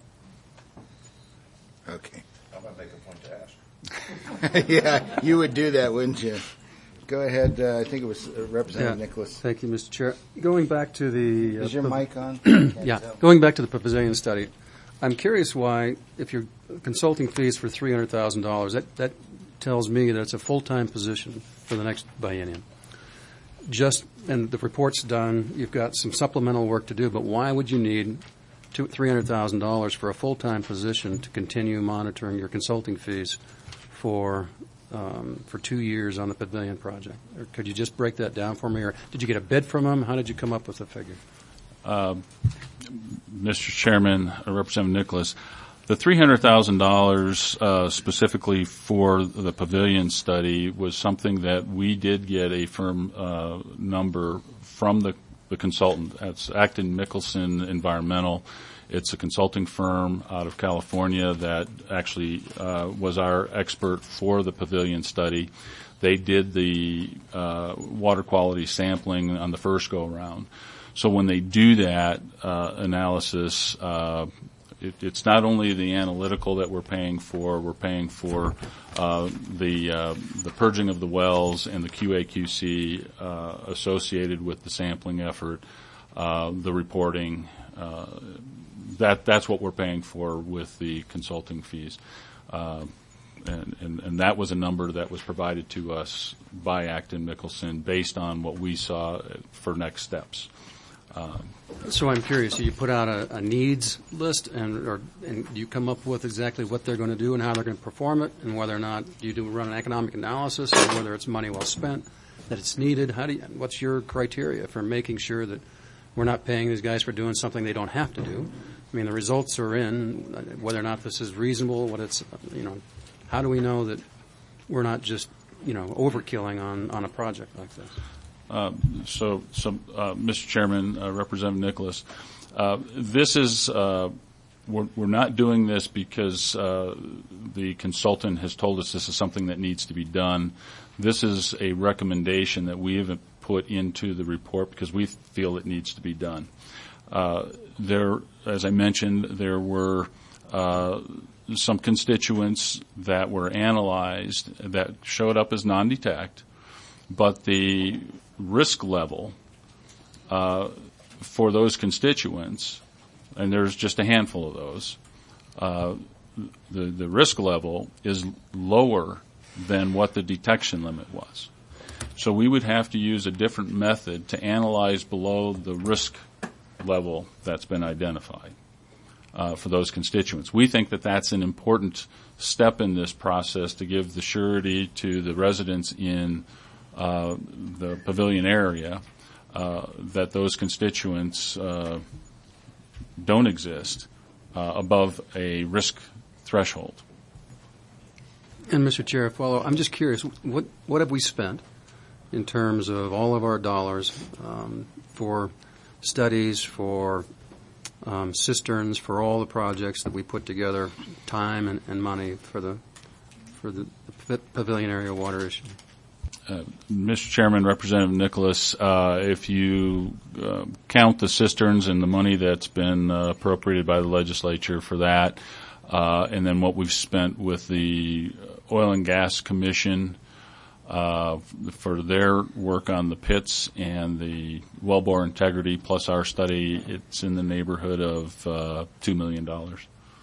Okay. I'm going to make a point to ask. Yeah, you would do that, wouldn't you? Go ahead. Uh, I think it was uh, Representative Yeah. Nicholas. Thank you, Mister Chair. Going back to the... uh, Is your pav- mic on? Yeah, going back to the pavilion study, I'm curious why, if you're consulting fees for three hundred thousand dollars, that, that tells me that it's a full-time position for the next biennium. Just, and the report's done, you've got some supplemental work to do, but why would you need two, three hundred thousand dollars for a full-time position to continue monitoring your consulting fees for um, for two years on the pavilion project? Or could you just break that down for me? Or did you get a bid from them? How did you come up with the figure? Uh, Mister Chairman, uh, Representative Nicholas, the three hundred thousand dollars uh, specifically for the pavilion study was something that we did get a firm uh, number from the, the consultant. That's Acton Mickelson Environmental. It's a consulting firm out of California that actually uh, was our expert for the pavilion study. They did the uh, water quality sampling on the first go-around. So when they do that uh, analysis, uh, it, it's not only the analytical that we're paying for. We're paying for uh, the uh, the purging of the wells and the Q A Q C uh, associated with the sampling effort, uh, the reporting. Uh, that that's what we're paying for with the consulting fees. Uh, and, and, and that was a number that was provided to us by Acton Mickelson based on what we saw for next steps. Um, So I'm curious, so you put out a, a needs list, and or and you come up with exactly what they're going to do and how they're going to perform it, and whether or not you do run an economic analysis, or whether it's money well spent, that it's needed. How do you, what's your criteria for making sure that we're not paying these guys for doing something they don't have to do? I mean, the results are in. Whether or not this is reasonable, what it's, you know, how do we know that we're not just, you know, overkilling on on a project like this? Uh, so, so uh, Mister Chairman, uh, Representative Nicholas, uh, this is uh, we're, we're not doing this because uh, the consultant has told us this is something that needs to be done. This is a recommendation that we have put into the report because we feel it needs to be done. Uh, there, as I mentioned, there were uh, some constituents that were analyzed that showed up as non-detect, but the risk level uh, for those constituents, and there's just a handful of those, uh, the, the risk level is lower than what the detection limit was. So we would have to use a different method to analyze below the risk level that's been identified uh, for those constituents. We think that that's an important step in this process to give the surety to the residents in Uh, the pavilion area, uh, that those constituents uh, don't exist uh, above a risk threshold. And Mister Chair, follow. I'm just curious, what what have we spent in terms of all of our dollars um, for studies, for um, cisterns, for all the projects that we put together, time and, and money for the for the, the pavilion area water issue? Uh, Mister Chairman, Representative Nicholas, uh, if you uh, count the cisterns and the money that's been uh, appropriated by the legislature for that, uh, and then what we've spent with the Oil and Gas Commission uh, for their work on the pits and the wellbore integrity, plus our study, it's in the neighborhood of uh, two million dollars.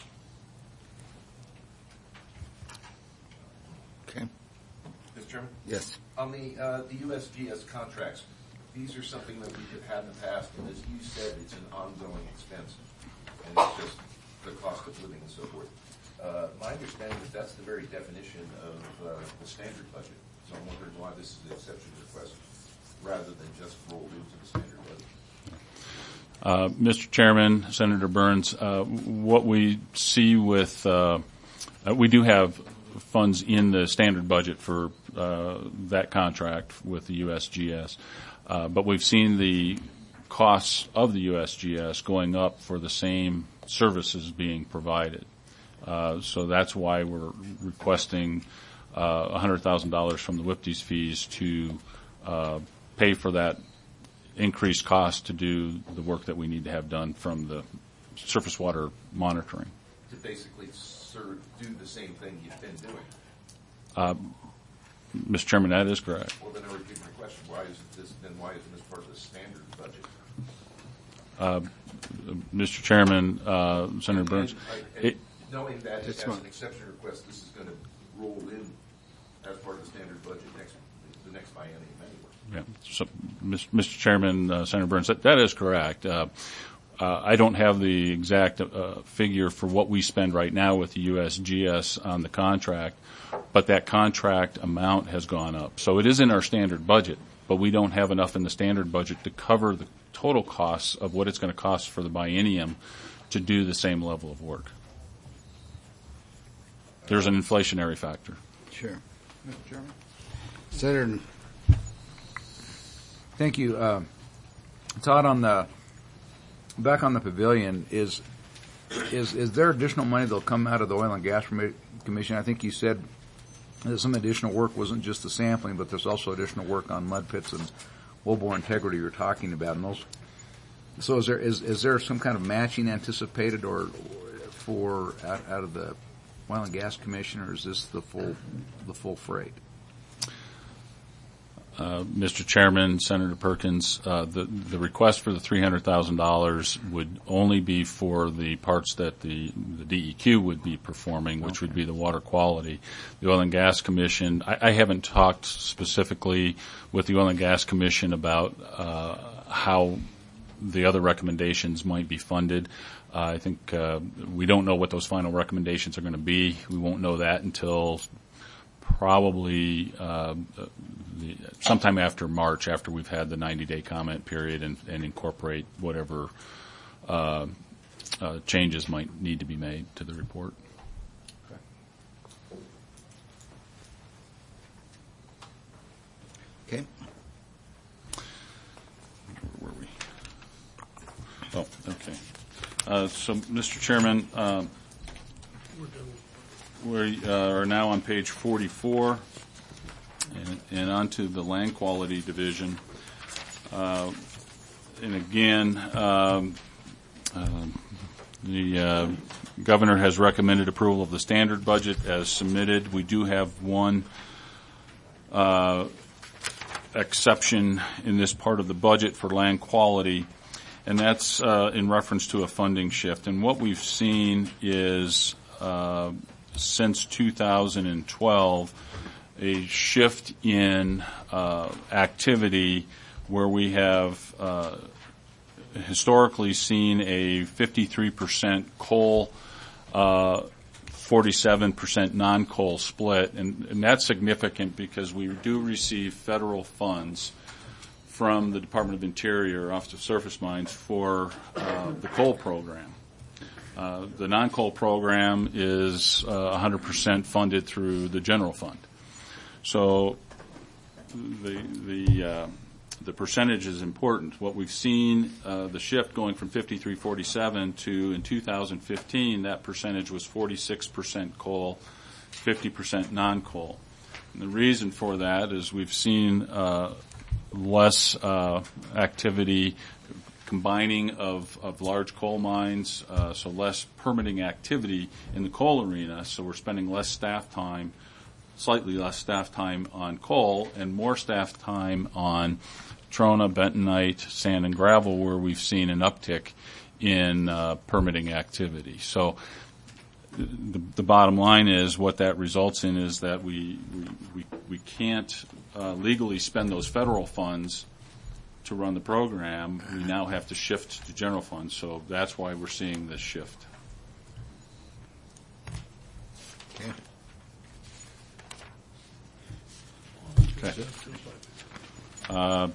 Okay. Mister Chairman? Yes. On the uh, the U S G S contracts, these are something that we have had in the past, and as you said, it's an ongoing expense, and it's just the cost of living and so forth. Uh, my understanding is that's the very definition of uh, the standard budget, so I'm wondering why this is an exception request rather than just rolled into the standard budget. Uh, Mister Chairman, Senator Burns, uh, what we see with, uh, uh, we do have funds in the standard budget for uh, that contract with the U S G S, uh, but we've seen the costs of the U S G S going up for the same services being provided. Uh, so that's why we're requesting uh, one hundred thousand dollars from the W I P Ds fees to uh, pay for that increased cost to do the work that we need to have done from the surface water monitoring. To basically serve, do the same thing you've been doing. Uh, Mister Chairman, that is correct. Well, then I would give my question: Why isn't this? Then why isn't this part of the standard budget? Uh, Mister Chairman, uh, Senator Burns. And, and, and it, knowing that as fine. an exception request, this is going to roll in as part of the standard budget next the next biennium anyway. Yeah. So, Mister Chairman, uh, Senator Burns, that, that is correct. Uh, uh, I don't have the exact uh, figure for what we spend right now with the U S G S on the contract, but that contract amount has gone up. So it is in our standard budget, but we don't have enough in the standard budget to cover the total costs of what it's going to cost for the biennium to do the same level of work. There's an inflationary factor. Sure. Mister Chairman? Senator. Thank you. Uh, Todd, on the, back on the pavilion, is, is, is there additional money that will come out of the Oil and Gas Commission? I think you said that some additional work wasn't just the sampling, but there's also additional work on mud pits and wellbore integrity you're talking about. And those, so is there, is, is there some kind of matching anticipated or for out, out of the Oil and Gas Commission, or is this the full, the full freight? Uh, Mister Chairman, Senator Perkins, uh, the, the request for the three hundred thousand dollars would only be for the parts that the, the D E Q would be performing, which would be the water quality. The Oil and Gas Commission, I, I haven't talked specifically with the Oil and Gas Commission about uh, how the other recommendations might be funded. Uh, I think uh, we don't know what those final recommendations are going to be. We won't know that until probably uh, the, sometime after March, after we've had the ninety-day comment period and, and incorporate whatever uh, uh, changes might need to be made to the report. Okay. Where were we? Oh, okay. Uh, so, Mister Chairman, uh, we uh, are now on page forty-four, and, and onto the Land Quality Division. Uh, and again, um, uh, the uh, governor has recommended approval of the standard budget as submitted. We do have one uh, exception in this part of the budget for land quality, and that's uh, in reference to a funding shift. And what we've seen is uh, since two thousand twelve, a shift in uh, activity where we have uh, historically seen a fifty-three percent coal, uh, forty-seven percent non-coal split, and, and that's significant because we do receive federal funds from the Department of Interior, Office of Surface Mines, for uh, the coal program. Uh, the non-coal program is uh, one hundred percent funded through the general fund. So the the uh, the percentage is important. What we've seen, uh, the shift going from fifty-three forty-seven to in two thousand fifteen, that percentage was forty-six percent coal, fifty percent non-coal. And the reason for that is we've seen uh, less uh, activity, combining of, of large coal mines, uh, so less permitting activity in the coal arena. So we're spending less staff time, slightly less staff time on coal and more staff time on trona, bentonite, sand, and gravel, where we've seen an uptick in uh, permitting activity. So the, the bottom line is what that results in is that we we, we, we can't uh, legally spend those federal funds to run the program. We now have to shift to general funds, so that's why we're seeing this shift. Okay. Okay. Uh,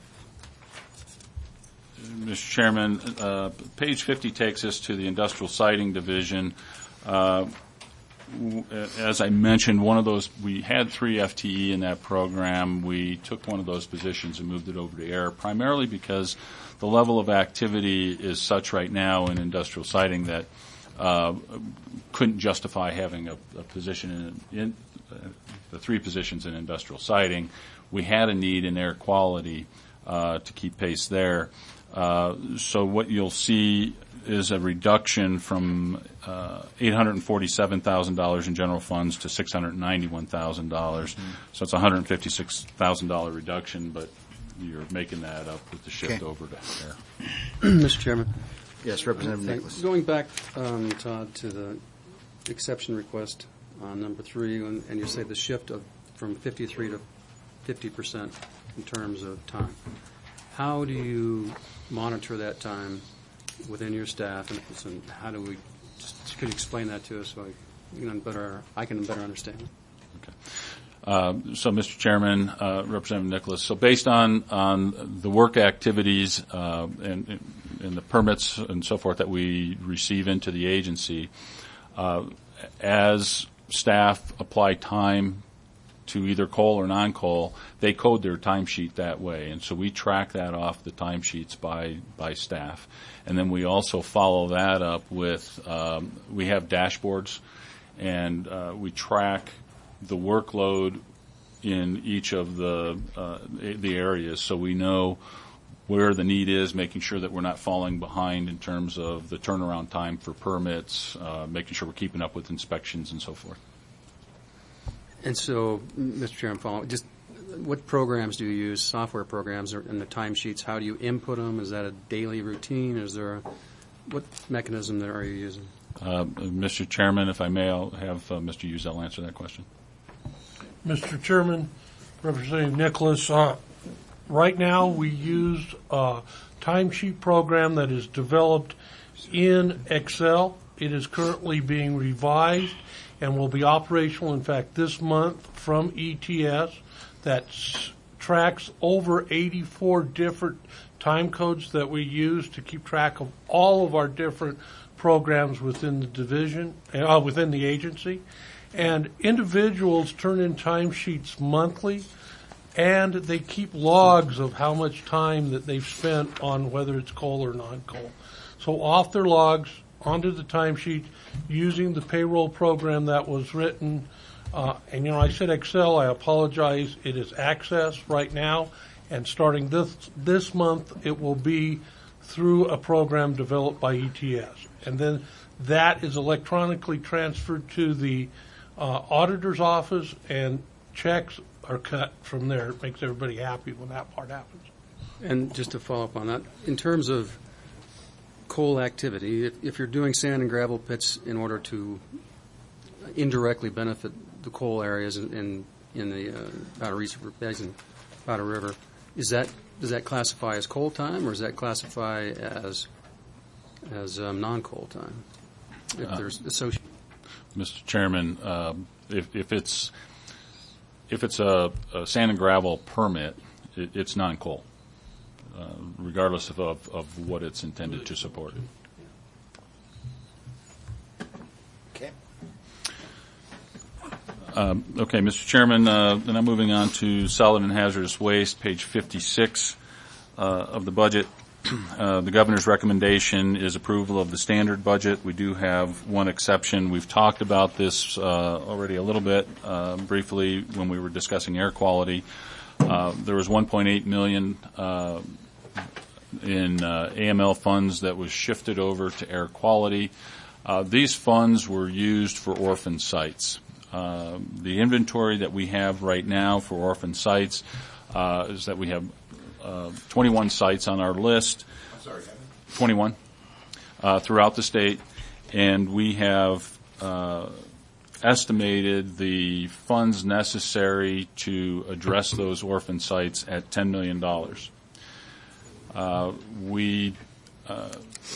Mister Chairman, uh, page fifty takes us to the Industrial Siting Division. Uh, w- as I mentioned, one of those, we had three F T E in that program. We took one of those positions and moved it over to air, primarily because the level of activity is such right now in industrial siting that uh, couldn't justify having a, a position in, in uh, the three positions in industrial siting. We had a need in air quality uh, to keep pace there. Uh, so what you'll see is a reduction from uh, eight hundred forty-seven thousand dollars in general funds to six hundred ninety-one thousand dollars. Mm-hmm. So it's a one hundred fifty-six thousand dollars reduction, but you're making that up with the shift okay. over to air. Mister Chairman. Yes, Representative Thank- Nicholas. Going back, um, Todd, to the exception request on number three, and, and you say the shift of from fifty-three to fifty percent in terms of time. How do you monitor that time within your staff, and, and how do we? Just, could you explain that to us so I can better I can better understand? Okay. Uh, so, Mister Chairman, uh, Representative Nicholas, so based on, on the work activities uh, and, and the permits and so forth that we receive into the agency, uh, as staff apply time to either coal or non-coal, they code their timesheet that way. And so we track that off the timesheets by, by staff. And then we also follow that up with, um, we have dashboards, and uh, we track the workload in each of the uh, the areas, so we know where the need is, making sure that we're not falling behind in terms of the turnaround time for permits, uh, making sure we're keeping up with inspections and so forth. And so, Mister Chairman, follow, just what programs do you use, software programs, or in the timesheets? How do you input them? Is that a daily routine? Is there a, what mechanism there are you using? Uh, Mister Chairman, if I may, I'll have uh, Mister Uzell answer that question. Mister Chairman, Representative Nicholas, uh, right now we use a timesheet program that is developed in Excel. It is currently being revised and will be operational, in fact, this month from E T S that s- tracks over eighty-four different time codes that we use to keep track of all of our different programs within the division, uh, within the agency. And individuals turn in timesheets monthly, and they keep logs of how much time that they've spent on whether it's coal or non-coal. So off their logs, onto the timesheet, using the payroll program that was written. Uh, and, you know, I said Excel. I apologize. It is Access right now. And starting this this month, it will be through a program developed by E T S. And then that is electronically transferred to the uh, auditor's office, and checks are cut from there. It makes everybody happy when that part happens. And just to follow up on that, in terms of coal activity, if, if you're doing sand and gravel pits in order to indirectly benefit the coal areas in in, in the uh, Powder East Basin, Powder River, is that does that classify as coal time, or does that classify as as um, non-coal time? If Uh, there's associated. Mister Chairman, um, if, if it's if it's a, a sand and gravel permit, it, it's non-coal, uh, regardless of, of, of what it's intended to support. Okay. Um, okay, Mister Chairman, uh, then I'm moving on to solid and hazardous waste, page fifty-six uh, of the budget. Uh, the governor's recommendation is approval of the standard budget. We do have one exception. We've talked about this uh, already a little bit uh, briefly when we were discussing air quality. Uh, there was one point eight million dollars uh, in uh, A M L funds that was shifted over to air quality. Uh, these funds were used for orphan sites. Uh, the inventory that we have right now for orphan sites uh, is that we have Uh, twenty-one sites on our list, Sorry, twenty-one, uh, throughout the state, and we have uh, estimated the funds necessary to address those orphan sites at ten million dollars. Uh, we, uh,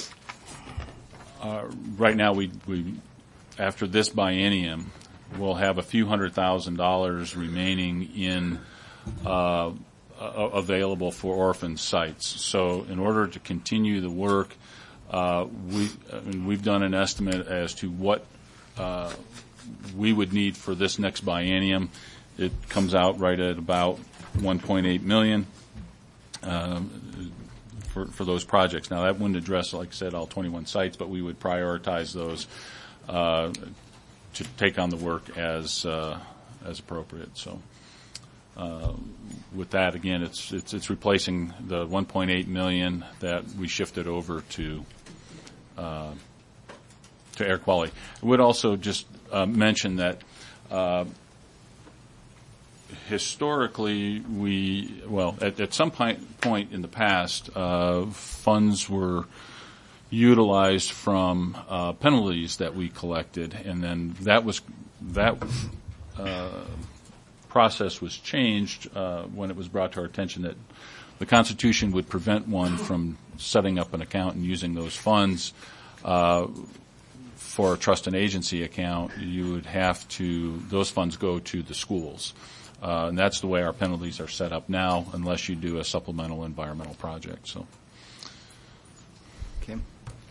uh, right now, we, we, after this biennium, we'll have a few hundred thousand dollars remaining in uh, Uh, available for orphan sites. So in order to continue the work, uh, we, I mean, we've done an estimate as to what uh, we would need for this next biennium. It comes out right at about one point eight million dollars um, for, for those projects. Now, that wouldn't address, like I said, all twenty-one sites, but we would prioritize those uh, to take on the work as uh, as appropriate. So, uh, with that, again, it's it's it's replacing the one point eight million dollars that we shifted over to uh, to air quality. I would also just uh, mention that. Uh, Historically, we, well, at, at some point, point in the past, uh, funds were utilized from uh, penalties that we collected, and then that was, that uh, process was changed uh, when it was brought to our attention that the Constitution would prevent one from setting up an account and using those funds uh, for a trust and agency account. You would have to, those funds go to the schools. Uh, and that's the way our penalties are set up now, unless you do a supplemental environmental project. So, Kim?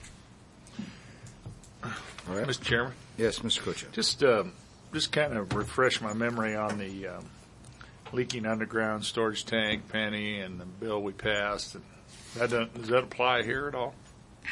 All right. Mister Chairman? Yes, Mister Kocha. Just, uh, just kind of refresh my memory on the um, leaking underground storage tank, Penny, and the bill we passed. And that doesn't, does that apply here at all?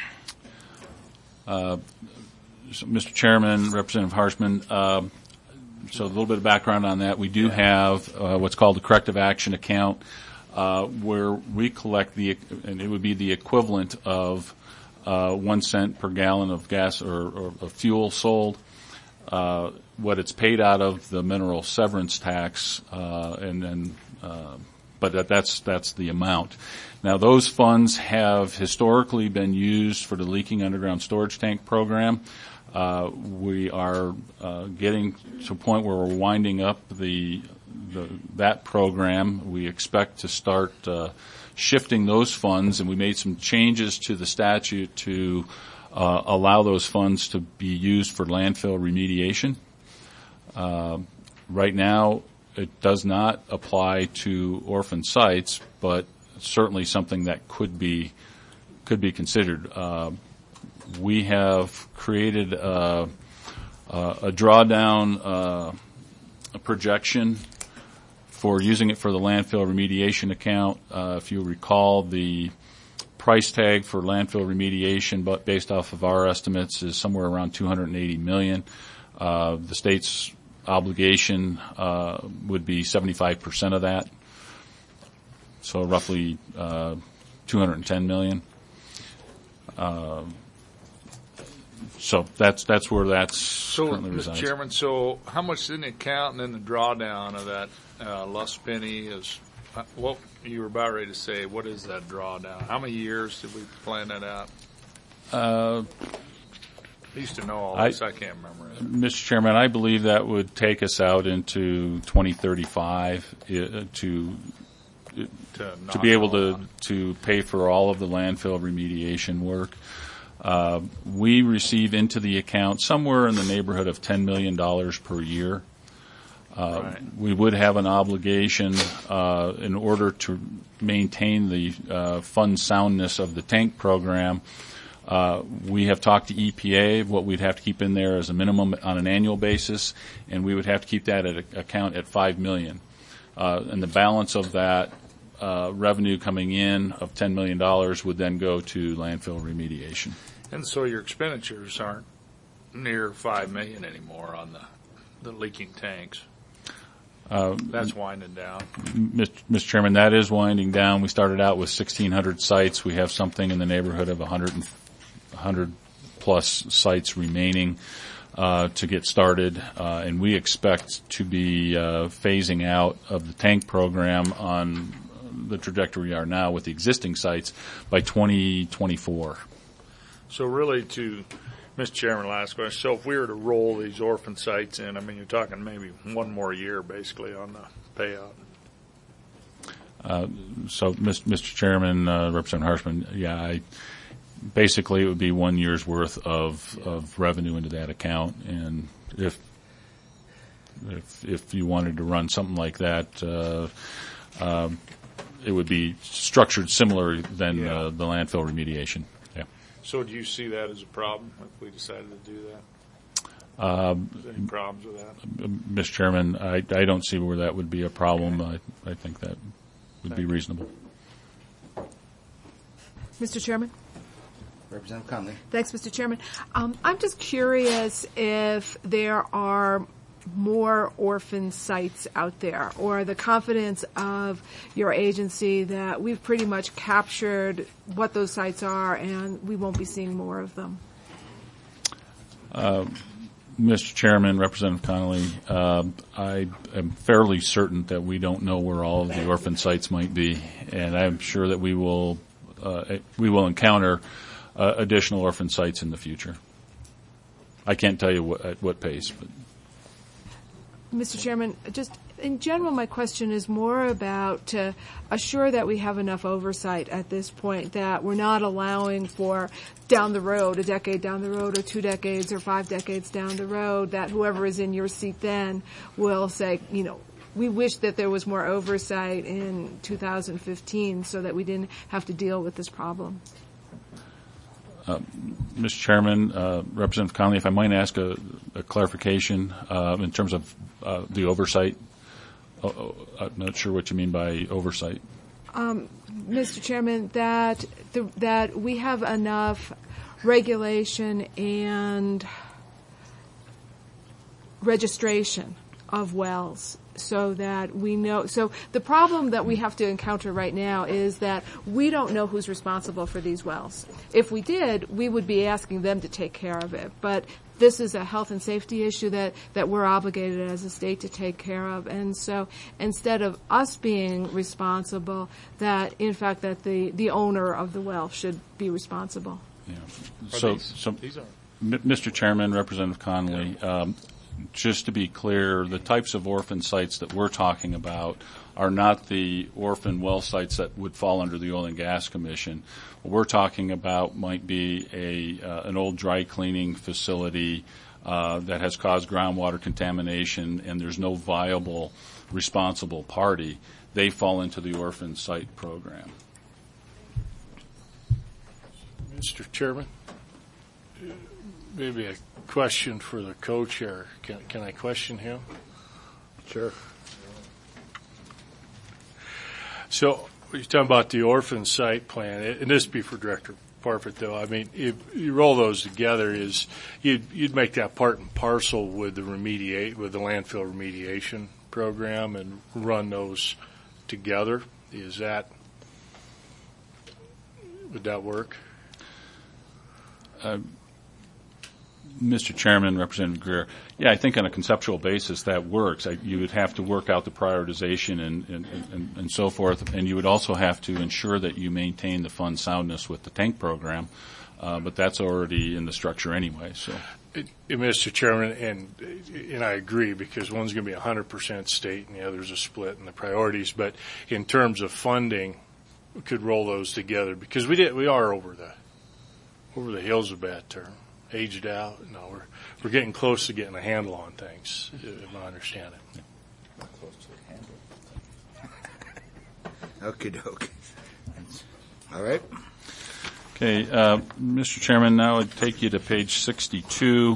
Uh, so Mister Chairman, Representative Harshman, uh, so a little bit of background on that. We do have uh, what's called a corrective action account uh, where we collect the, and it would be the equivalent of uh, one cent per gallon of gas or, or, or fuel sold. Uh, what it's paid out of the mineral severance tax, uh, and then, uh, but that, that's that's the amount. Now, those funds have historically been used for the leaking underground storage tank program. Uh, we are uh, getting to a point where we're winding up the, the that program. We expect to start uh, shifting those funds, and we made some changes to the statute to uh, allow those funds to be used for landfill remediation. Uh, right now, it does not apply to orphan sites, but certainly something that could be could be considered. Uh, We have created a, a drawdown uh, a projection for using it for the landfill remediation account. Uh, if you recall, the price tag for landfill remediation, but based off of our estimates, is somewhere around two hundred eighty million dollars. Uh, the state's obligation uh, would be seventy-five percent of that, so roughly uh, two hundred ten million dollars. Uh, So that's that's where that's so, currently resides. Mister Chairman, so how much is in the account, and then the drawdown of that uh, Lust Penny is? Uh, what you were about ready to say? What is that drawdown? How many years did we plan that out? Uh, I used to know all I, this. I can't remember it. Mister Chairman, I believe that would take us out into twenty thirty-five uh, to to, to be able to to pay for all of the landfill remediation work. Uh, we receive into the account somewhere in the neighborhood of ten million dollars per year. Uh, right. We would have an obligation uh, in order to maintain the uh, fund soundness of the tank program. Uh, we have talked to E P A what we'd have to keep in there as a minimum on an annual basis, and we would have to keep that at a, account at five million dollars. Uh, and the balance of that uh, revenue coming in of ten million dollars would then go to landfill remediation. And so your expenditures aren't near five million dollars anymore on the, the leaking tanks. Uh, That's winding down. Mister Chairman, that is winding down. We started out with sixteen hundred sites. We have something in the neighborhood of one hundred, one hundred plus sites remaining uh, to get started, uh, and we expect to be uh, phasing out of the tank program on the trajectory we are now with the existing sites by twenty twenty-four. So really, to Mister Chairman, last question. So if we were to roll these orphan sites in, I mean, you're talking maybe one more year, basically, on the payout. Uh, so, Mister Chairman, uh, Representative Harshman, yeah, I, basically it would be one year's worth of, yeah. of revenue into that account, and if if if you wanted to run something like that, uh, um, it would be structured similar than yeah. uh, the landfill remediation. Yeah. So do you see that as a problem if we decided to do that? Um, Any problems with that? Mister Chairman, I, I don't see where that would be a problem. I, I think that would be reasonable. Mister Chairman? Representative Conley. Thanks, Mister Chairman. Um, I'm just curious if there are more orphan sites out there, or the confidence of your agency that we've pretty much captured what those sites are and we won't be seeing more of them. Uh, Mister Chairman, Representative Connolly, uh, I am fairly certain that we don't know where all of the orphan sites might be, and I'm sure that we will uh, we will encounter uh, additional orphan sites in the future. I can't tell you what, at what pace, but. Mister Chairman, just in general, my question is more about to assure that we have enough oversight at this point, that we're not allowing for down the road, a decade down the road, or two decades, or five decades down the road, that whoever is in your seat then will say, you know, we wish that there was more oversight in two thousand fifteen so that we didn't have to deal with this problem. Uh, Mister Chairman, uh, Representative Conley, if I might ask a, a clarification uh, in terms of uh, the oversight. Oh, I'm not sure what you mean by oversight. Um, Mister Chairman, that the, that we have enough regulation and registration of wells so that we know. So the problem that we have to encounter right now is that we don't know who's responsible for these wells. If we did, we would be asking them to take care of it. But this is a health and safety issue that, that we're obligated as a state to take care of. And so instead of us being responsible, that in fact that the, the owner of the well should be responsible. Yeah. So, these, so these are. M- Mister Chairman, Representative Conley, um, just to be clear, the types of orphan sites that we're talking about are not the orphan well sites that would fall under the Oil and Gas Commission. What we're talking about might be a uh, an old dry cleaning facility uh, that has caused groundwater contamination, and there's no viable, responsible party. They fall into the orphan site program. Mister Chairman, maybe a question for the co-chair. Can, can I question him? Sure. So you're talking about the orphan site plan, and this be for Director Parfit, though. I mean, if you roll those together, is you'd, you'd make that part and parcel with the remediate with the landfill remediation program and run those together. Is that would that work? Uh, Mister Chairman, Representative Greer, yeah, I think on a conceptual basis that works. I, you would have to work out the prioritization and, and, and, and so forth, and you would also have to ensure that you maintain the fund soundness with the tank program, uh, but that's already in the structure anyway. So, it, it, Mister Chairman, and and I agree because one's going to be one hundred percent state and the other's a split in the priorities. But in terms of funding, we could roll those together because we did we are over the over the hill's a bad term. Aged out. No, we're we're getting close to getting a handle on things, if I understand it. Not close to a handle. Okie doke. All right. Okay, uh, Mister Chairman, now I'd take you to page sixty-two,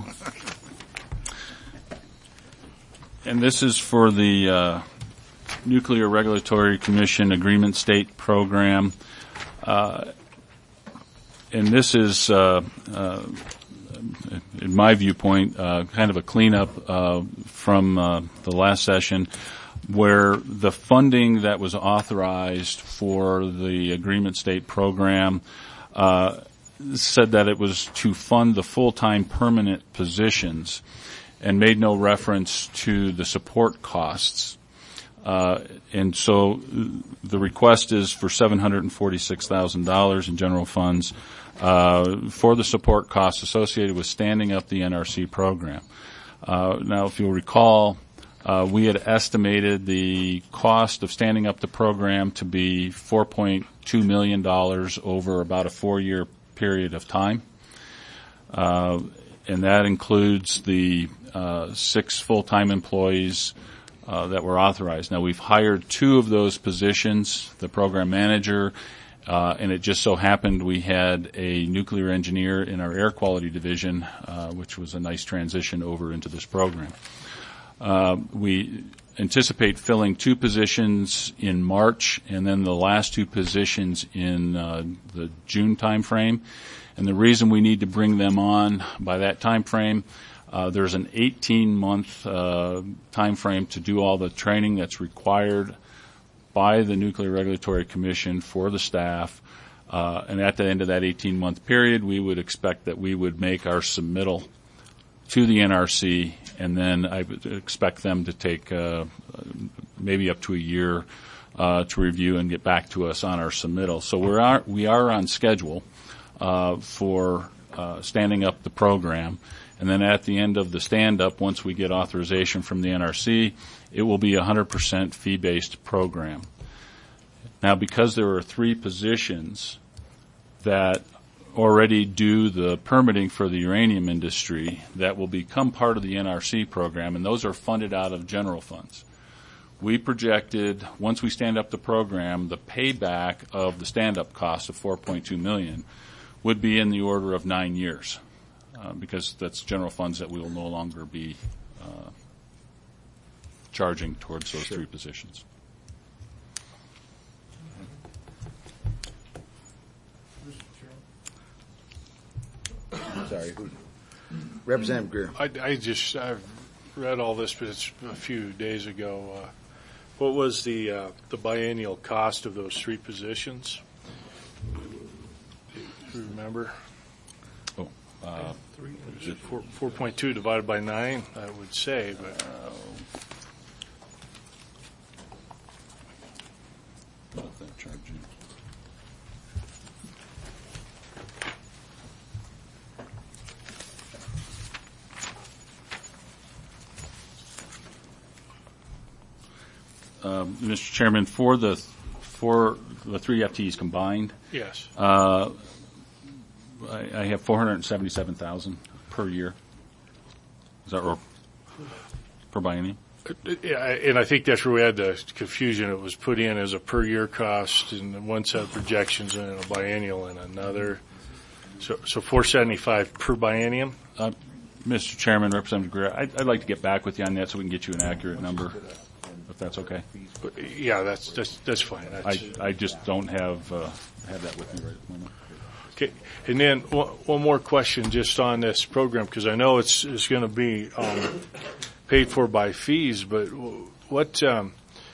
and this is for the uh, Nuclear Regulatory Commission Agreement State Program, uh, and this is. Uh, uh, in my viewpoint, uh, kind of a cleanup uh, from uh, the last session where the funding that was authorized for the agreement state program uh, said that it was to fund the full-time permanent positions and made no reference to the support costs. Uh, and so the request is for seven hundred forty-six thousand dollars in general funds Uh, for the support costs associated with standing up the N R C program. Uh, now, if you'll recall, uh, we had estimated the cost of standing up the program to be four point two million dollars over about a four-year period of time. Uh, and that includes the uh, six full-time employees uh, that were authorized. Now, we've hired two of those positions, the program manager Uh, and it just so happened we had a nuclear engineer in our air quality division, uh, which was a nice transition over into this program. Uh, we anticipate filling two positions in March and then the last two positions in uh, the June timeframe. And the reason we need to bring them on by that time frame, uh, there's an eighteen-month uh, time frame to do all the training that's required by the Nuclear Regulatory Commission for the staff. Uh, and at the end of that eighteen-month period, we would expect that we would make our submittal to the N R C, and then I would expect them to take uh, maybe up to a year uh, to review and get back to us on our submittal. So we are we are on schedule uh, for uh, standing up the program, and then at the end of the stand-up, once we get authorization from the N R C, it will be a one hundred percent fee-based program. Now, because there are three positions that already do the permitting for the uranium industry that will become part of the N R C program, and those are funded out of general funds. We projected, once we stand up the program, the payback of the stand-up cost of four point two million dollars would be in the order of nine years, uh, because that's general funds that we will no longer be uh, charging towards those three positions. Sorry, who? Representative Greer. I, I just I've read all this, but it's a few days ago. Uh, what was the uh, the biennial cost of those three positions? Do you remember? Oh, uh, is it four four point two divided by nine? I would say, but. Uh, not that charging. Uh, Mister Chairman, for the for the three F Ts combined, yes, uh, I, I have four hundred seventy-seven thousand per year. Is that or per biennium? Yeah, and I think that's where we had the confusion. It was put in as a per year cost in one set of projections and a biennial in another. So, so four seventy-five per biennium. Uh, Mister Chairman, Representative Greer, I'd, I'd like to get back with you on that so we can get you an accurate number, if that's okay. Yeah, that's that's that's fine. That's, I I just don't have uh, have that with me right at the moment. Okay, and then one, one more question just on this program, because I know it's it's going to be um, paid for by fees, but what um,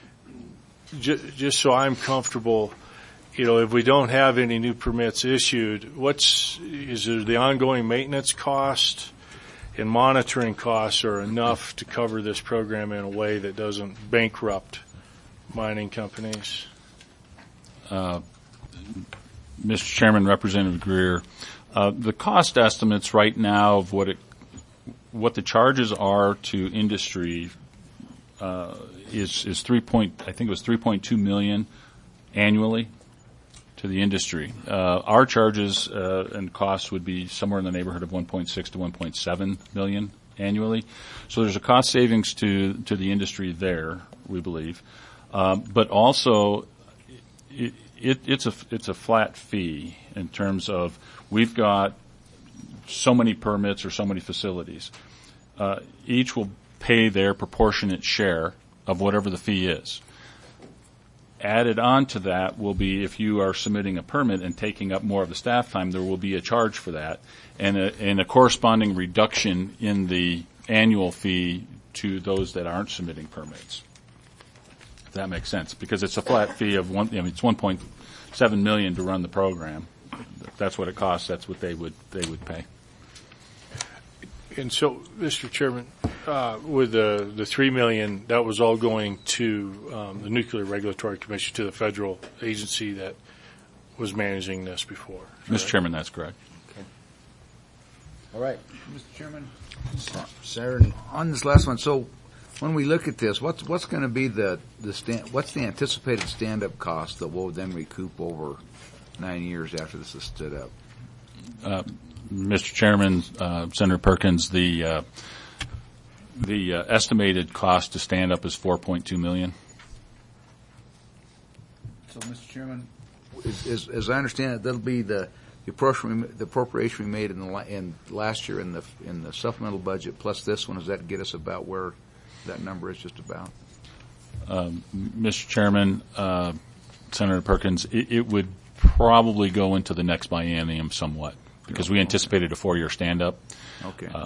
j- just so I'm comfortable, you know, if we don't have any new permits issued, what's is there the ongoing maintenance cost and monitoring costs are enough to cover this program in a way that doesn't bankrupt mining companies? Uh, Mister Chairman, Representative Greer, uh, the cost estimates right now of what it, what the charges are to industry uh, is is three point I think it was three point two million annually to the industry. Uh, our charges uh, and costs would be somewhere in the neighborhood of one point six to one point seven million annually. So there's a cost savings to to the industry there, we believe, um, but also it, it, it's a it's a flat fee in terms of we've got so many permits or so many facilities. Uh, each will pay their proportionate share of whatever the fee is. Added on to that will be if you are submitting a permit and taking up more of the staff time, there will be a charge for that and a, and a corresponding reduction in the annual fee to those that aren't submitting permits. If that makes sense, because it's a flat fee of one. I mean, it's one point seven million to run the program. That's what it costs. That's what they would they would pay. And so, Mister Chairman, uh, with the the three million, that was all going to um, the Nuclear Regulatory Commission, to the federal agency that was managing this before. Mister Chairman, that's correct. Okay. All right, Mister Chairman. Senator, on this last one, so when we look at this, what's what's going to be the the stand, what's the anticipated stand-up cost that we'll then recoup over nine years after this is stood up? Uh, Mister Chairman, uh, Senator Perkins, the uh, the uh, estimated cost to stand up is four point two million. So, Mister Chairman, as, as, as I understand it, that'll be the the appropriation, the appropriation we made in the la- in last year in the in the supplemental budget plus this one. Does that get us about where that number is just about? Um, Mister Chairman, uh, Senator Perkins, it, it would probably go into the next biennium somewhat because we anticipated a four-year stand-up. Okay. Uh,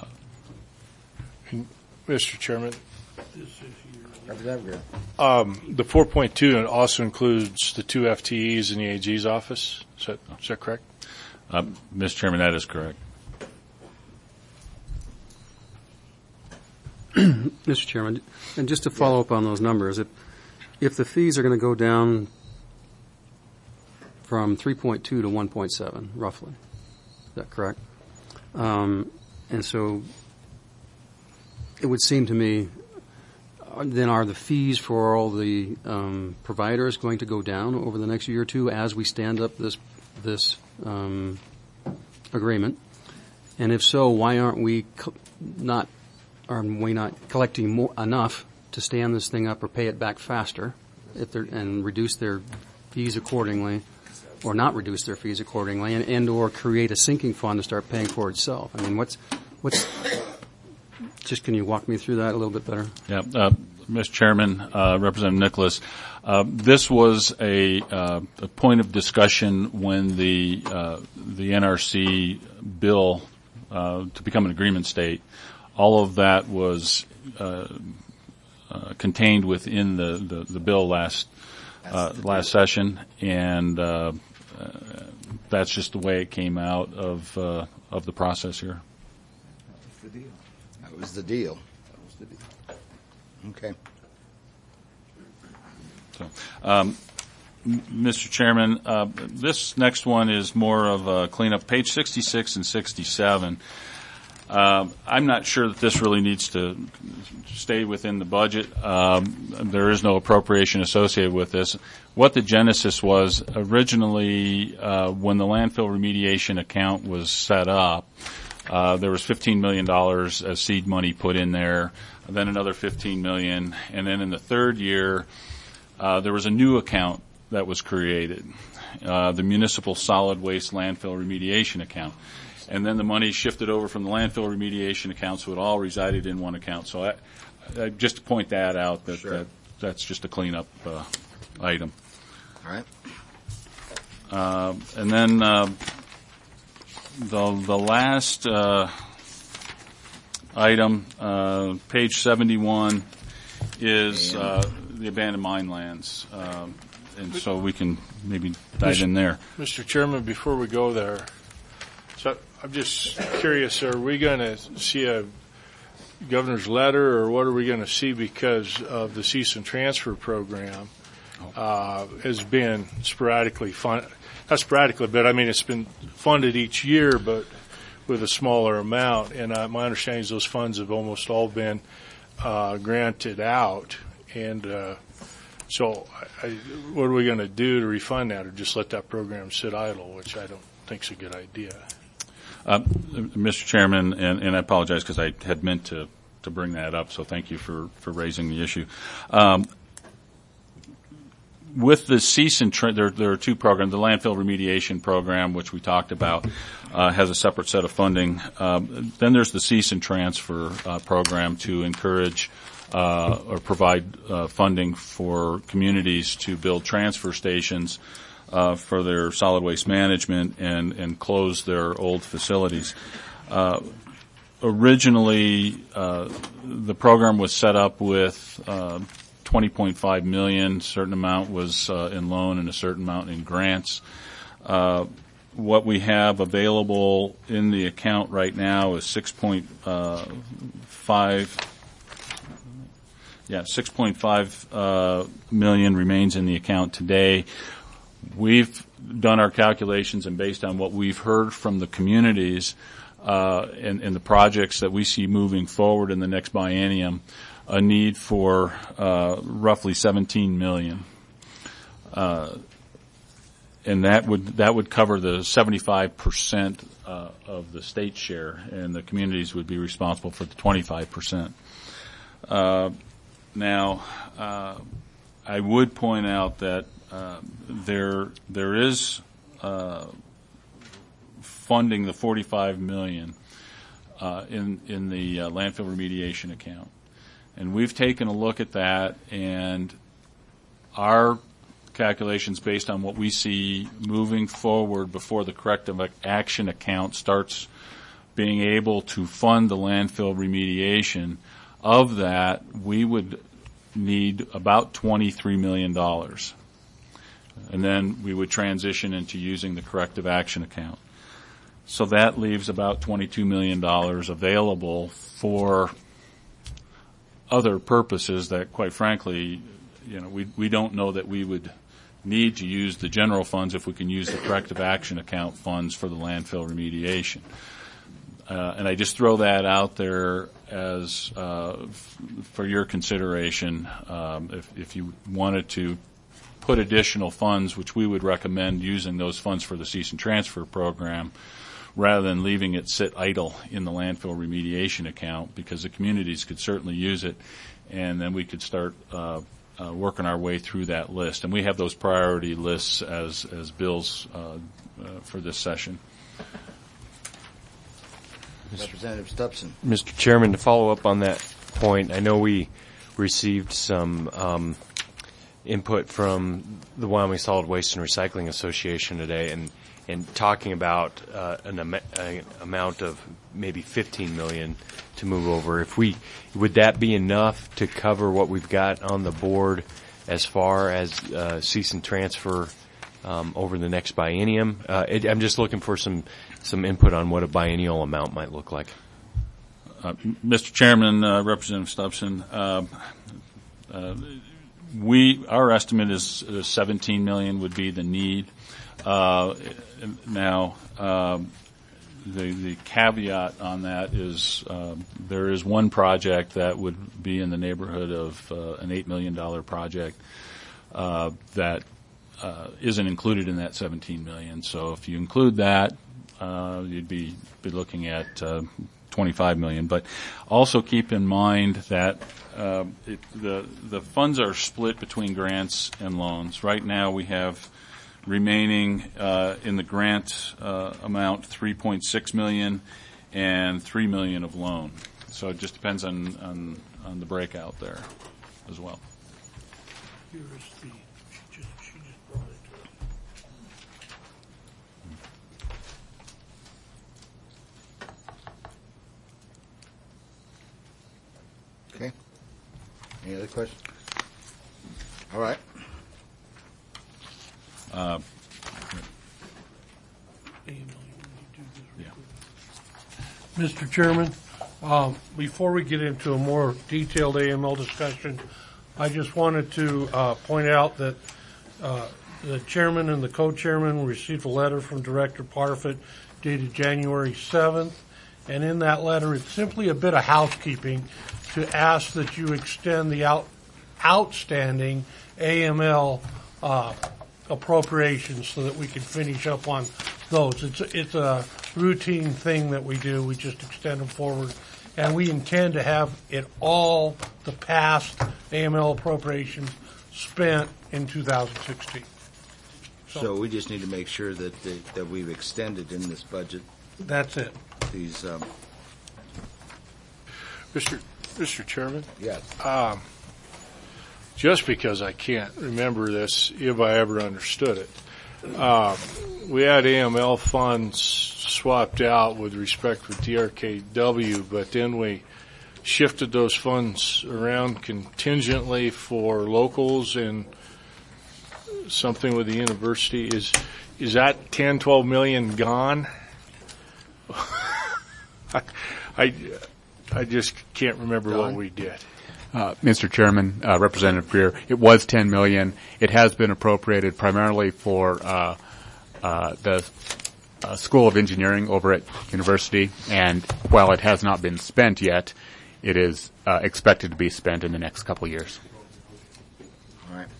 Mister Chairman, um, the four point two also includes the two F T Es in the A G's office. Is that, is that correct? Uh, Mister Chairman, that is correct. Mister Chairman, and just to follow up on those numbers, if if the fees are going to go down from three point two to one point seven, roughly, is that correct? Um, and so it would seem to me, uh, then are the fees for all the um, providers going to go down over the next year or two as we stand up this this um, agreement? And if so, why aren't we co- not are we not collecting more, enough to stand this thing up or pay it back faster, if they're, and reduce their fees accordingly, or not reduce their fees accordingly, and, and or create a sinking fund to start paying for itself? I mean, what's what's just can you walk me through that a little bit better? Yeah, uh, Mister Chairman, uh, Representative Nicholas, uh, this was a, uh, a point of discussion when the uh, the N R C bill uh, to become an agreement state. All of that was uh, uh, contained within the, the, the bill last uh, last session, and uh, uh, that's just the way it came out of uh, of the process here. That was the deal. That was the deal. That was the deal. Okay. So, um, m- Mister Chairman, uh, this next one is more of a cleanup. Page sixty-six and sixty-seven. Um, I'm not sure that this really needs to stay within the budget. Um, there is no appropriation associated with this. What the genesis was originally, uh, when the landfill remediation account was set up, uh, there was fifteen million dollars as seed money put in there, then another fifteen million dollars, and then in the third year, uh, there was a new account that was created, uh, the Municipal Solid Waste Landfill Remediation Account. And then the money shifted over from the landfill remediation account, so it all resided in one account. So I, I, just to point that out, that, Sure. that that's just a cleanup uh, item. All right. Uh, and then uh, the the last uh, item, uh, page seventy-one, is uh, the abandoned mine lands, um, and so we can maybe dive in there. Mister Chairman, before we go there, so I'm just curious, are we going to see a governor's letter, or what are we going to see because of the cease and transfer program uh, has been sporadically funded? Not sporadically, but I mean it's been funded each year, but with a smaller amount. And uh, my understanding is those funds have almost all been uh, granted out. And uh, so, I, what are we going to do to refund that, or just let that program sit idle, which I don't think is a good idea. Uh, Mister Chairman, and, and I apologize because I had meant to, to bring that up, so thank you for, for raising the issue. Um, with the cease and tra- there, there are two programs. The landfill remediation program, which we talked about, uh, has a separate set of funding. Um, then there's the cease and transfer uh, program to encourage uh, or provide uh, funding for communities to build transfer stations Uh, for their solid waste management and, and close their old facilities. Uh, originally, uh, the program was set up with uh, twenty point five million dollars. A certain amount was uh, in loan and a certain amount in grants. Uh, what we have available in the account right now is six point five. Yeah, six point five uh, million remains in the account today. We've done our calculations, and based on what we've heard from the communities uh, and, and the projects that we see moving forward in the next biennium, a need for uh, roughly seventeen million dollars. Uh, and that would that would cover the seventy-five percent uh, of the state share, and the communities would be responsible for the twenty-five percent. Uh, now, uh, I would point out that uh, there there is uh, funding the forty-five million dollars uh, in in the uh, landfill remediation account, and we've taken a look at that, and our calculations based on what we see moving forward before the corrective action account starts being able to fund the landfill remediation. Of that, we would need about twenty-three million dollars. And then we would transition into using the corrective action account. So that leaves about twenty-two million dollars available for other purposes that, quite frankly, you know, we we don't know that we would need to use the general funds if we can use the corrective action account funds for the landfill remediation. Uh, and I just throw that out there as uh, f- for your consideration. Um, if, if you wanted to put additional funds, which we would recommend using those funds for the cease and transfer program, rather than leaving it sit idle in the landfill remediation account, because the communities could certainly use it, and then we could start uh, uh, working our way through that list. And we have those priority lists as as bills uh, uh, for this session. Representative Stubson. Mister Chairman, to follow up on that point, I know we received some um, input from the Wyoming Solid Waste and Recycling Association today, and and talking about uh, an, am- an amount of maybe fifteen million dollars to move over. If we would that be enough to cover what we've got on the board as far as uh, cease and transfer um, over the next biennium? Uh, it, I'm just looking for some some input on what a biennial amount might look like. Uh, Mister Chairman, uh, Representative Stubson, uh, uh, we our estimate is uh, seventeen million dollars would be the need. Uh, now, uh, the the caveat on that is uh, there is one project that would be in the neighborhood of uh, an eight million dollars project uh, that uh, isn't included in that seventeen million dollars. So if you include that, uh, you'd be be looking at uh, twenty-five million dollars. But also keep in mind that uh, it, the the funds are split between grants and loans. Right now, we have remaining uh, in the grant uh, amount three point six million dollars and three million dollars of loan. So it just depends on, on, on the breakout there as well. Here is the, she just, she just brought it to Okay. Any other questions? All right. Uh, yeah. Mister Chairman, um, before we get into a more detailed A M L discussion, I just wanted to uh, point out that uh, the chairman and the co-chairman received a letter from Director Parfit dated January seventh, and in that letter it's simply a bit of housekeeping to ask that you extend the out, outstanding A M L uh, appropriations so that we can finish up on those. It's a, it's a routine thing that we do. We just extend them forward, and we intend to have it all, the past A M L appropriations, spent in two thousand sixteen. So, so we just need to make sure that the, that we've extended in this budget. That's it. These. Um, Mister Mister Chairman. Yes. Um, just because I can't remember this, if I ever understood it, uh, we had A M L funds swapped out with respect to D R K W, but then we shifted those funds around contingently for locals and something with the university. Is is that ten, twelve million gone? I, I I just can't remember Don? what we did. Uh, Mister Chairman, uh, Representative Greer, it was ten million dollars. It has been appropriated primarily for uh, uh, the uh, School of Engineering over at University, and while it has not been spent yet, it is uh, expected to be spent in the next couple of years. All right.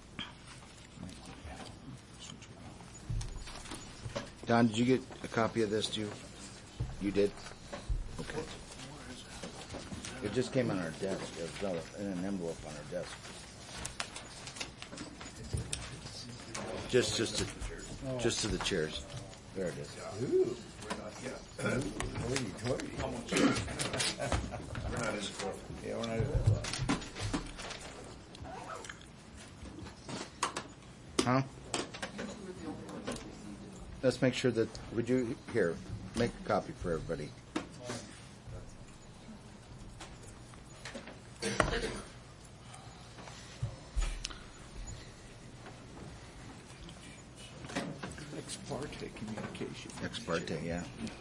Don, did you get a copy of this too? You did? Okay. It just came on our desk. It was in an envelope on our desk. Just, just to, just to the chairs. There it is. Ooh. We're not in the club. Yeah, we're not in the club. Huh? Let's make sure that, would you, here, make a copy for everybody. Ex parte communication. Ex parte, yeah.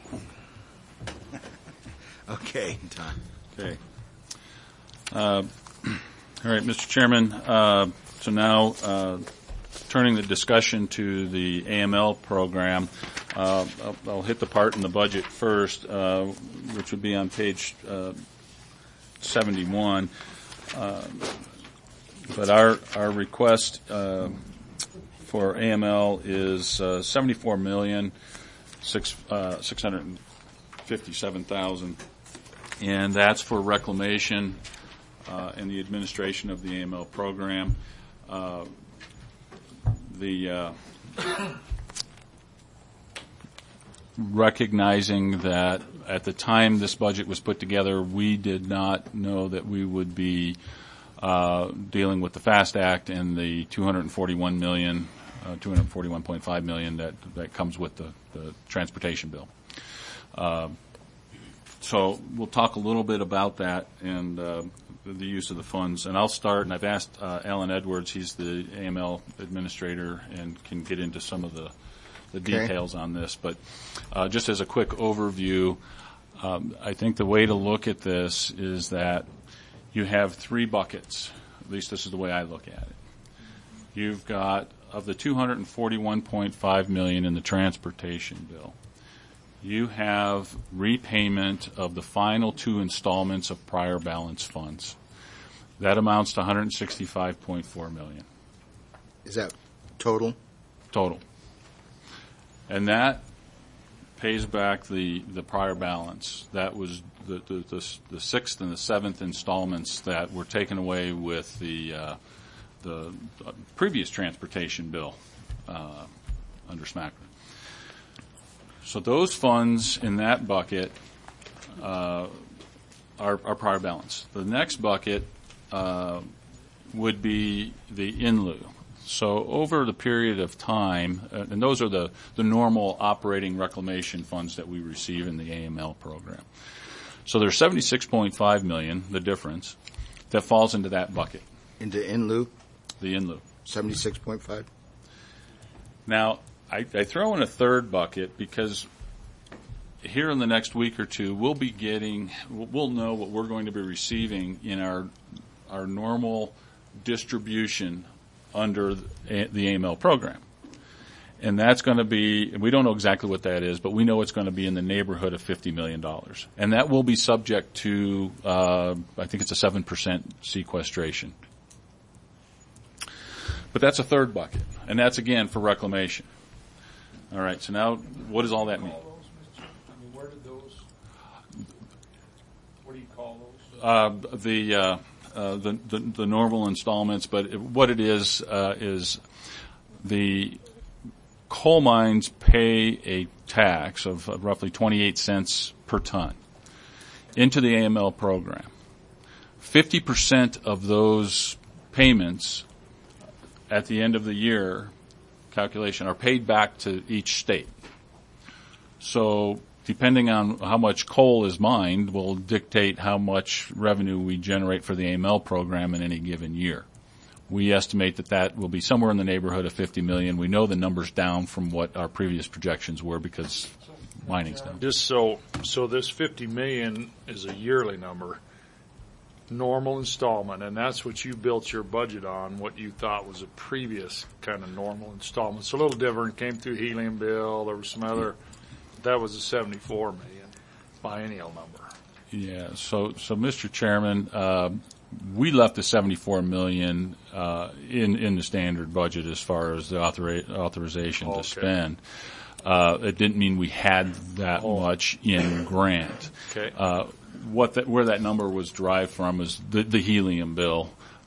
Okay, Tom. Okay. Uh, all right, Mister Chairman. Uh, so now, uh, turning the discussion to the A M L program, uh, I'll, I'll hit the part in the budget first, uh, which would be on page uh, seventy-one. Uh, but our our request uh, for A M L is uh, seventy-four million six uh, six hundred fifty-seven thousand, and that's for reclamation uh, and the administration of the A M L program. Uh, the uh, recognizing that at the time this budget was put together, we did not know that we would be uh, dealing with the FAST Act and the two hundred forty-one million, uh, two hundred forty-one point five million that that comes with the, the transportation bill. Uh, so we'll talk a little bit about that and uh, the use of the funds. And I'll start, and I've asked uh, Alan Edwards, he's the A M L administrator, and can get into some of the, the Okay. details on this. But uh, just as a quick overview, um, I think the way to look at this is that you have three buckets. At least this is the way I look at it. You've got, of the two hundred forty-one point five million dollars in the transportation bill, you have repayment of the final two installments of prior balance funds. That amounts to one hundred sixty-five point four million dollars. Is that total? Total. And that pays back the, the prior balance. That was the, the, the, the sixth and the seventh installments that were taken away with the, uh, the previous transportation bill uh, under SMACRA. So those funds in that bucket uh, are, are prior balance. The next bucket uh, would be the in lieu. So over the period of time, uh, and those are the, the normal operating reclamation funds that we receive in the A M L program. So there's seventy-six point five million dollars, the difference, that falls into that bucket. Into in lieu? The in lieu. seventy-six point five? Now, I, I throw in a third bucket because here in the next week or two, we'll be getting, we'll know what we're going to be receiving in our our normal distribution under the A M L program. And that's going to be, we don't know exactly what that is, but we know it's going to be in the neighborhood of fifty million dollars. And that will be subject to, uh, I think it's a seven percent sequestration. But that's a third bucket, and that's, again, for reclamation. All right, so now what does all that mean? Where did those, what do you call those? Uh, the, uh, uh, the, the the normal installments, but it, what it is uh, is the coal mines pay a tax of uh, roughly twenty-eight cents per ton into the A M L program. fifty percent of those payments at the end of the year calculation are paid back to each state. So depending on how much coal is mined will dictate how much revenue we generate for the A M L program in any given year. We estimate that that will be somewhere in the neighborhood of fifty million dollars. We know the number's down from what our previous projections were because mining's down. Just so, so this fifty million is a yearly number, normal installment, and that's what you built your budget on, what you thought was a previous kind of normal installment. It's a little different, came through helium bill, there was some other, that was a seventy-four million biennial number. Yeah, so, so Mister Chairman, uh, we left the seventy-four million uh, in in the standard budget as far as the authori- authorization Okay. to spend. Uh, it didn't mean we had that Oh. much in grant. Okay. Uh, what that, where that number was derived from is the, the helium bill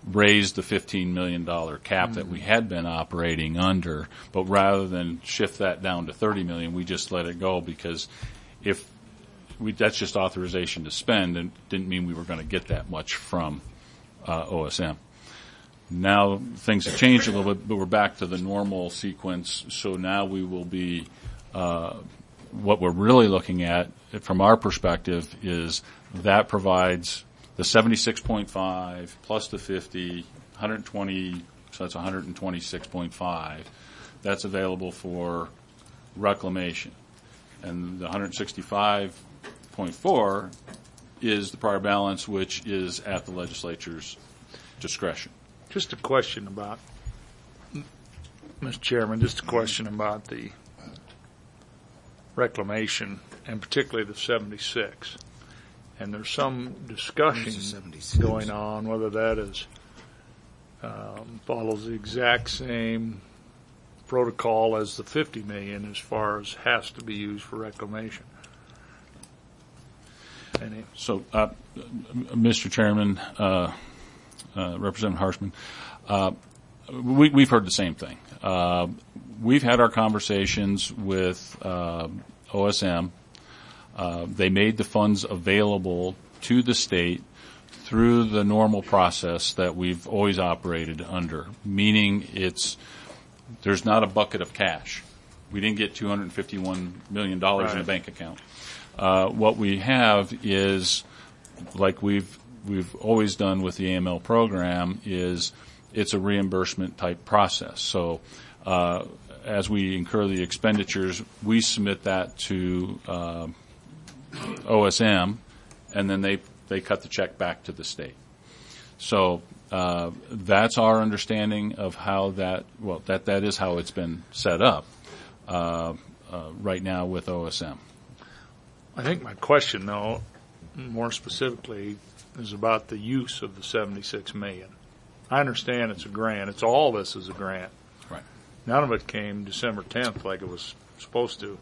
raise the fifteen million dollars cap that we had been operating under, but rather than shift that down to thirty million dollars, we just let it go because if we, that's just authorization to spend, and didn't mean we were going to get that much from uh, O S M. Now things have changed a little bit, but we're back to the normal sequence. So now we will be, uh, what we're really looking at from our perspective is that provides the seventy-six point five plus the fifty, one hundred twenty, so that's one hundred twenty-six point five. That's available for reclamation. And the one hundred sixty-five point four is the prior balance, which is at the legislature's discretion. Just a question about, Mister Chairman, just a question about the reclamation, and particularly the seventy-six. And there's some discussion going on whether that is um, follows the exact same protocol as the fifty million as far as has to be used for reclamation. Any? So, uh, Mister Chairman, uh, uh, Representative Harshman, uh, we, we've heard the same thing. Uh, we've had our conversations with uh, O S M. Uh, they made the funds available to the state through the normal process that we've always operated under, meaning it's there's not a bucket of cash. We didn't get two hundred fifty-one million dollars right. in a bank account. Uh, what we have is, like we've we've always done with the A M L program, is it's a reimbursement type process. So uh, as we incur the expenditures, we submit that to uh, O S M, and then they they cut the check back to the state. So uh, that's our understanding of how that well that that is how it's been set up uh, uh, right now with O S M. I think my question, though, more specifically, is about the use of the seventy-six million dollars. I understand it's a grant. It's all this is a grant. Right. None of it came December tenth like it was supposed to.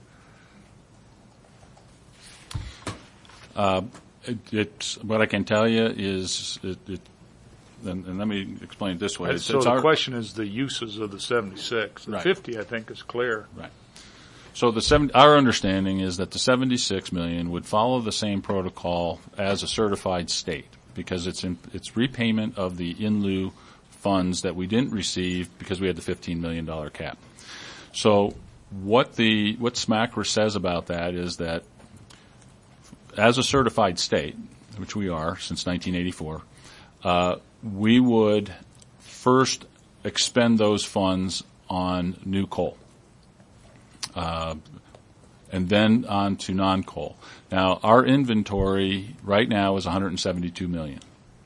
Uh, it, it's what I can tell you is, it, it, and, and let me explain it this way. And It's, so it's the our, question is the uses of the seventy-six. The Right. fifty, I think, is clear. Right. So the seven, our understanding is that the seventy-six million would follow the same protocol as a certified state because it's in, it's repayment of the in lieu funds that we didn't receive because we had the fifteen million dollars cap. So what the what SMACRA says about that is that as a certified state, which we are since nineteen eighty-four, uh, we would first expend those funds on new coal. Uh, and then on to non-coal. Now, our inventory right now is one hundred seventy-two million.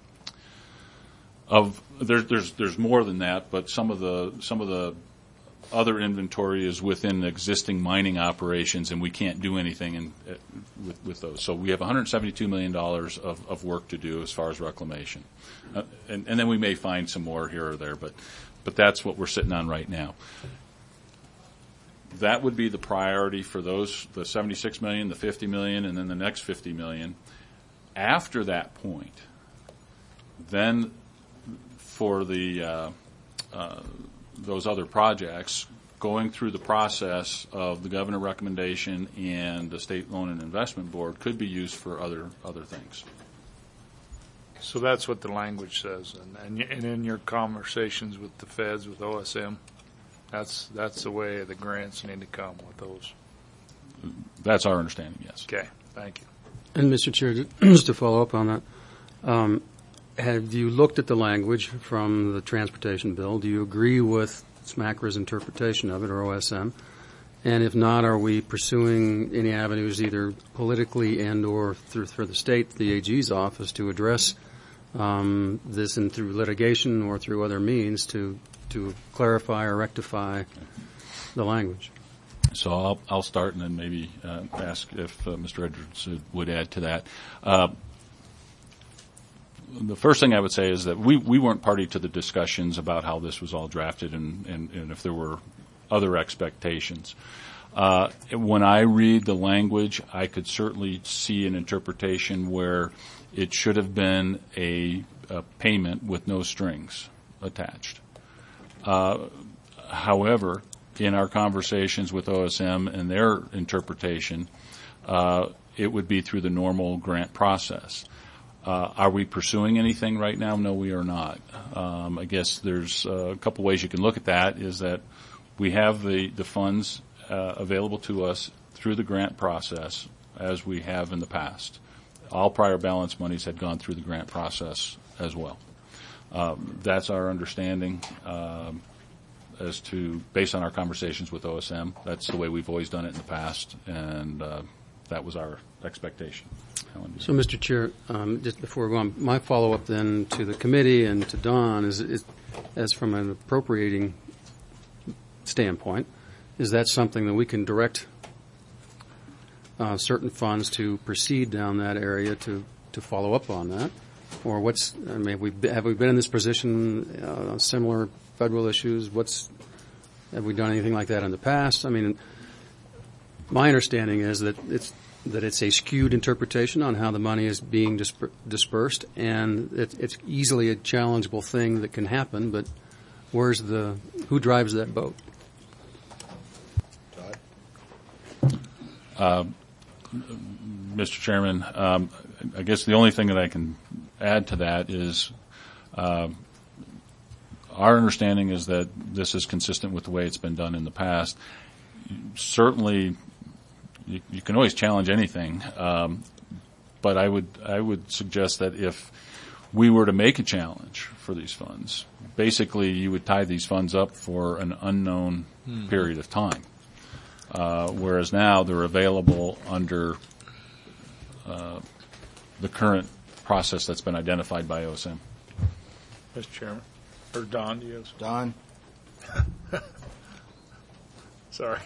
Of there's there's there's more than that, but some of the some of the other inventory is within existing mining operations, and we can't do anything in, uh, with with those. So we have one hundred seventy-two million dollars of of work to do as far as reclamation, uh, and and then we may find some more here or there, but but that's what we're sitting on right now. That would be the priority for those, the seventy-six million, the fifty million, and then the next fifty million. After that point, then for the uh, uh, those other projects, going through the process of the governor recommendation and the state loan and investment board could be used for other other things. So that's what the language says, and and, and in your conversations with the feds, with O S M. That's that's the way the grants need to come with those. That's our understanding, yes. Okay, thank you. And Mister Chair, just to follow up on that, um, have you looked at the language from the transportation bill? Do you agree with SMACRA's interpretation of it, or O S M? And if not, are we pursuing any avenues, either politically and or through for the state, the A G's office, to address um, this, and through litigation or through other means to to clarify or rectify the language? So I'll, I'll start and then maybe uh, ask if uh, Mister Edwards would add to that. Uh, the first thing I would say is that we, we weren't party to the discussions about how this was all drafted and, and, and if there were other expectations. Uh, when I read the language, I could certainly see an interpretation where it should have been a, a payment with no strings attached. Uh, however, in our conversations with O S M and their interpretation, uh, it would be through the normal grant process. Uh, are we pursuing anything right now? No, we are not. Um, I guess there's uh, a couple ways you can look at that, is that we have the, the funds uh, available to us through the grant process as we have in the past. All prior balance monies had gone through the grant process as well. Um, that's our understanding um, as to, based on our conversations with O S M. That's the way we've always done it in the past, and uh, that was our expectation. So, Mister Chair, um, just before we go on, my follow-up then to the committee and to Don is, is, as from an appropriating standpoint, is that something that we can direct uh, certain funds to proceed down that area to, to follow up on that? Or what's, I mean, have we, been, have we been in this position uh, on similar federal issues? What's, have we done anything like that in the past? I mean, my understanding is that it's that it's a skewed interpretation on how the money is being disper- dispersed, and it, it's easily a challengeable thing that can happen. But where's the who drives that boat? Uh, Mister Chairman, um, I guess the only thing that I can add to that is uh, our understanding is that this is consistent with the way it's been done in the past. Certainly, you, you can always challenge anything, um, but I would I would suggest that if we were to make a challenge for these funds, basically you would tie these funds up for an unknown hmm. period of time, uh, whereas now they're available under uh, the current process that's been identified by O S M. Mister Chairman, or Don, do you have Don? Sorry.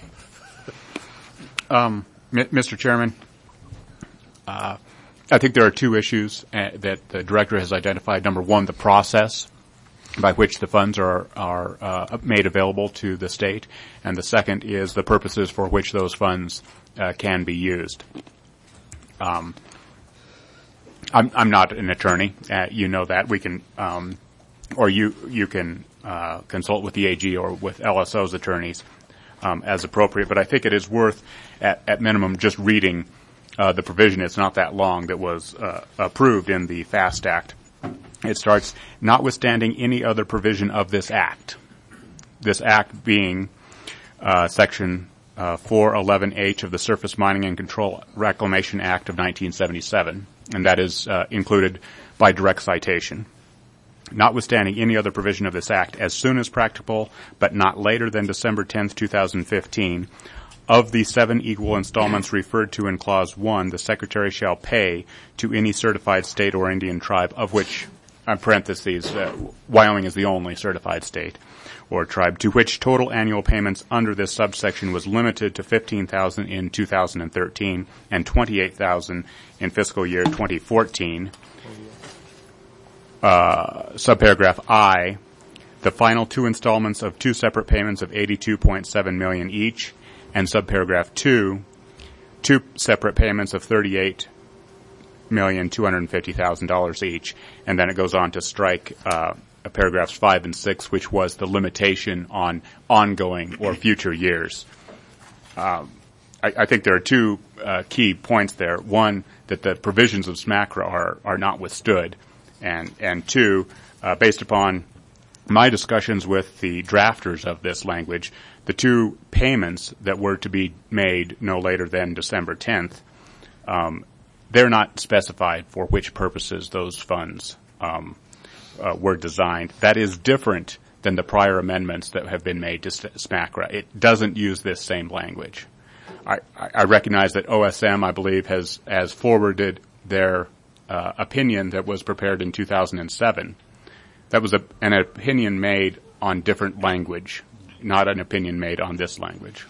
Um, Mister Chairman, uh, I think there are two issues uh, that the director has identified. Number one, the process by which the funds are are uh, made available to the state, and the second is the purposes for which those funds uh, can be used. Um, I'm, I'm not an attorney. Uh, you know that. We can, um, or you you can uh, consult with the A G or with L S O's attorneys um, as appropriate. But I think it is worth, at, at minimum, just reading uh, the provision. It's not that long that was uh, approved in the FAST Act. It starts, notwithstanding any other provision of this act. This act being uh, Section uh, four eleven H of the Surface Mining and Control Reclamation Act of nineteen seventy-seven, and that is uh, included by direct citation. Notwithstanding any other provision of this act, as soon as practicable, but not later than December tenth, twenty fifteen, of the seven equal installments referred to in Clause one, the Secretary shall pay to any certified state or Indian tribe, of which, in parentheses, uh, Wyoming is the only certified state or tribe, to which total annual payments under this subsection was limited to fifteen thousand dollars in two thousand thirteen and twenty-eight thousand dollars in fiscal year twenty fourteen. Uh, subparagraph I, the final two installments of two separate payments of eighty-two point seven million dollars each, and subparagraph two, two separate payments of thirty-eight million two hundred fifty thousand dollars each, and then it goes on to strike uh, paragraphs five and six, which was the limitation on ongoing or future years. Um, I, I think there are two uh, key points there. One, that the provisions of SMACRA are, are not withstood, and and two, uh, based upon my discussions with the drafters of this language, the two payments that were to be made no later than December tenth, um, they're not specified for which purposes those funds um, uh, were designed. That is different than the prior amendments that have been made to SMACRA. It doesn't use this same language. I, I recognize that O S M, I believe, has, has forwarded their uh, opinion that was prepared in two thousand seven. That was a, an opinion made on different language, not an opinion made on this language.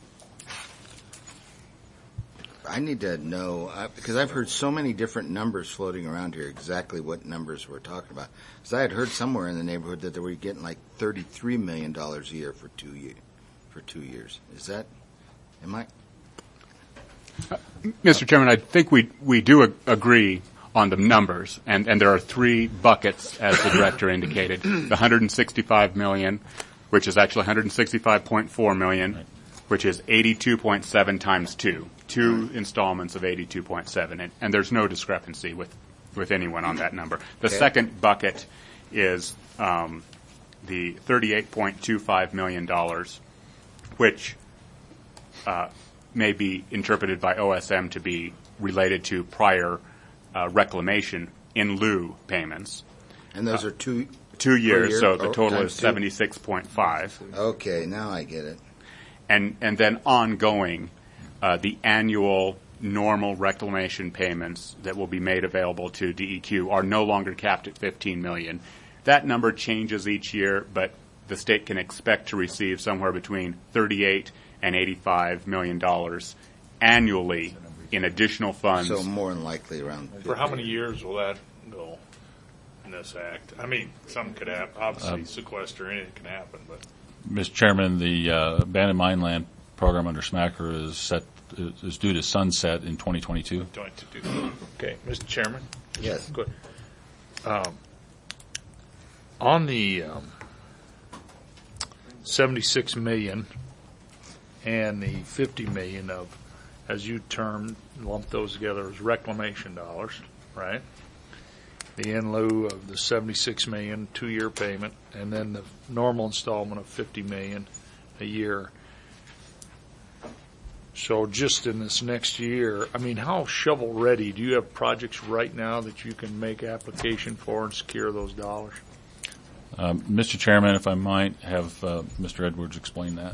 I need to know, uh, because I've heard so many different numbers floating around here, exactly what numbers we're talking about. Because I had heard somewhere in the neighborhood that they were getting like thirty-three million dollars a year for two, year, for two years. Is that, am I? Uh, Mister Chairman, I think we, we do ag- agree on the numbers, and, and there are three buckets, as the director indicated. The one hundred sixty-five million dollars, which is actually one hundred sixty-five point four million dollars, which is eighty-two point seven times two, two installments of eighty-two point seven, and, and there's no discrepancy with, with anyone on that number. The Okay. second bucket is um, the thirty-eight point two five million dollars, which uh, may be interpreted by O S M to be related to prior uh, reclamation in lieu payments. And those Uh, are two Two years, year? so the Oh, total times is two. seventy-six point five. Okay, now I get it. And and then ongoing, uh, the annual normal reclamation payments that will be made available to D E Q are no longer capped at fifteen million dollars. That number changes each year, but the state can expect to receive somewhere between thirty-eight and eighty-five million dollars annually in additional funds. So more than likely around. For how many years will that go in this act? I mean, something could happen. Obviously, Um, sequester, anything can happen, but Mister Chairman, the uh, abandoned mine land program under SMACRA is set is due to sunset in twenty twenty-two. going to do. Okay, Mister Chairman. Yes. Good. Um, on the um, seventy-six million and the fifty million of, as you termed, lump those together as reclamation dollars, right? The in lieu of the seventy-six million two-year payment, and then the normal installment of fifty million a year. So just in this next year, I mean, how shovel ready? Do you have projects right now that you can make application for and secure those dollars? Um, Mister Chairman, if I might have uh, Mister Edwards explain that.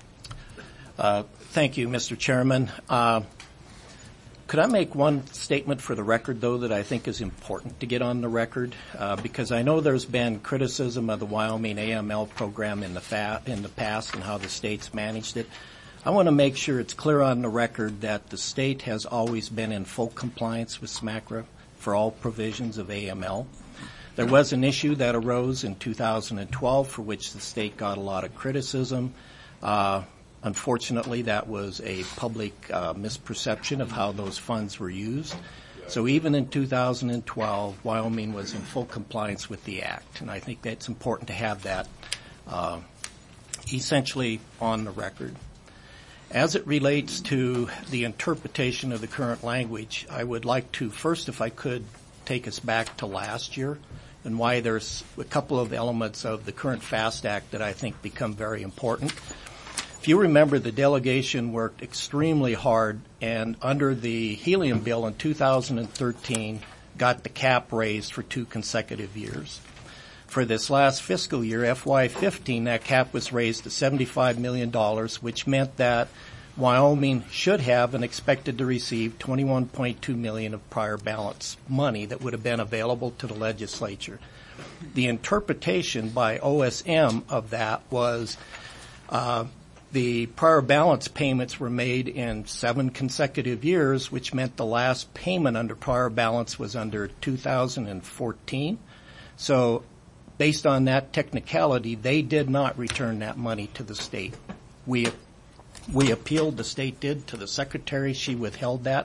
Uh, thank you, Mister Chairman. Uh, could I make one statement for the record, though, that I think is important to get on the record? Uh, because I know there's been criticism of the Wyoming A M L program in the, fa- in the past and how the state's managed it. I want to make sure it's clear on the record that the state has always been in full compliance with SMACRA for all provisions of A M L. There was an issue that arose in two thousand twelve for which the state got a lot of criticism. Uh, unfortunately, that was a public uh, misperception of how those funds were used. So even in two thousand twelve, Wyoming was in full compliance with the Act, and I think that's important to have that uh, essentially on the record. As it relates to the interpretation of the current language, I would like to first, if I could, take us back to last year and why there's a couple of elements of the current FAST Act that I think become very important. If you remember, the delegation worked extremely hard and under the helium bill in two thousand thirteen got the cap raised for two consecutive years. For this last fiscal year, F Y fifteen, that cap was raised to seventy-five million dollars, which meant that Wyoming should have and expected to receive twenty-one point two million dollars of prior balance money that would have been available to the legislature. The interpretation by O S M of that was uh, the prior balance payments were made in seven consecutive years, which meant the last payment under prior balance was under two thousand fourteen. So based on that technicality, they did not return that money to the state. We we appealed, the state did, to the secretary. She withheld that.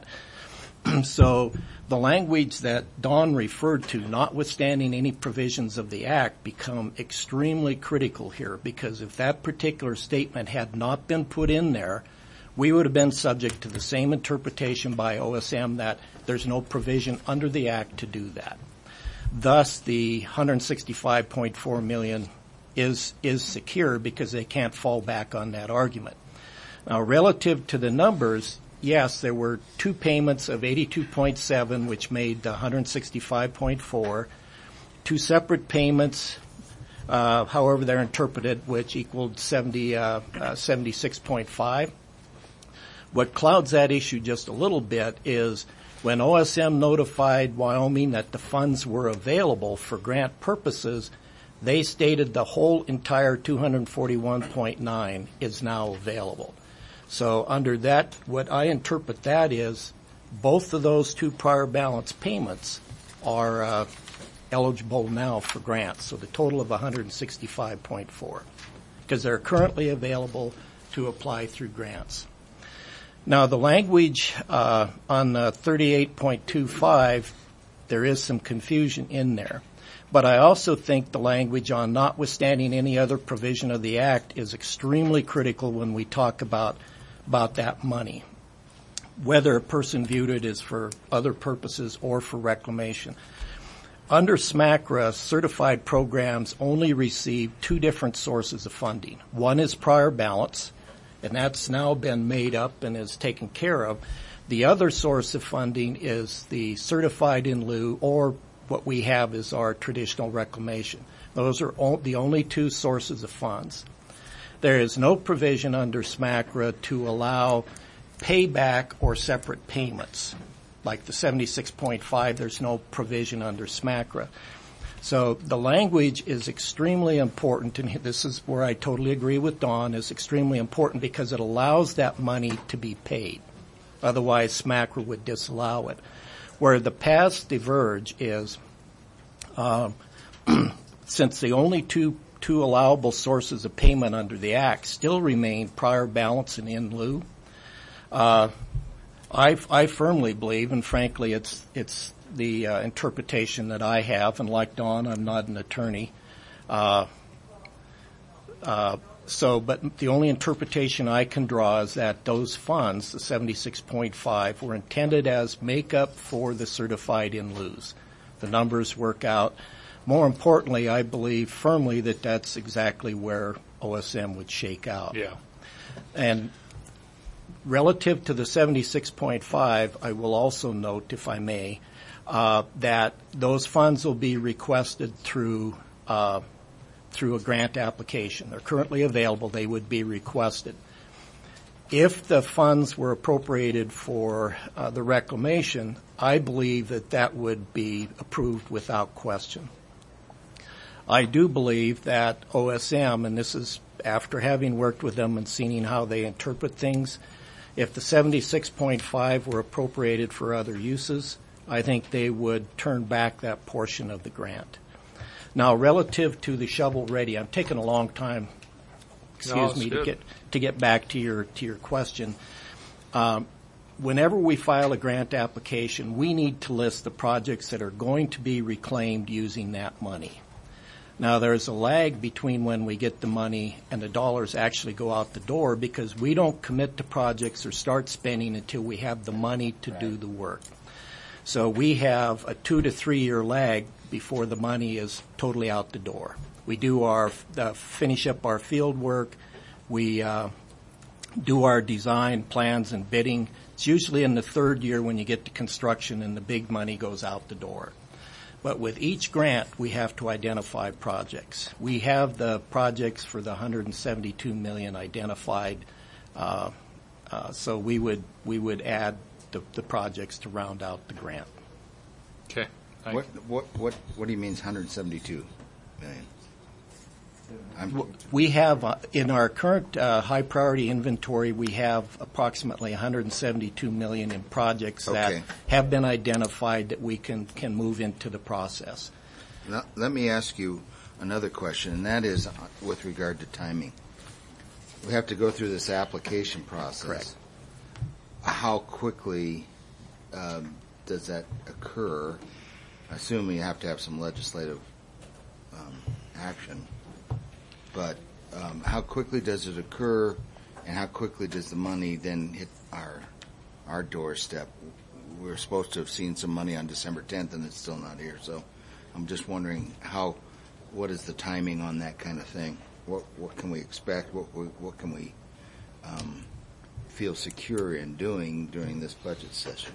So the language that Don referred to, notwithstanding any provisions of the Act, become extremely critical here, because if that particular statement had not been put in there, we would have been subject to the same interpretation by O S M that there's no provision under the Act to do that. Thus, the one hundred sixty-five point four million dollars is is secure because they can't fall back on that argument. Now, relative to the numbers, yes, there were two payments of eighty-two point seven, which made one hundred sixty-five point four, two separate payments, uh, however they're interpreted, which equaled seventy, uh, uh, seventy-six point five. What clouds that issue just a little bit is when O S M notified Wyoming that the funds were available for grant purposes, they stated the whole entire two hundred forty-one point nine is now available. So under that, what I interpret that is both of those two prior balance payments are uh, eligible now for grants. So the total of one hundred sixty-five point four, because they're currently available to apply through grants. Now, the language uh, on the thirty-eight point two five there is some confusion in there. But I also think the language on notwithstanding any other provision of the Act is extremely critical when we talk about, about that money, whether a person viewed it as for other purposes or for reclamation. Under SMACRA, certified programs only receive two different sources of funding. One is prior balance, and that's now been made up and is taken care of. The other source of funding is the certified in lieu, or what we have is our traditional reclamation. Those are o- the only two sources of funds. There is no provision under SMACRA to allow payback or separate payments. Like the seventy-six point five, there's no provision under SMACRA. So the language is extremely important, and this is where I totally agree with Don, is extremely important because it allows that money to be paid. Otherwise, SMACRA would disallow it. Where the paths diverge is, uh, since the only two, two allowable sources of payment under the Act still remain prior balance and in lieu, uh, I, I firmly believe, and frankly, it's it's the uh, interpretation that I have. And like Don, I'm not an attorney. Uh, uh, so, but the only interpretation I can draw is that those funds, the seventy-six point five, were intended as makeup for the certified in lieus. The numbers work out. More importantly, I believe firmly that that's exactly where O S M would shake out. Yeah. And relative to the seventy-six point five, I will also note, if I may, uh, that those funds will be requested through uh, through a grant application. They're currently available. They would be requested. If the funds were appropriated for uh, the reclamation, I believe that that would be approved without question. I do believe that O S M, and this is after having worked with them and seeing how they interpret things, if the seventy-six point five were appropriated for other uses, I think they would turn back that portion of the grant. Now, relative to the shovel-ready, I'm taking a long time, excuse No, it's me, to good. get to get back to your to your question. Um, whenever we file a grant application, we need to list the projects that are going to be reclaimed using that money. Now, there's a lag between when we get the money and the dollars actually go out the door because we don't commit to projects or start spending until we have the money to do the work. So we have a two to three year lag before the money is totally out the door. We do our uh, finish up our field work. We uh, do our design plans and bidding. It's usually in the third year when you get to construction and the big money goes out the door. But with each grant, we have to identify projects. We have the projects for the one hundred seventy-two million dollars identified, uh, uh, so we would we would add the, the projects to round out the grant. Okay. What what what what do you mean one hundred seventy-two million? I'm, We have, uh, in our current uh, high priority inventory, we have approximately one hundred seventy-two million dollars in projects Okay. that have been identified that we can, can move into the process. Now, let me ask you another question, and that is with regard to timing. We have to go through this application process. Correct. How quickly um, does that occur? I assume you have to have some legislative um, action. But um, how quickly does it occur, and how quickly does the money then hit our our doorstep? We're supposed to have seen some money on December tenth, and it's still not here. So I'm just wondering how, what is the timing on that kind of thing? What what can we expect? What what, what can we um, feel secure in doing during this budget session?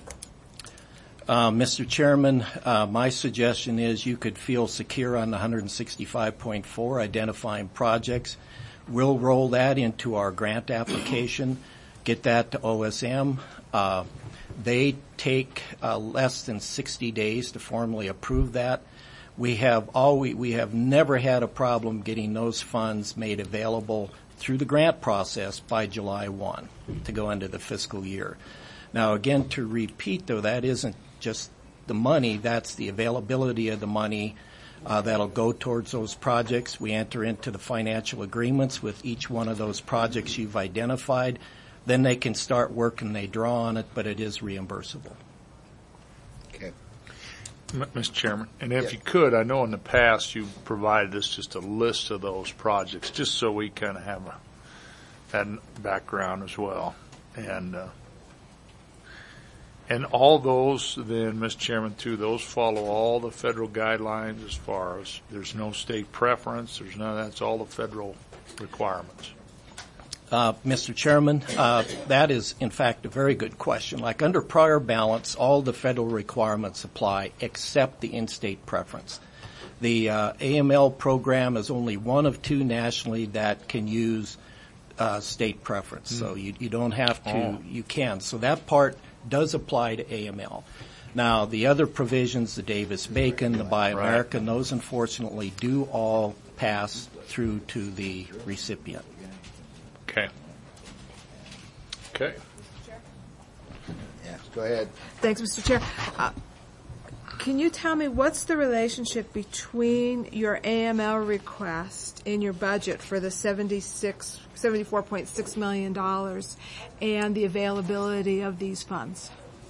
Uh, Mister Chairman, uh, my suggestion is you could feel secure on the one hundred sixty-five point four, identifying projects. We'll roll that into our grant application, get that to O S M. Uh, they take uh, less than sixty days to formally approve that. We have always, we have never had a problem getting those funds made available through the grant process by July first to go into the fiscal year. Now, again, to repeat, though, that isn't just the money, that's the availability of the money uh, that'll go towards those projects. We enter into the financial agreements with each one of those projects you've identified. Then they can start work and they draw on it, but it is reimbursable. Okay. Mister Chairman, and if Yeah. you could, I know in the past you've provided us just a list of those projects, just so we kind of have a, that background as well. And, uh, and all those then, Mister Chairman, too, those follow all the federal guidelines as far as there's no state preference, there's none of that, it's all the federal requirements. Uh, Mister Chairman, uh, that is, in fact, a very good question. Like under prior balance, all the federal requirements apply except the in-state preference. The uh, A M L program is only one of two nationally that can use uh, state preference. Mm. So you, you don't have to, oh. you can. So that part does apply to A M L. Now, the other provisions, the Davis-Bacon, the Buy American, right. those unfortunately do all pass through to the recipient. Okay. Okay. Yes, go ahead. Thanks, Mister Chair. Uh, can you tell me what's the relationship between your A M L request in your budget for the seventy-six, seventy-four point six million dollars and the availability of these funds?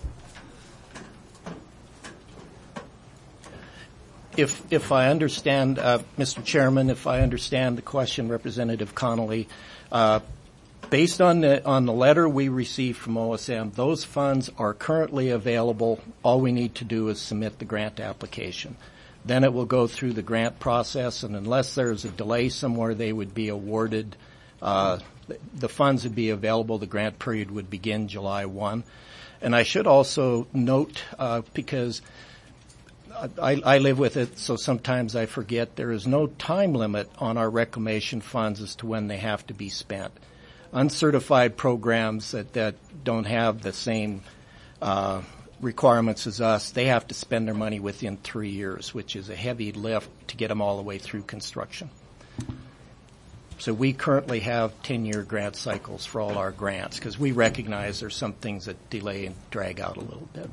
If if I understand, uh, Mister Chairman, if I understand the question, Representative Connolly, uh, based on the on the letter we received from O S M, those funds are currently available. All we need to do is submit the grant application. Then it will go through the grant process, and unless there's a delay somewhere, they would be awarded. Uh, the funds would be available. The grant period would begin July first. And I should also note, uh, because I, I live with it, so sometimes I forget, there is no time limit on our reclamation funds as to when they have to be spent. Uncertified programs that, that don't have the same uh, requirements as us, they have to spend their money within three years, which is a heavy lift to get them all the way through construction. So we currently have ten-year grant cycles for all our grants because we recognize there's some things that delay and drag out a little bit.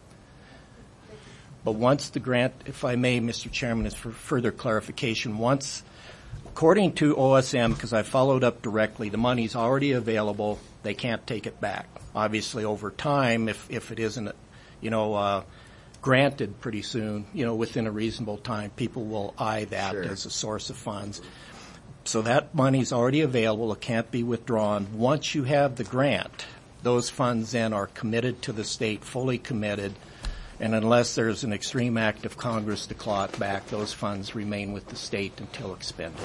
But once the grant, if I may, Mister Chairman, is for further clarification, once, according to O S M, because I followed up directly, the money's already available. They can't take it back. Obviously, over time, if, if it isn't, you know, uh, granted pretty soon, you know, within a reasonable time, people will eye that sure. as a source of funds. So that money's already available. It can't be withdrawn. Once you have the grant, those funds then are committed to the state, fully committed. And unless there's an extreme act of Congress to claw it back, those funds remain with the state until expended.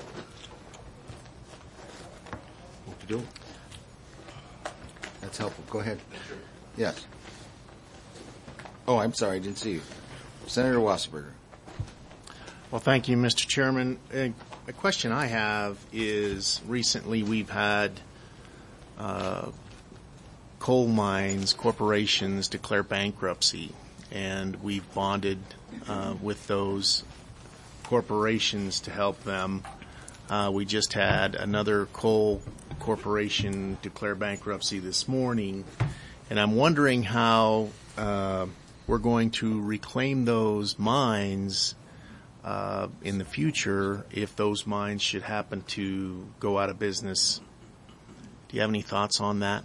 What to do? That's helpful. Go ahead. Yes. Oh, I'm sorry. I didn't see you. Senator Wasserberger. Well, thank you, Mister Chairman. A, a question I have is recently we've had uh, coal mines, corporations declare bankruptcy, and we've bonded uh, with those corporations to help them. Uh, we just had another coal corporation declare bankruptcy this morning, and I'm wondering how uh, we're going to reclaim those mines uh, in the future if those mines should happen to go out of business. Do you have any thoughts on that?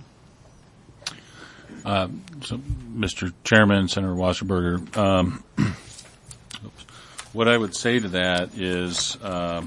Uh, so, Mister Chairman, Senator Wasserberger, um, what I would say to that is uh,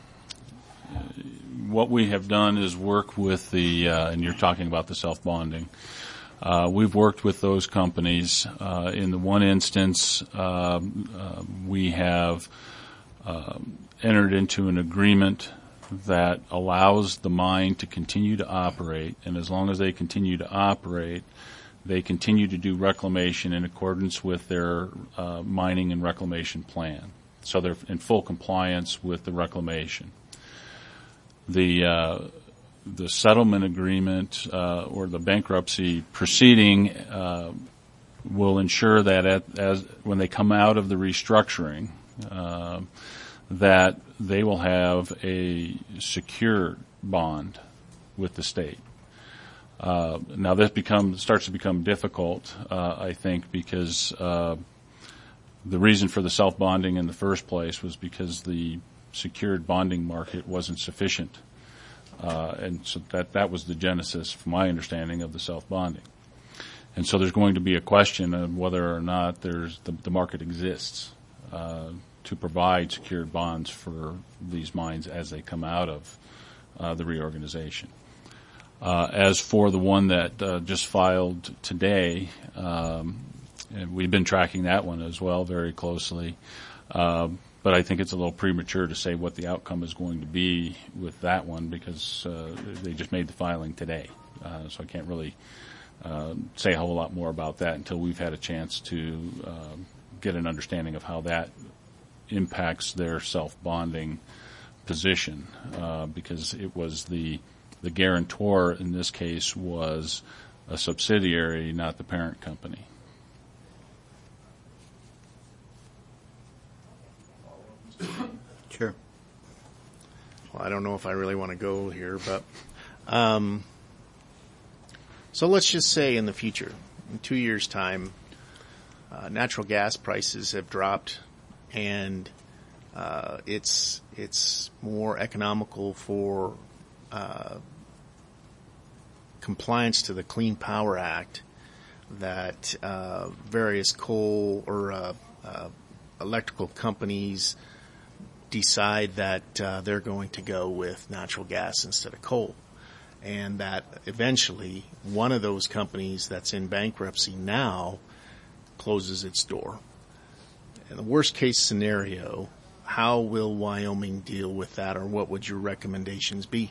what we have done is work with the, uh, and you're talking about the self-bonding, uh, we've worked with those companies. Uh, in the one instance, uh, uh, we have uh, entered into an agreement that allows the mine to continue to operate, and as long as they continue to operate, they continue to do reclamation in accordance with their uh, mining and reclamation plan. So they're in full compliance with the reclamation. The uh, the settlement agreement uh, or the bankruptcy proceeding uh, will ensure that at, as when they come out of the restructuring, uh, that they will have a secure bond with the state. Uh, now this becomes starts to become difficult, uh, I think, because uh, the reason for the self-bonding in the first place was because the secured bonding market wasn't sufficient, uh, and so that that was the genesis, from my understanding, of the self-bonding. And so there's going to be a question of whether or not there's the, the market exists uh, to provide secured bonds for these mines as they come out of uh, the reorganization. Uh, as for the one that uh, just filed today, um, and we've been tracking that one as well very closely. Uh, but I think it's a little premature to say what the outcome is going to be with that one because uh, they just made the filing today. Uh, so I can't really uh, say a whole lot more about that until we've had a chance to uh, get an understanding of how that impacts their self-bonding position, uh, because it was the the guarantor in this case was a subsidiary, not the parent company. Sure. Well, I don't know if I really want to go here, but um, so let's just say in the future, in two years' time, uh, natural gas prices have dropped, and uh, it's it's more economical for uh, compliance to the Clean Power Act that uh, various coal or uh, uh, electrical companies decide that uh, they're going to go with natural gas instead of coal. And that eventually one of those companies that's in bankruptcy now closes its door. In the worst case scenario, how will Wyoming deal with that, or what would your recommendations be?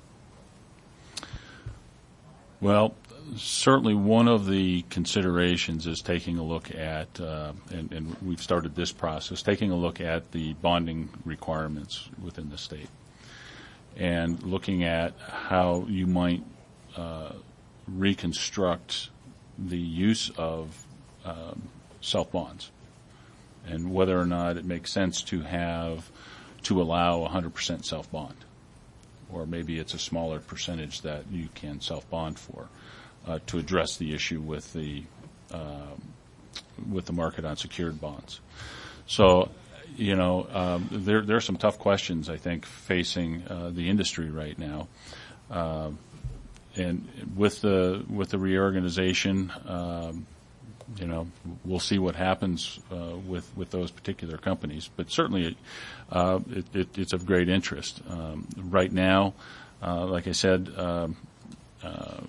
Well, certainly one of the considerations is taking a look at, uh, and, and we've started this process, taking a look at the bonding requirements within the state and looking at how you might uh, reconstruct the use of um, self-bonds and whether or not it makes sense to have, to allow one hundred percent self-bond, or maybe it's a smaller percentage that you can self-bond for. Uh, to address the issue with the uh, with the market on secured bonds. So, you know, um, there there are some tough questions I think facing uh, the industry right now, uh, and with the with the reorganization, um, you know, we'll see what happens uh, with with those particular companies. But certainly, uh, it, it, it's of great interest um, right now. Uh, like I said. Um, uh,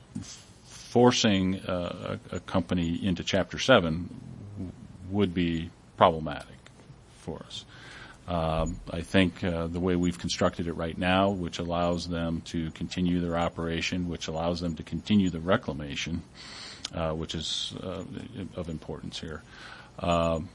Forcing uh, a, a company into Chapter seven w- would be problematic for us. Um, I think uh, the way we've constructed it right now, which allows them to continue their operation, which allows them to continue the reclamation, uh, which is uh, of importance here, um,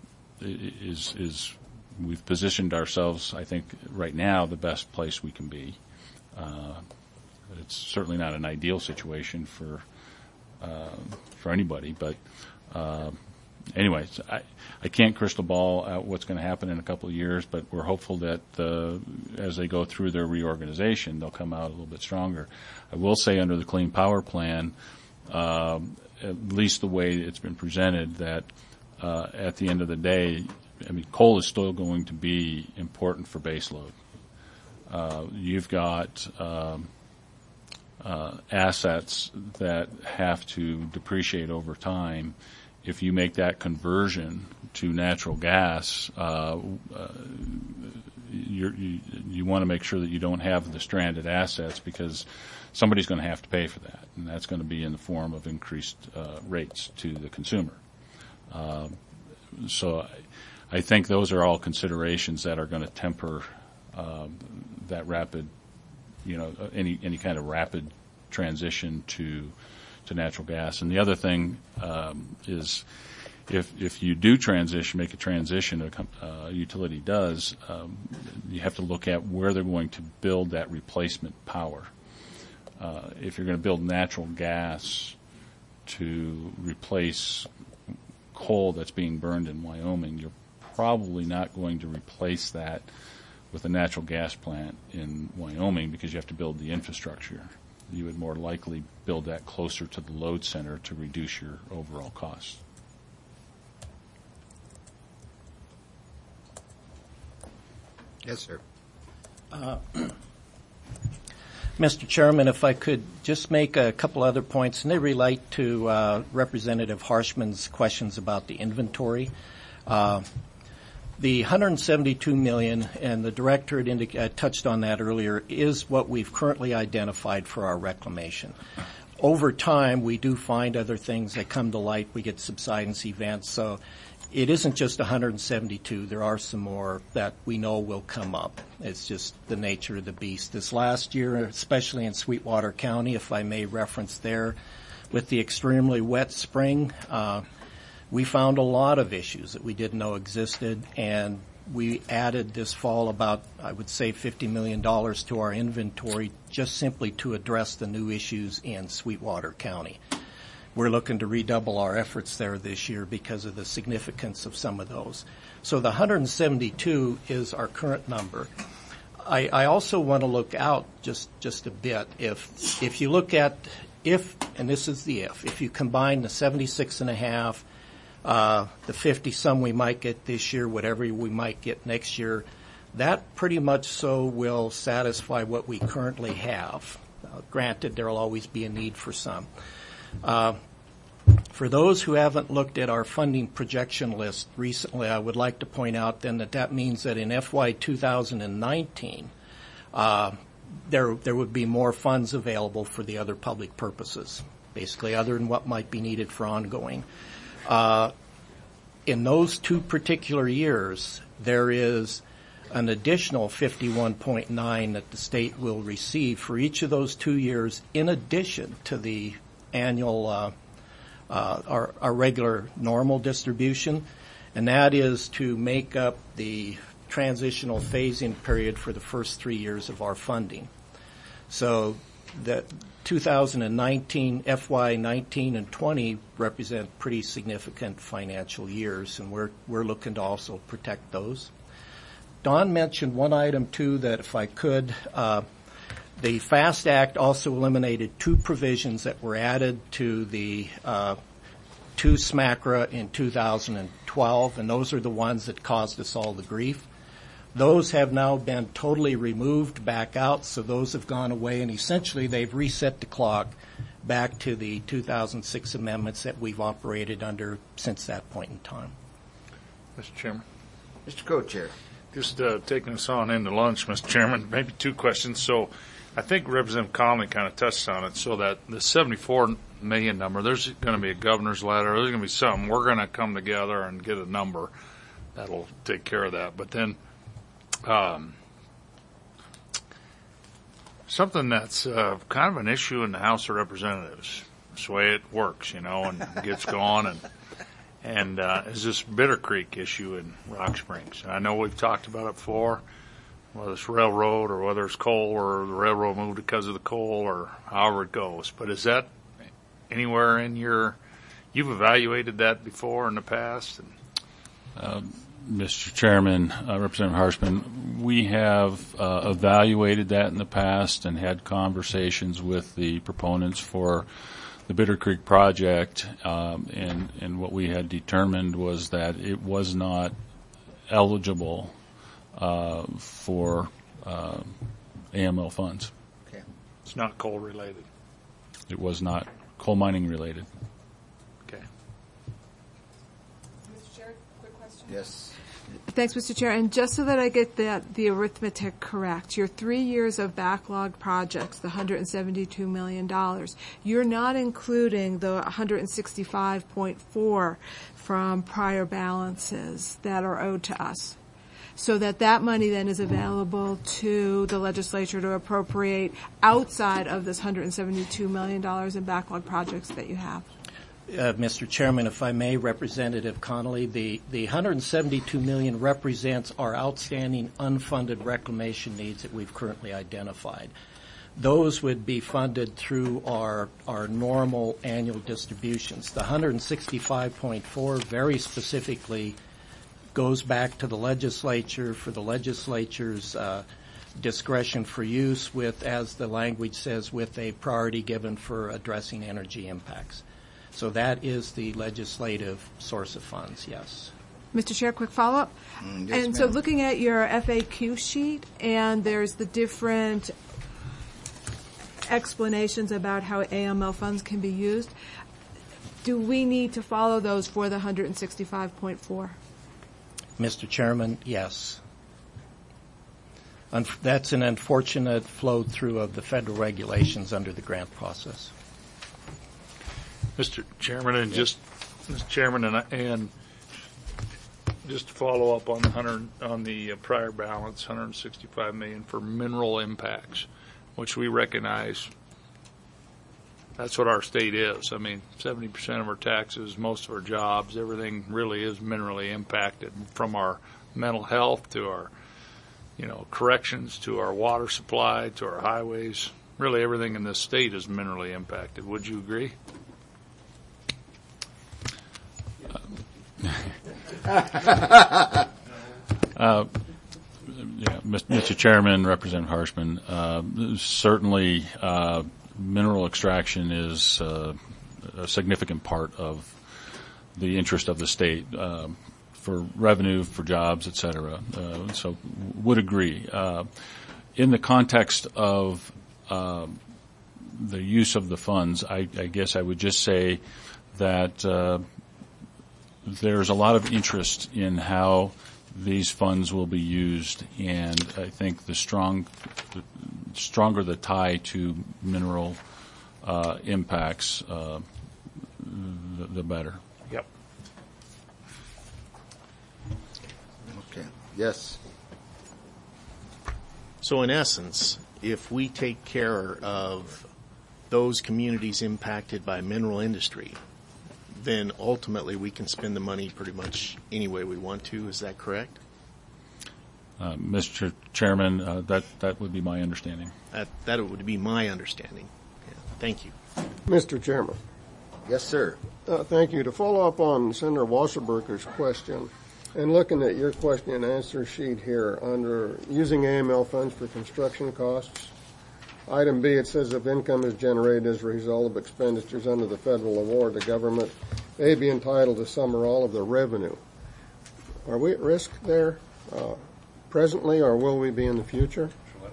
is, is we've positioned ourselves, I think, right now the best place we can be. Uh, It's certainly not an ideal situation for uh, for anybody, but uh, anyways, I, I can't crystal ball out what's going to happen in a couple of years, but we're hopeful that uh, as they go through their reorganization, they'll come out a little bit stronger. I will say under the Clean Power Plan, um, at least the way it's been presented, that uh, at the end of the day, I mean, coal is still going to be important for baseload. Uh, you've got um, Uh, assets that have to depreciate over time. If you make that conversion to natural gas, uh, uh, you're, you you want to make sure that you don't have the stranded assets because somebody's going to have to pay for that, and that's going to be in the form of increased uh, rates to the consumer. Uh, so I, I think those are all considerations that are going to temper uh, that rapid you know, any any kind of rapid transition to to natural gas. And the other thing um, is, if if you do transition, make a transition, a uh, utility does, um, you have to look at where they're going to build that replacement power. Uh, if you're going to build natural gas to replace coal that's being burned in Wyoming, you're probably not going to replace that with a natural gas plant in Wyoming because you have to build the infrastructure. You would more likely build that closer to the load center to reduce your overall costs. Yes, sir. Uh, Mister Chairman, if I could just make a couple other points, and they relate to uh, Representative Harshman's questions about the inventory. Uh, the one hundred seventy-two million dollars, and the director had indica- uh, touched on that earlier, is what we've currently identified for our reclamation. Over time, we do find other things that come to light. We get subsidence events, so it isn't just one hundred seventy-two. There are some more that we know will come up. It's just the nature of the beast. This last year, especially in Sweetwater County, if I may reference there, with the extremely wet spring, uh, we found a lot of issues that we didn't know existed, and we added this fall about, I would say, fifty million dollars to our inventory just simply to address the new issues in Sweetwater County. We're looking to redouble our efforts there this year because of the significance of some of those. So the one hundred seventy-two is our current number. I, I also want to look out just, just a bit. If, if you look at, if, and this is the if, if you combine the seventy-six and a half, uh, the fifty some we might get this year, whatever we might get next year, that pretty much so will satisfy what we currently have. Uh, granted, there will always be a need for some. Uh, for those who haven't looked at our funding projection list recently, I would like to point out then that that means that in F Y two thousand nineteen, uh, there there would be more funds available for the other public purposes, basically other than what might be needed for ongoing. Uh, in those two particular years, there is an additional fifty-one point nine that the state will receive for each of those two years in addition to the annual, uh, uh, our, our regular normal distribution, and that is to make up the transitional phasing period for the first three years of our funding. So the two thousand nineteen, F Y nineteen and twenty represent pretty significant financial years, and we're, we're looking to also protect those. Don mentioned one item, too, that if I could, uh, the FAST Act also eliminated two provisions that were added to the uh, to SMACRA in two thousand twelve, and those are the ones that caused us all the grief. Those have now been totally removed back out, so those have gone away, and essentially they've reset the clock back to the two thousand six amendments that we've operated under since that point in time. Mister Chairman. Mister Co-Chair. Just uh, taking us on into lunch, Mister Chairman, maybe two questions. So I think Representative Connolly kind of touched on it, so that the seventy-four million number, there's going to be a governor's letter, there's going to be something. We're going to come together and get a number that'll take care of that. But then um, something that's uh, kind of an issue in the House of Representatives. That's the way it works, you know, and gets going, and and uh, is this Bitter Creek issue in Rock Springs. I know we've talked about it before, whether it's railroad or whether it's coal or the railroad moved because of the coal or however it goes. But is that anywhere in your, you've evaluated that before in the past? Uh, Mister Chairman, uh, Representative Harshman, we have uh, evaluated that in the past and had conversations with the proponents for the Bitter Creek project, um, and, and what we had determined was that it was not eligible uh, for uh, A M L funds. Okay. It's not coal related. It was not coal mining related. Okay. Mister Chair, quick question. Yes. Thanks, Mister Chair. And just so that I get the, the arithmetic correct, your three years of backlog projects, the one hundred seventy-two million dollars, you're not including the one hundred sixty-five point four from prior balances that are owed to us, so that that money then is available to the legislature to appropriate outside of this one hundred seventy-two million dollars in backlog projects that you have. Uh, Mister Chairman, if I may, Representative Connolly, the, the one hundred seventy-two million dollars represents our outstanding unfunded reclamation needs that we've currently identified. Those would be funded through our, our normal annual distributions. The one hundred sixty-five point four very specifically goes back to the legislature for the legislature's uh, discretion for use with, as the language says, with a priority given for addressing energy impacts. So that is the legislative source of funds, yes. Mister Chair, quick follow-up. Mm, yes, and so ma'am. looking at your F A Q sheet, and there's the different explanations about how A M L funds can be used. Do we need to follow those for the one hundred sixty-five point four? Mister Chairman, yes. Unf- that's an unfortunate flow through of the federal regulations under the grant process. Mister Chairman, and just, Mister Chairman, and, and just to follow up on the hundred, on the prior balance, one hundred sixty-five million for mineral impacts, which we recognize that's what our state is. I mean, seventy percent of our taxes, most of our jobs, everything really is minerally impacted, from our mental health to our, you know, corrections to our water supply to our highways. Really everything in this state is minerally impacted. Would you agree? uh, yeah, Mister Chairman, Representative Harshman, uh, certainly uh, mineral extraction is uh, a significant part of the interest of the state uh, for revenue, for jobs, et cetera. Uh, so would agree. Uh, in the context of uh, the use of the funds, I, I guess I would just say that uh, there's a lot of interest in how these funds will be used, and I think the strong, the stronger the tie to mineral uh, impacts, uh, the, the better. Yep. Okay. Yes. So in essence, if we take care of those communities impacted by mineral industry, then ultimately we can spend the money pretty much any way we want to. Is that correct? Uh, Mister Chairman, uh, that, that would be my understanding. That, that would be my understanding. Yeah. Thank you. Mister Chairman. Yes, sir. Uh, thank you. To follow up on Senator Wasserberger's question, and looking at your question and answer sheet here, under using A M L funds for construction costs, item B, it says if income is generated as a result of expenditures under the federal award, the government may be entitled to some or all of the revenue. Are we at risk there uh, presently, or will we be in the future?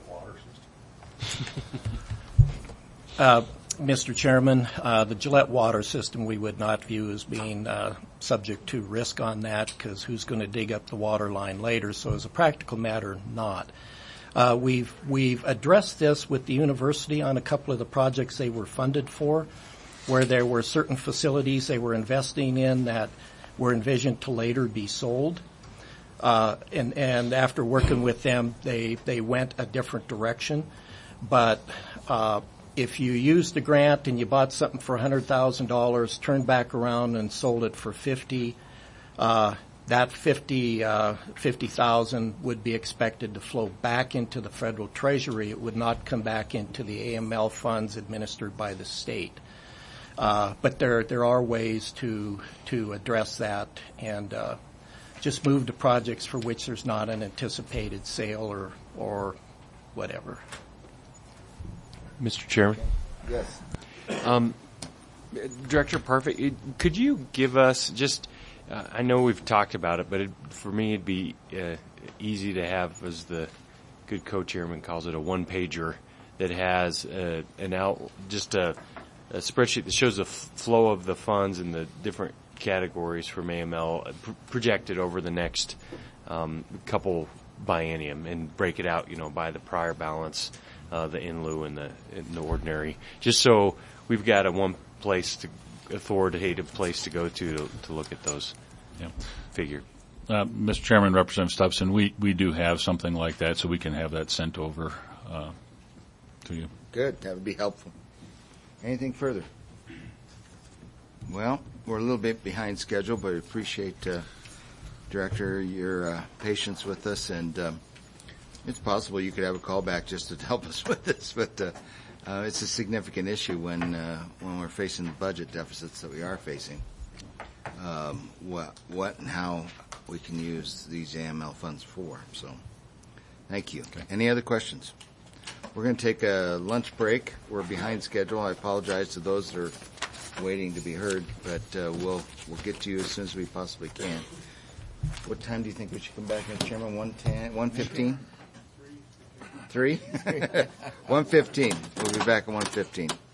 uh, Mister Chairman, uh, the Gillette water system we would not view as being uh, subject to risk on that, because who's going to dig up the water line later? So as a practical matter, not. Uh, we've we've addressed this with the university on a couple of the projects they were funded for, where there were certain facilities they were investing in that were envisioned to later be sold. Uh, and, and after working with them, they, they went a different direction. But uh, if you used the grant and you bought something for one hundred thousand dollars, turned back around and sold it for fifty, uh, that fifty uh, fifty thousand would be expected to flow back into the federal treasury. It would not come back into the A M L funds administered by the state. Uh, but there there are ways to to address that and uh, just move to projects for which there's not an anticipated sale or or whatever. Mister Chairman? Yes. Um, Director Parfit, could you give us just, uh, I know we've talked about it, but it, for me it'd be uh, easy to have, as the good co-chairman calls it, a one-pager that has uh, an out, just a, a spreadsheet that shows the f- flow of the funds and the different categories from A M L uh, pr- projected over the next um, couple biennium, and break it out, you know, by the prior balance, uh, the in lieu and the, and the ordinary, just so we've got a one place to, authoritative place to go to to, to look at those yeah. figure. Uh, Mister Chairman, Representative Stubson, we, we do have something like that, so we can have that sent over uh, to you. Good. That would be helpful. Anything further? Well, we're a little bit behind schedule, but I appreciate, uh, Director, your uh, patience with us, and um, it's possible you could have a call back just to help us with this, but uh, uh, it's a significant issue when uh, when we're facing the budget deficits that we are facing. Um, what, what and how we can use these A M L funds for. So, thank you. Okay. Any other questions? We're going to take a lunch break. We're behind schedule. I apologize to those that are waiting to be heard, but uh, we'll we'll get to you as soon as we possibly can. What time do you think we should come back, Mister Chairman? one ten, one fifteen? Three? one fifteen. We'll be back at one fifteen.